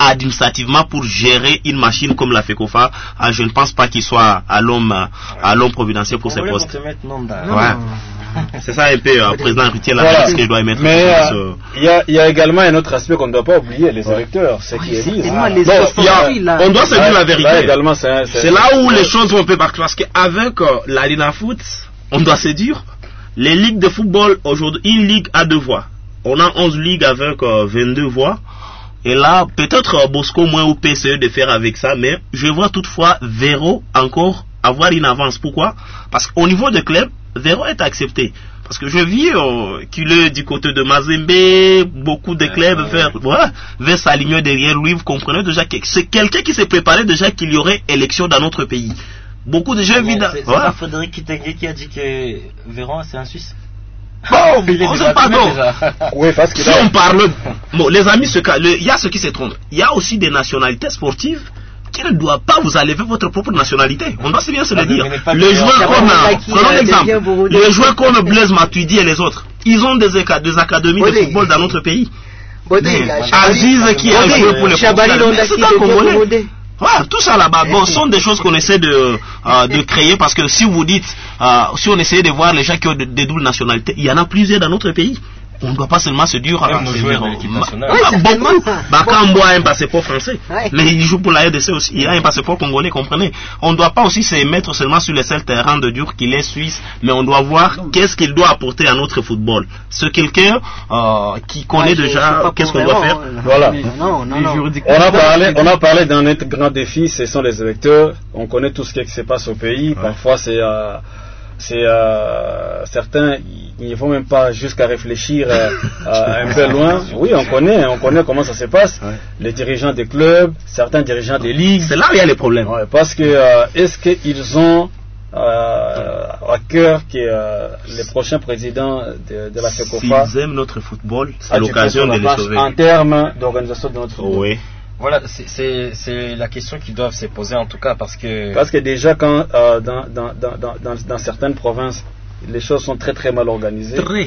administrativement pour gérer une machine comme la FECOFA, ah, je ne pense pas qu'il soit à l'homme à l'homme providentiel pour ces postes. Ouais. C'est ça un peu, euh, président Rutier, la voilà. Ce qu'il doit émettre. Mais il euh, y, a, y a également un autre aspect qu'on ne doit pas oublier, les ouais. électeurs, c'est qui est dit. Ah. On doit se dire la vérité. Là, également, c'est, c'est, c'est là où les choses vont un peu partir. Parce qu'avec euh, l'Arena Foot, on doit se dire, les ligues de football aujourd'hui, une ligue a deux voix. On a onze ligues avec euh, vingt-deux voix. Et là, peut-être euh, Bosco moins ou P C E de faire avec ça, mais je vois toutefois Véro encore avoir une avance. Pourquoi? Parce qu'au niveau des clubs, Véro est accepté. Parce que je vis euh, qu'il est du côté de Mazembe, beaucoup de clubs euh, vers, ouais, vers s'aligner derrière lui. Vous comprenez déjà que c'est quelqu'un qui s'est préparé déjà qu'il y aurait élection dans notre pays. Beaucoup de gens vivent dans... C'est, c'est ouais. pas Frédéric Kitenge qui a dit que Véron c'est un Suisse. Bon, on sait pas non. Oui, parce que si on parle... Bon, les amis, il y a ce qui se trompe. Il y a aussi des nationalités sportives qui ne doivent pas vous enlever votre propre nationalité. On doit se bien se le dire. Les joueurs comme, prenons l'exemple, les joueurs comme Blaise Matuidi et les autres, ils ont des, des académies de football dans notre pays. Aziz qui a joué pour les Portugais, c'est un Congolais. Ouais, tout ça là-bas, bon, sont des choses qu'on essaie de, euh, de créer parce que si vous dites, euh, si on essayait de voir les gens qui ont des de doubles nationalités, il y en a plusieurs dans notre pays. On ne doit pas seulement se dire ah, nos joueurs de l'équipe nationale. Oui, beaucoup. Bakambo a un passeport français, ouais. Mais il joue pour la R D C aussi. Il a un passeport congolais, comprenez. On ne doit pas aussi se mettre seulement sur le seul terrain de dire qu'il est suisse, mais on doit voir qu'est-ce qu'il doit apporter à notre football. C'est quelqu'un euh, qui connaît ouais, déjà qu'est-ce qu'on doit faire. Euh, voilà. Non, non, non. On a parlé, on a parlé d'un autre grand défi, ce sont les électeurs. On connaît tout ce qui se passe au pays. Ouais. Parfois, c'est euh, c'est euh, certains, il ne faut même pas jusqu'à réfléchir euh, euh, un peu loin. Oui, on connaît, on connaît comment ça se passe. Ouais. Les dirigeants des clubs, certains dirigeants des ligues. C'est là où il y a les problèmes. Ouais, parce que euh, est-ce qu'ils ont euh, à cœur que euh, les prochains présidents de, de la FECOFA, s'ils aiment notre football, c'est l'occasion de les sauver. En termes d'organisation de notre football. Oui. Voilà, c'est, c'est, c'est la question qu'ils doivent se poser en tout cas parce que... Parce que déjà quand euh, dans, dans, dans, dans, dans certaines provinces, les choses sont très très mal organisées. Très.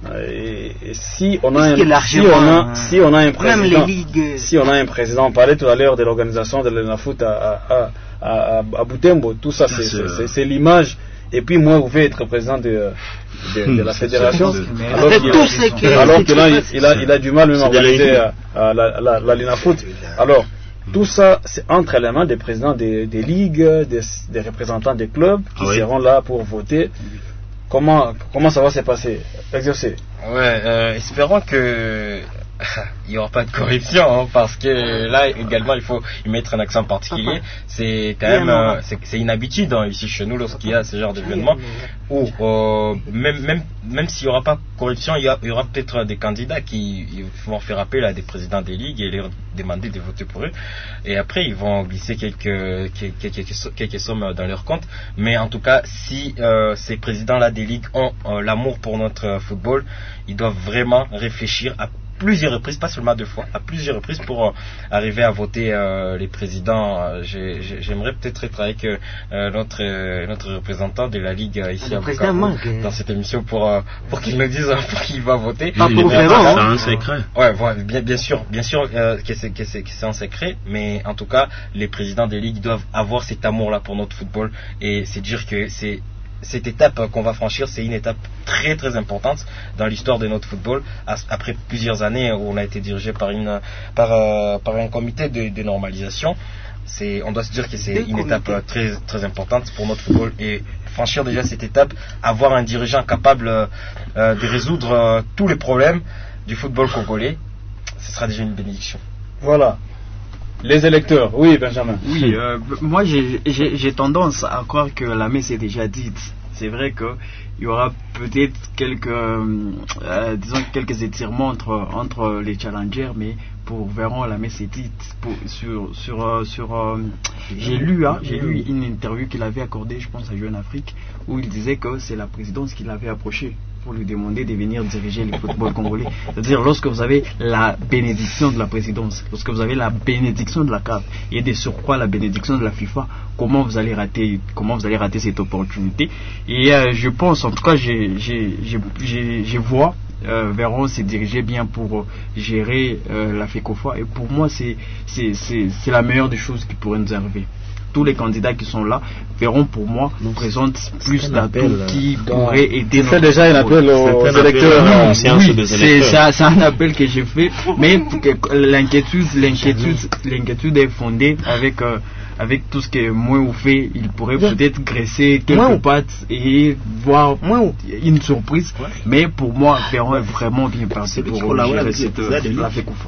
Et, et si on a un, si on a, si on a un président, si on a un président, on parlait tout à l'heure de l'organisation de l'Enafoot à, à, à, à, à Butembo, tout ça c'est, c'est, c'est, c'est l'image. Et puis moi, vous pouvez être président de, de, de la fédération, alors qu'il alors qu'il a, il a, il a du mal même à organiser euh, la, la, la Linafoot. Alors, tout ça, c'est entre les mains des présidents des, des ligues, des, des représentants des clubs qui oui. seront là pour voter. Comment, comment ça va se passer? Exercer. Ouais, euh, espérons que il n'y aura pas de corruption, hein, parce que là également il faut y mettre un accent particulier. C'est quand même euh, c'est, c'est une habitude hein, ici chez nous lorsqu'il y a ce genre d'événement où euh, même, même, même s'il n'y aura pas de corruption, il y, a, il y aura peut-être des candidats qui vont faire appel à des présidents des ligues et leur demander de voter pour eux, et après ils vont glisser quelques, quelques, quelques, quelques sommes dans leur compte. Mais en tout cas, si euh, ces présidents-là des ligues ont euh, l'amour pour notre football, ils doivent vraiment réfléchir à plusieurs reprises, pas seulement deux fois, à plusieurs reprises pour euh, arriver à voter euh, les présidents. Euh, j'ai, j'ai, j'aimerais peut-être être avec euh, notre, euh, notre représentant de la Ligue euh, ici à Bukavu dans cette émission pour, euh, pour qu'il nous dise pour qui il va voter. Pas pour c'est un secret. Ouais, ouais, bien, bien sûr, bien sûr euh, que, c'est, que, c'est, que c'est un secret, mais en tout cas, les présidents des ligues doivent avoir cet amour-là pour notre football, et c'est dire que c'est cette étape qu'on va franchir, c'est une étape très très importante dans l'histoire de notre football. Après plusieurs années où on a été dirigé par une par euh, par un comité de, de normalisation, c'est on doit se dire que c'est une étape très très importante pour notre football, et franchir déjà cette étape, avoir un dirigeant capable euh, de résoudre euh, tous les problèmes du football congolais, ce sera déjà une bénédiction. Voilà. Les électeurs, oui Benjamin. Oui, euh, moi j'ai, j'ai, j'ai tendance à croire que la messe est déjà dite. C'est vrai qu'il y aura peut-être quelques, euh, disons quelques étirements entre, entre les challengers, mais pour Véron, la messe est dite. Pour, sur, sur, euh, sur, euh, j'ai lu, hein, j'ai lu une interview qu'il avait accordée, je pense à Jeune Afrique, où il disait que c'est la présidence qui l'avait approché pour lui demander de venir diriger le football congolais. C'est-à-dire, lorsque vous avez la bénédiction de la présidence, lorsque vous avez la bénédiction de la C A F et de surcroît la bénédiction de la FIFA, comment vous allez rater, comment vous allez rater cette opportunité? Et euh, je pense, en tout cas, j'ai, j'ai, j'ai, j'ai, je vois euh, Véron s'est dirigé bien pour euh, gérer euh, la FECOFA. Et pour moi, c'est, c'est, c'est, c'est la meilleure des choses qui pourrait nous arriver. Tous les candidats qui sont là, Véron pour moi nous présente plus d'atouts qui pourraient aider. Tu fais déjà un appel aux électeurs. Oui, c'est, c'est, c'est un appel que j'ai fait, mais l'inquiétude, l'inquiétude, l'inquiétude est fondée avec euh, avec tout ce que moi ou fait, il pourrait peut-être graisser quelques pattes et voir une surprise. Mais pour moi, Véron est vraiment bien passé pour gérer cette la FECOFA.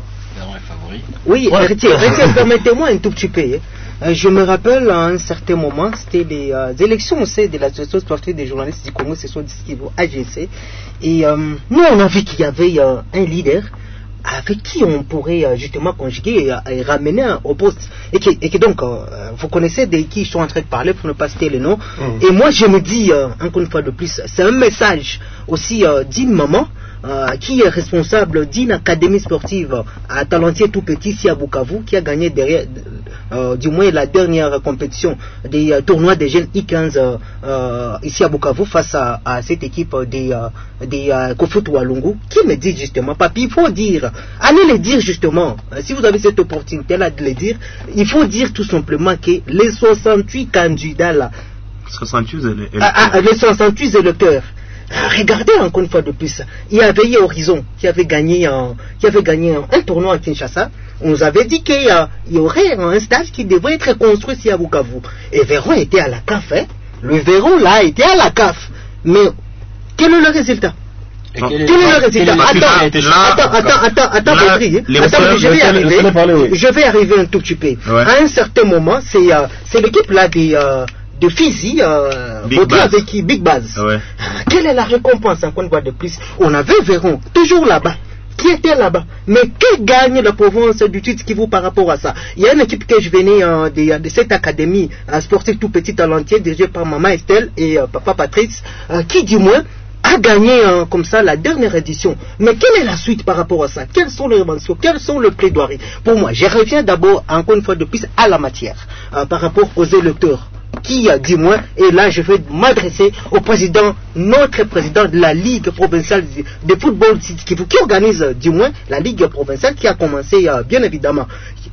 Oui, permettez-moi un tout petit peu. Euh, je me rappelle à un certain moment, c'était les euh, élections aussi de l'association sportive des journalistes du Congo, ce sont des A G C. Et euh, nous, on a vu qu'il y avait euh, un leader avec qui on pourrait euh, justement conjuguer et, et ramener au poste. Et que, et que donc, euh, vous connaissez de qui ils sont en train de parler pour ne pas citer les noms. Mmh. Et moi, je me dis, euh, encore une fois de plus, c'est un message aussi euh, d'une maman. Euh, qui est responsable d'une académie sportive à Talentier tout petit ici à Bukavu, qui a gagné derrière, euh, du moins la dernière compétition des euh, tournois des jeunes I quinze euh, euh, ici à Bukavu face à, à cette équipe des, euh, des euh, Kofutu Walungu, qui me dit justement, papi, il faut dire, allez le dire justement, euh, si vous avez cette opportunité là de le dire, il faut dire tout simplement que les soixante-huit candidats là, soixante-huit électeurs. Ah, ah, les soixante-huit électeurs. Regardez encore une fois de plus, il y avait eu Horizon qui avait gagné un, qui avait gagné un, un tournoi à Kinshasa. On nous avait dit qu'il y, a, il y aurait un stade qui devrait être construit ici à Bukavu. Et Véron était à la C A F. Hein. Le Véron là était à la C A F. Mais quel est le résultat? Quel est le résultat? Attends, attends, attends, attends, attends, attends, je vais arriver. Je vais arriver un tout petit peu. À un certain moment, c'est, euh, c'est l'équipe là des euh, de Fizi, euh, Big Baz. avec qui Big Baz. Ouais. Quelle est la récompense encore une fois de plus? On avait Véron, toujours là-bas, qui était là-bas. Mais qui gagne la province du titre qui vaut par rapport à ça? Il y a une équipe que je venais euh, de, de cette académie euh, sportive tout petit talentier, dirigée par maman Estelle et euh, papa Patrice, euh, qui du moins a gagné euh, comme ça la dernière édition. Mais quelle est la suite par rapport à ça? Quelles sont les revendications? Quelles sont les plaidoiries? Pour moi, je reviens d'abord encore une fois de plus à la matière, euh, par rapport aux électeurs. Qui a dit moi, et là je vais m'adresser au président, notre président de la Ligue provinciale de football qui, qui organise du moins la Ligue provinciale qui a commencé euh, bien évidemment.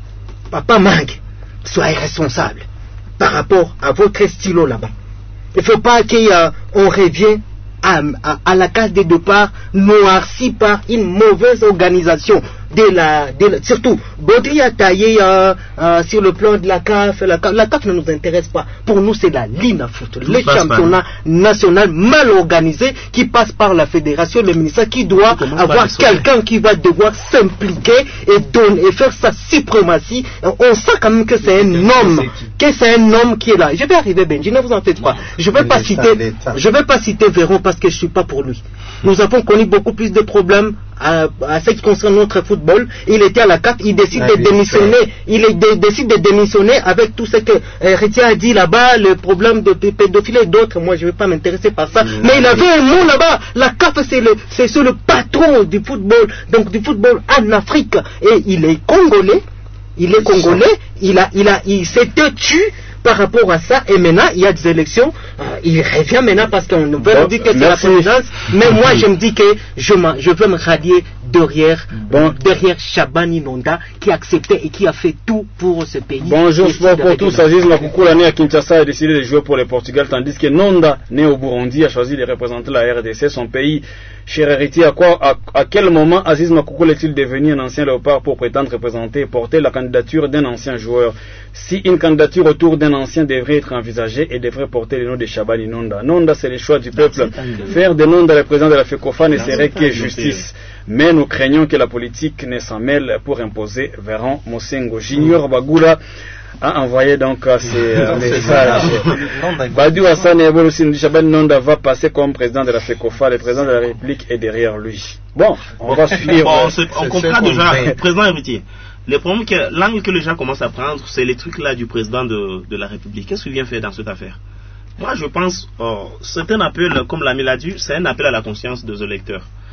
Papa Mag, soyez responsable par rapport à votre stylo là-bas. Il ne faut pas qu'on revienne à, à, à la case de départ noircie par une mauvaise organisation. De la, de la, surtout, Baudry a taillé euh, euh, sur le plan de la C A F. La, la C A F ne nous intéresse pas. Pour nous, c'est la Lina Foot, le championnat national mal organisé qui passe par la fédération, le ministère qui doit avoir quelqu'un qui va devoir s'impliquer et donner et faire sa suprématie. On sent quand même que c'est un homme, que c'est un homme qui est là. Je vais arriver, Benji, ne vous en faites pas. Je vais pas citer, je vais pas citer Véron parce que je suis pas pour lui. Nous avons connu beaucoup plus de problèmes à, à ce qui concerne notre football. Il était à la C A F, il décide de démissionner, il est de, décide de démissionner avec tout ce que euh, Retia a dit là-bas, le problème de pédophilie et d'autres. Moi, je ne vais pas m'intéresser par ça. Mmh. Mais il avait un mot là-bas. La C A F, c'est le, c'est, c'est le patron du football, donc du football en Afrique. Et il est congolais. Il est congolais. Il a, il a, il s'est tué par rapport à ça, et maintenant il y a des élections, euh, il revient maintenant parce qu'on veut bon, dire que c'est la présidence, mais moi je me dis que je, je veux me rallier derrière, bon, derrière Shabani Nonda qui a accepté et qui a fait tout pour ce pays. Bonjour sport pour tous, Aziz Makoukoula né à Kinshasa a décidé de jouer pour le Portugal, tandis que Nonda né au Burundi a choisi de représenter la R D C, son pays. Cher héritier, à, quoi, à, à quel moment Aziz Makoukoula est-il devenu un ancien léopard pour prétendre représenter et porter la candidature d'un ancien joueur? Si une candidature autour d'un ancien devrait être envisagée et devrait porter le nom de Shabani Nonda. Nonda, c'est le choix du peuple. Faire de Nonda le président de la FECOFA ne serait que justice. Mais nous craignons que la politique ne s'en mêle pour imposer Véron Mosengo. Junior Bagula a envoyé donc ces euh, messages. Badiou Hassan et Abouloussine Shabani Nonda va passer comme président de la FECOFA. Le président de la République est derrière lui. Bon, on va suivre. On, se, on comprend déjà, président héritier. Le problème que l'angle que les gens commencent à prendre, c'est les trucs là du président de, de la République. Qu'est-ce qu'il vient faire dans cette affaire? Moi, je pense, oh, c'est un appel, comme l'ami l'a dit, c'est un appel à la conscience des électeurs.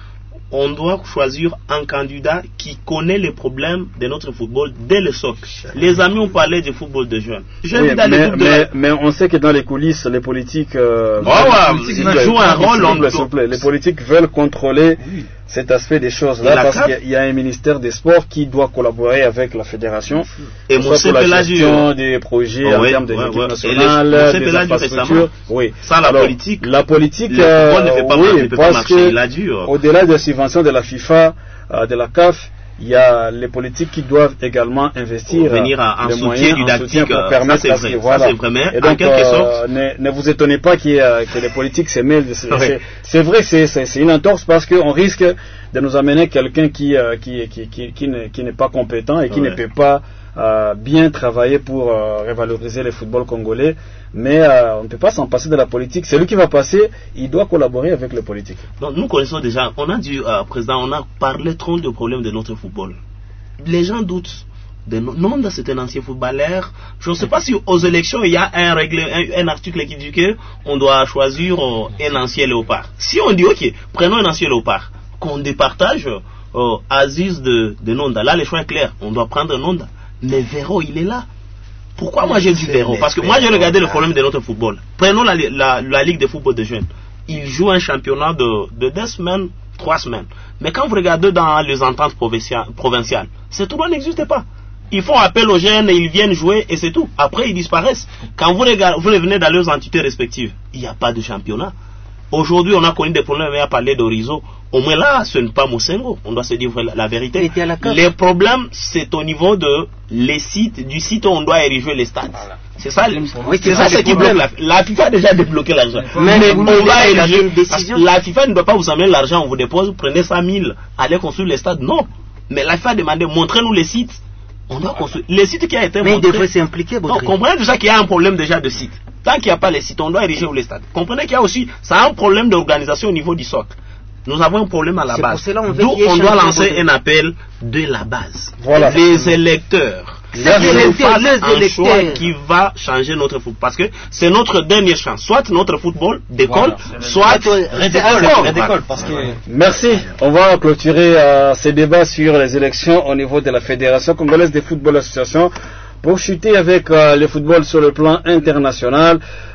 on doit choisir un candidat qui connaît les problèmes de notre football dès le socle. Les amis ont parlé du football de jeunes. Oui, mais, mais, de... mais on sait que dans les coulisses, les politiques, euh, oh, ouais, les politiques jouent un rôle. En doit... Les politiques veulent contrôler oui. cet aspect des choses-là parce qu'il y a un ministère des Sports qui doit collaborer avec la fédération. Et mon pour la gestion des projets oh, en oui, termes de l'équipe ouais, nationale, les, des infrastructures. Oui. Sans la Alors, politique, la politique, le euh, ne fait pas, oui, ne peut parce pas marcher. que Il a dû, euh... au-delà des subventions de la FIFA, euh, de la C A F, il y a les politiques qui doivent également investir venir à, les en moyens soutien en soutien pour permettre ça, c'est vrai. Voilà. Ça, c'est vrai. Et donc, en quelque euh, sorte, ne, ne vous étonnez pas qu'il y ait, que les politiques se mêlent. C'est, oui. c'est vrai que c'est, c'est, c'est une entorse parce qu'on risque de nous amener quelqu'un qui, euh, qui, qui, qui, qui, ne, qui n'est pas compétent et qui oui. ne peut pas euh, bien travailler pour euh, revaloriser le football congolais. Mais euh, on ne peut pas s'en passer de la politique. Celui qui va passer, il doit collaborer avec les politiques. Donc, nous connaissons déjà, on a dit, euh, président, on a parlé trop de problèmes de notre football. Les gens doutent. Nonda, c'est un ancien footballeur. Je ne sais pas si aux élections il y a un, règle, un, un article qui dit qu'on doit choisir euh, un ancien léopard. Si on dit ok, prenons un ancien léopard, qu'on départage euh, Aziz de, de Nonda, là le choix est clair, on doit prendre Nonda. Mais Véro, il est là. Pourquoi moi j'ai dit Véro? Parce que moi j'ai regardé le problème de notre football. Prenons la, la, la Ligue de football de jeunes. Ils jouent un championnat de, de deux semaines, trois semaines. Mais quand vous regardez dans les ententes provinciales, ces tournois n'existent pas. Ils font appel aux jeunes et ils viennent jouer et c'est tout. Après, ils disparaissent. Quand vous, regardez, vous revenez dans leurs entités respectives, il n'y a pas de championnat. Aujourd'hui, on a connu des problèmes, on a parlé d'Orizo. Au moins là, ce n'est pas Mosengo. On doit se dire la, la vérité. Les problèmes, c'est au niveau de les sites, du site où on doit ériger les stades. Voilà. C'est ça, oui, c'est ça, ça qui bloque la, la FIFA a déjà débloqué l'argent. Mais, mais on va ériger. La FIFA ne doit pas vous amener l'argent, on vous dépose, vous prenez cent mille, allez construire les stades. Non. Mais la FIFA a demandé, montrez-nous les sites. On doit construire. Les sites qui a été mais montrés. il devrait s'impliquer, Donc, comprenez déjà qu'il y a un problème déjà de site. Tant qu'il n'y a pas les sites, on doit ériger les stades. Comprenez qu'il y a aussi, ça a un problème d'organisation au niveau du socle. Nous avons un problème à la c'est base. D'où on doit lancer un appel de la base. Voilà. Les électeurs. Les électeurs, les électeurs qui va changer notre football. Parce que c'est notre dernière chance. Soit notre football décolle, voilà. soit redécolle. Parce que... Merci. On va clôturer euh, ces débats sur les élections au niveau de la Fédération congolaise de football association. Pour chuter avec euh, le football sur le plan international,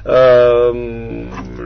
euh,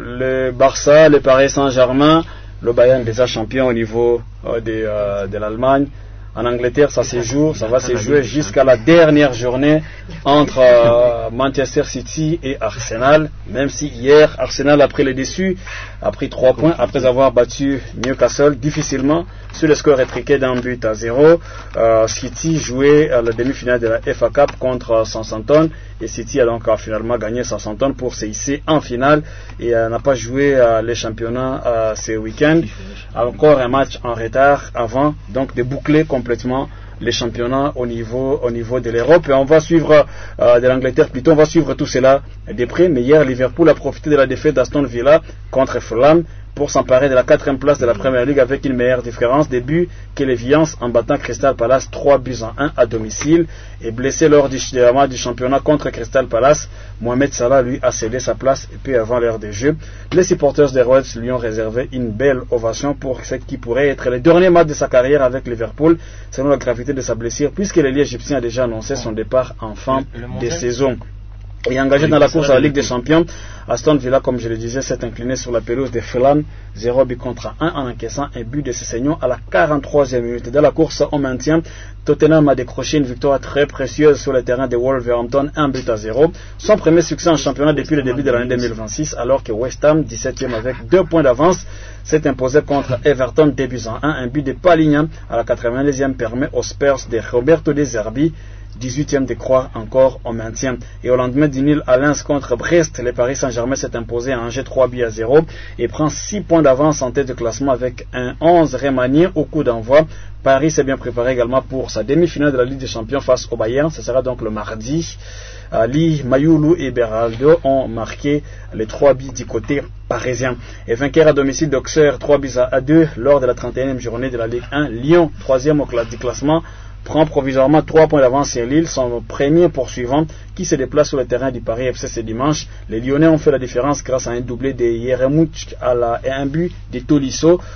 le Barça, le Paris Saint-Germain, le Bayern déjà champion au niveau euh, de, euh, de l'Allemagne. En Angleterre, ça se joue, ça va se jouer jusqu'à la dernière journée entre euh, Manchester City et Arsenal. Même si hier, Arsenal a pris le dessus, a pris trois points après avoir battu Newcastle difficilement sur le score étriqué d'un but à zéro. Euh, City jouait à la demi-finale de la F A Cup contre Southampton et City a donc euh, finalement gagné Southampton pour se hisser en finale et euh, n'a pas joué euh, les championnats euh, ce week-end. Encore un match en retard avant donc de boucler complètement les championnats au niveau, au niveau de l'Europe. Et on va suivre euh, de l'Angleterre plutôt, on va suivre tout cela de près. Mais hier, Liverpool a profité de la défaite d'Aston Villa contre Fulham pour s'emparer de la quatrième place de la Premier League avec une meilleure différence de buts que les Vians en battant Crystal Palace trois buts à un à domicile. Et blessé lors du, du championnat contre Crystal Palace, Mohamed Salah lui a cédé sa place et puis avant l'heure de jeu. Les supporters des Reds lui ont réservé une belle ovation pour ce qui pourrait être le dernier match de sa carrière avec Liverpool selon la gravité de sa blessure puisque l'ailier égyptien a déjà annoncé son départ en fin de saison. Et engagé dans la course à la Ligue des Champions, Aston Villa, comme je le disais, s'est incliné sur la pelouse de Fulham, zéro but contre un en encaissant un but de Sessegnon à la quarante-troisième minute. Dans la course au maintien, Tottenham a décroché une victoire très précieuse sur le terrain de Wolverhampton, un but à zéro. Son premier succès en championnat depuis le début de l'année deux mille vingt-six, alors que West Ham, dix-septième avec deux points d'avance, s'est imposé contre Everton, deux buts à un. Un but de Palignan à la quatre-vingt-deuxième permet aux Spurs de Roberto De Zerbi, dix-huitième de croire encore au maintien. Et au lendemain du nul à Lens contre Brest, le Paris Saint-Germain s'est imposé à Angers trois buts à zéro et prend six points d'avance en tête de classement avec un onze remanié au coup d'envoi. Paris s'est bien préparé également pour sa demi-finale de la Ligue des Champions face au Bayern. Ce sera donc le mardi. Ali, Mayoulou et Beraldo ont marqué les trois buts du côté parisien. Et vainqueur à domicile d'Auxerre trois buts à deux lors de la trente et unième journée de la Ligue un. Lyon, troisième au du classement, prend provisoirement trois points d'avance sur Lille, son premier poursuivant qui se déplace sur le terrain du Paris F C ce dimanche. Les Lyonnais ont fait la différence grâce à un doublé de Yeremouch à la, et un but de Tolisso.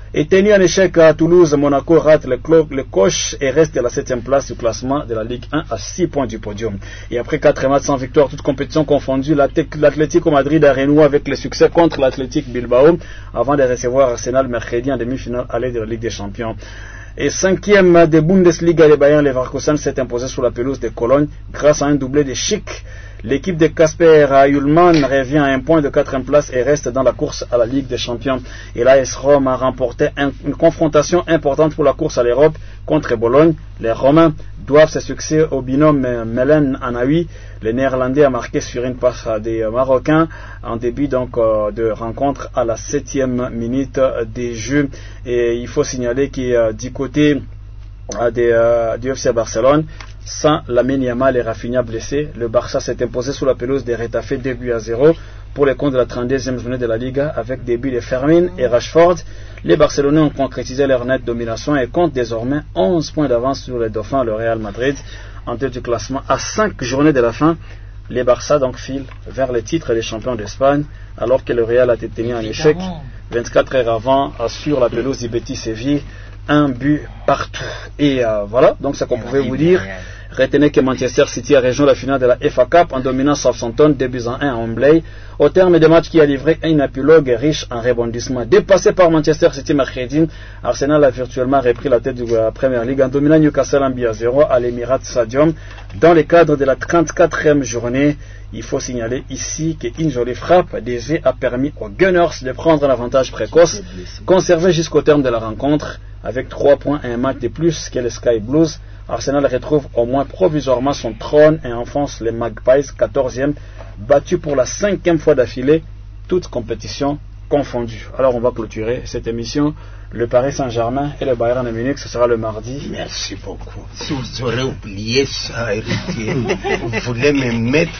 est tenu en échec à Toulouse. Monaco rate le, clo- le coche et reste à la septième place du classement de la Ligue un à six points du podium. Et après quatre matchs sans victoire, toutes compétitions confondues, l'Atlético Madrid a renoué avec le succès contre l'Athletic Bilbao avant de recevoir Arsenal mercredi en demi-finale aller de la Ligue des Champions. Et cinquième de Bundesliga, les Bayern Leverkusen s'est imposé sur la pelouse de Cologne grâce à un doublé de Schick. L'équipe de Kasper Ullmann revient à un point de quatrième place et reste dans la course à la Ligue des Champions. Et l'A S Rome a remporté un, une confrontation importante pour la course à l'Europe contre Bologne. Les Romains doivent ce succès au binôme Melen Anaoui. Le Néerlandais a marqué sur une passe des Marocains en début donc euh, de rencontre à la septième minute des Jeux. Et il faut signaler que euh, du côté euh, des, euh, du F C Barcelone, sans Lamine Yamal et Rafinha blessés, le Barça s'est imposé sous la pelouse des Retafe deux buts à zéro pour les comptes de la trente-deuxième journée de la Liga avec des buts de Fermin et Rashford. Les Barcelonais ont concrétisé leur nette domination et comptent désormais onze points d'avance sur les Dauphins, le Real Madrid, en tête du classement. À cinq journées de la fin, les Barça donc filent vers le titre des champions d'Espagne alors que le Real a été tenu en échec vingt-quatre heures avant sur la pelouse du Betis Séville. Un but partout. Et euh, voilà, donc ce qu'on pouvait vous dire. Retenez que Manchester City a rejoint la finale de la F A Cup en dominant Southampton deux buts à un à Wembley. Au terme des matchs qui a livré un épilogue riche en rebondissements. Dépassé par Manchester City mercredi, Arsenal a virtuellement repris la tête de la Premier League en dominant Newcastle un but à zéro à l'Emirates Stadium. Dans le cadre de la trente-quatrième journée, il faut signaler ici qu'une jolie frappe d'Eze a permis aux Gunners de prendre un avantage précoce, conservé jusqu'au terme de la rencontre, avec trois points et un match de plus que les Sky Blues. Arsenal retrouve au moins provisoirement son trône et enfonce les Magpies quatorzième, battu pour la cinquième fois d'affilée, toute compétition confondue. Alors on va clôturer cette émission. Le Paris Saint-Germain et le Bayern de Munich, ce sera le mardi. Merci beaucoup. Si vous aurez oublié ça, héritier, vous voulez me mettre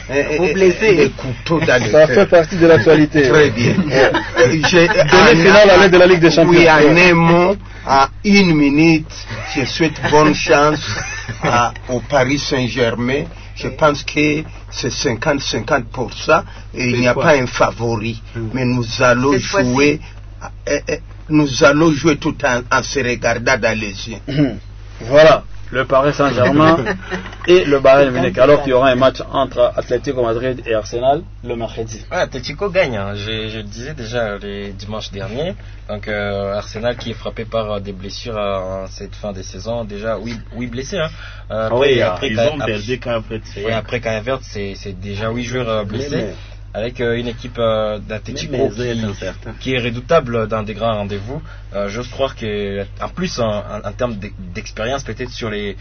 des couteaux dans le Ça fait partie de l'actualité. Très bien. Demi-finale à l'aide de la Ligue des Champions. Oui, en un mot, à une minute, je souhaite bonne chance à, au Paris Saint-Germain. Je pense que c'est cinquante cinquante pour cent et il n'y a quoi? Pas un favori. Mmh. Mais nous allons Cette jouer, euh, euh, nous allons jouer tout en, en se regardant dans les yeux. Mmh. Voilà, le Paris Saint-Germain et le Bayern Munich. Alors qu'il y aura un match entre Atlético Madrid et Arsenal le mercredi. Ouais, Atlético gagne, hein. je, je le disais déjà les dimanches derniers. Donc euh, Arsenal qui est frappé par des blessures à cette fin de saison, déjà oui, oui blessé. Hein. Euh, après, oui, après, ils ont perdu K V T. Oui, après K V T, c'est, c'est déjà huit joueurs euh, blessés. Mais, mais, avec euh, une équipe euh, d'Atlético qui, qui est redoutable dans des grands rendez-vous. Euh, j'ose croire qu'en plus, en, en, en termes d'expérience, peut-être sur les,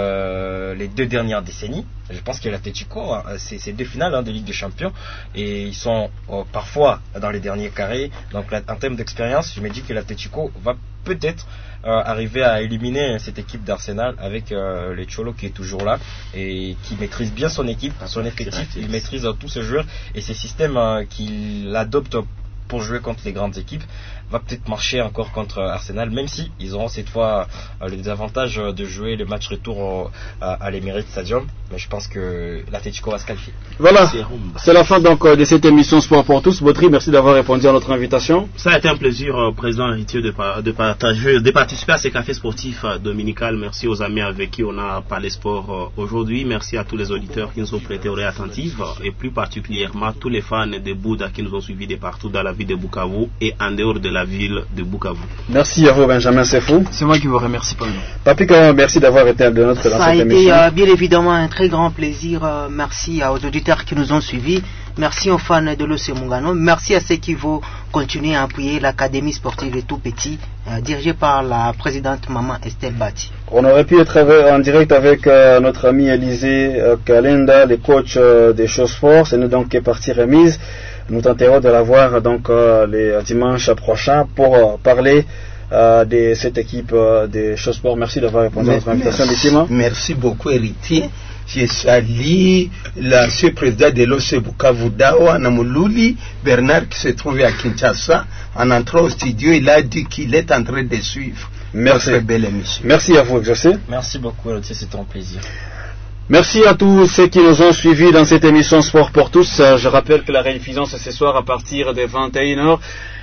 euh, les deux dernières décennies, je pense que l'Atlético, c'est, c'est deux finales hein, de Ligue des Champions et ils sont euh, parfois dans les derniers carrés. Donc là, en termes d'expérience, je me dis que l'Atlético va peut-être euh, arriver à éliminer cette équipe d'Arsenal avec euh, les Cholo qui est toujours là et qui maîtrise bien son équipe, son effectif, il maîtrise euh, tous ses joueurs et ses systèmes euh, qu'il adopte pour jouer contre les grandes équipes va peut-être marcher encore contre Arsenal, même si ils auront cette fois euh, le désavantage de jouer le match retour au, à, à l'Emirates Stadium, mais je pense que l'Atlético va se qualifier. Voilà, c'est la fin donc de cette émission Sport pour tous. Bautry, merci d'avoir répondu à notre invitation. Ça a été un plaisir, euh, président héritier, de, de, partager, de participer à ces cafés sportifs euh, dominicales. Merci aux amis avec qui on a parlé sport euh, aujourd'hui. Merci à tous les auditeurs qui nous ont prêté oreille attentive et plus particulièrement tous les fans de Bouddha qui nous ont suivis de partout dans la ville de Bukavu et en dehors de la ville de Bukavu. Merci à vous, Benjamin Sefou. C'est moi qui vous remercie, Paulo. Papi, merci d'avoir été de notre dans Ça cette émission. Ça a été euh, bien évidemment un très grand plaisir. Euh, merci aux auditeurs qui nous ont suivis. Merci aux fans de l'O C Mungano. Merci à ceux qui vont continuer à appuyer l'Académie sportive des tout petits, euh, dirigée par la présidente Maman Estelle Bati. On aurait pu être en direct avec euh, notre ami Élisée euh, Kalenda, le coach euh, des Choses Sport. C'est nous donc qui est partie remise. Nous tenterons de la voir donc euh, les dimanches prochains pour euh, parler euh, de cette équipe euh, des Choses Sport. Merci d'avoir répondu à notre invitation, Bissima. Merci beaucoup, héritier. Je salue l'ancien président de l'O C Bukavu Dawa Namululi, Bernard, qui se trouve à Kinshasa. En entrant au studio, il a dit qu'il est en train de suivre. Merci. Notre belle émission. Merci à vous, José. Merci beaucoup, héritier, c'était un plaisir. Merci à tous ceux qui nous ont suivis dans cette émission Sport pour tous. Je rappelle que la rediffusion c'est ce soir à partir de vingt et une heures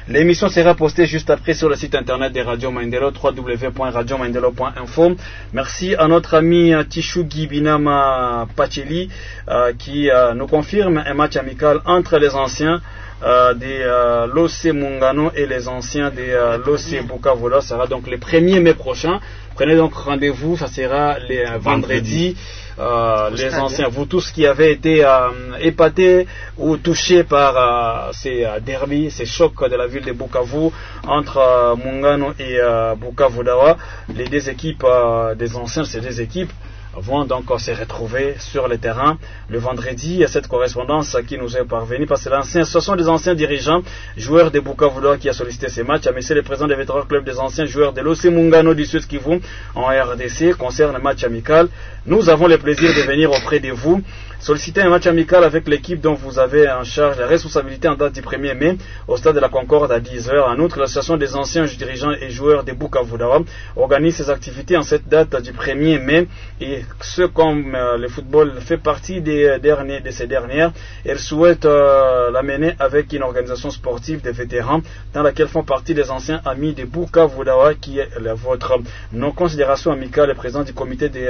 L'émission sera postée juste après sur le site internet de Radio Maendeleo, w w w point radio maendeleo point info. Merci à notre ami Tishugi Binama Pacheli euh, qui euh, nous confirme un match amical entre les anciens Euh, des euh, l'O C Mungano et les anciens des euh, l'O C Bukavu. Ça sera donc le premier mai prochain. Prenez donc rendez-vous, ça sera les euh, vendredi. Euh, les anciens, vous tous qui avez été euh, épatés ou touchés par euh, ces euh, derbys, ces chocs de la ville de Bukavu entre euh, Mungano et euh, Bukavu Dawa, les deux équipes euh, des anciens, ces deux équipes vont donc se retrouver sur le terrain le vendredi. Il y a cette correspondance qui nous est parvenue parce que ce sont des anciens dirigeants, joueurs de Bukavu qui a sollicité ces matchs. Mais c'est le président des vétérans club des anciens joueurs de l'O C Mungano du Sud Kivu en R D C concerne le match amical. Nous avons le plaisir de venir auprès de vous solliciter un match amical avec l'équipe dont vous avez en charge la responsabilité en date du premier mai au stade de la Concorde à dix heures. En outre, l'association des anciens dirigeants et joueurs de Bukavu organise ses activités en cette date du premier mai et ce comme euh, le football fait partie des derniers, de ces dernières, elle souhaite euh, la mener avec une organisation sportive des vétérans dans laquelle font partie les anciens amis de Bukavu Dawa qui est la vôtre. Nos considérations amicales, le président du comité de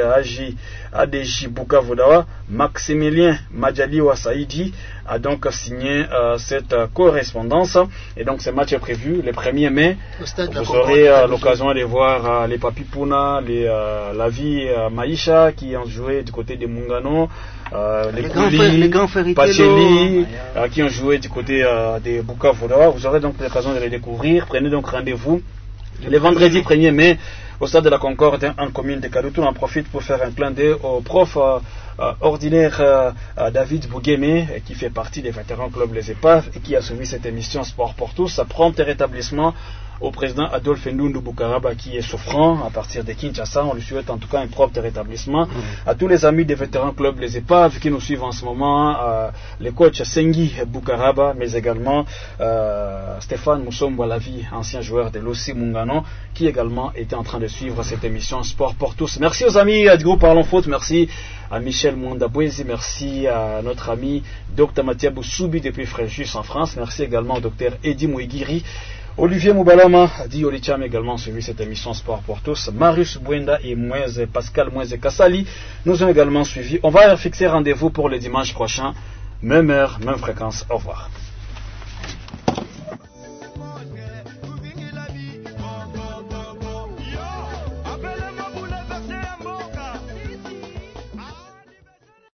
A D J Bukavu Dawa, Maximilien Majaliwa Saïdi, a donc signé euh, cette euh, correspondance et donc ce match est prévu le premier mai. Vous aurez euh, l'occasion de voir euh, les Papipuna, les euh, la vie euh, Maïcha qui ont joué du côté de Mungano, euh, les, les grands frères Pacheli euh, qui ont joué du côté euh, de Bukavu. Vous aurez donc l'occasion de les découvrir. Prenez donc rendez-vous le vendredi premier mai au stade de la Concorde en commune de Kadutu. On en profite pour faire un clin d'œil au prof euh, euh, ordinaire euh, euh, David Bouguémé qui fait partie des vétérans club Les Épaves et qui a suivi cette émission Sport pour tous. Sa prompt rétablissement au président Adolphe Ndundu Bukaraba qui est souffrant à partir de Kinshasa. On lui souhaite en tout cas un propre rétablissement. Mmh. À tous les amis des vétérans club Les Épaves qui nous suivent en ce moment, euh, le coach Sengi Bukaraba, mais également euh, Stéphane Moussombo Lavi, ancien joueur de l'O C Mungano, qui également était en train de suivre cette émission Sport pour tous. Merci aux amis du groupe Parlons Foot, merci à Michel Mwandabouezi, merci à notre ami Docteur Mathieu Boussoubi depuis Fréjus en France, merci également au Docteur Eddy Mouigiri. Olivier Moubalama, Di Olicham également suivi cette émission Sport pour tous. Marius Bouenda et Moise, Pascal Moise Kassali nous ont également suivis. On va fixer rendez-vous pour le dimanche prochain. Même heure, même fréquence. Au revoir.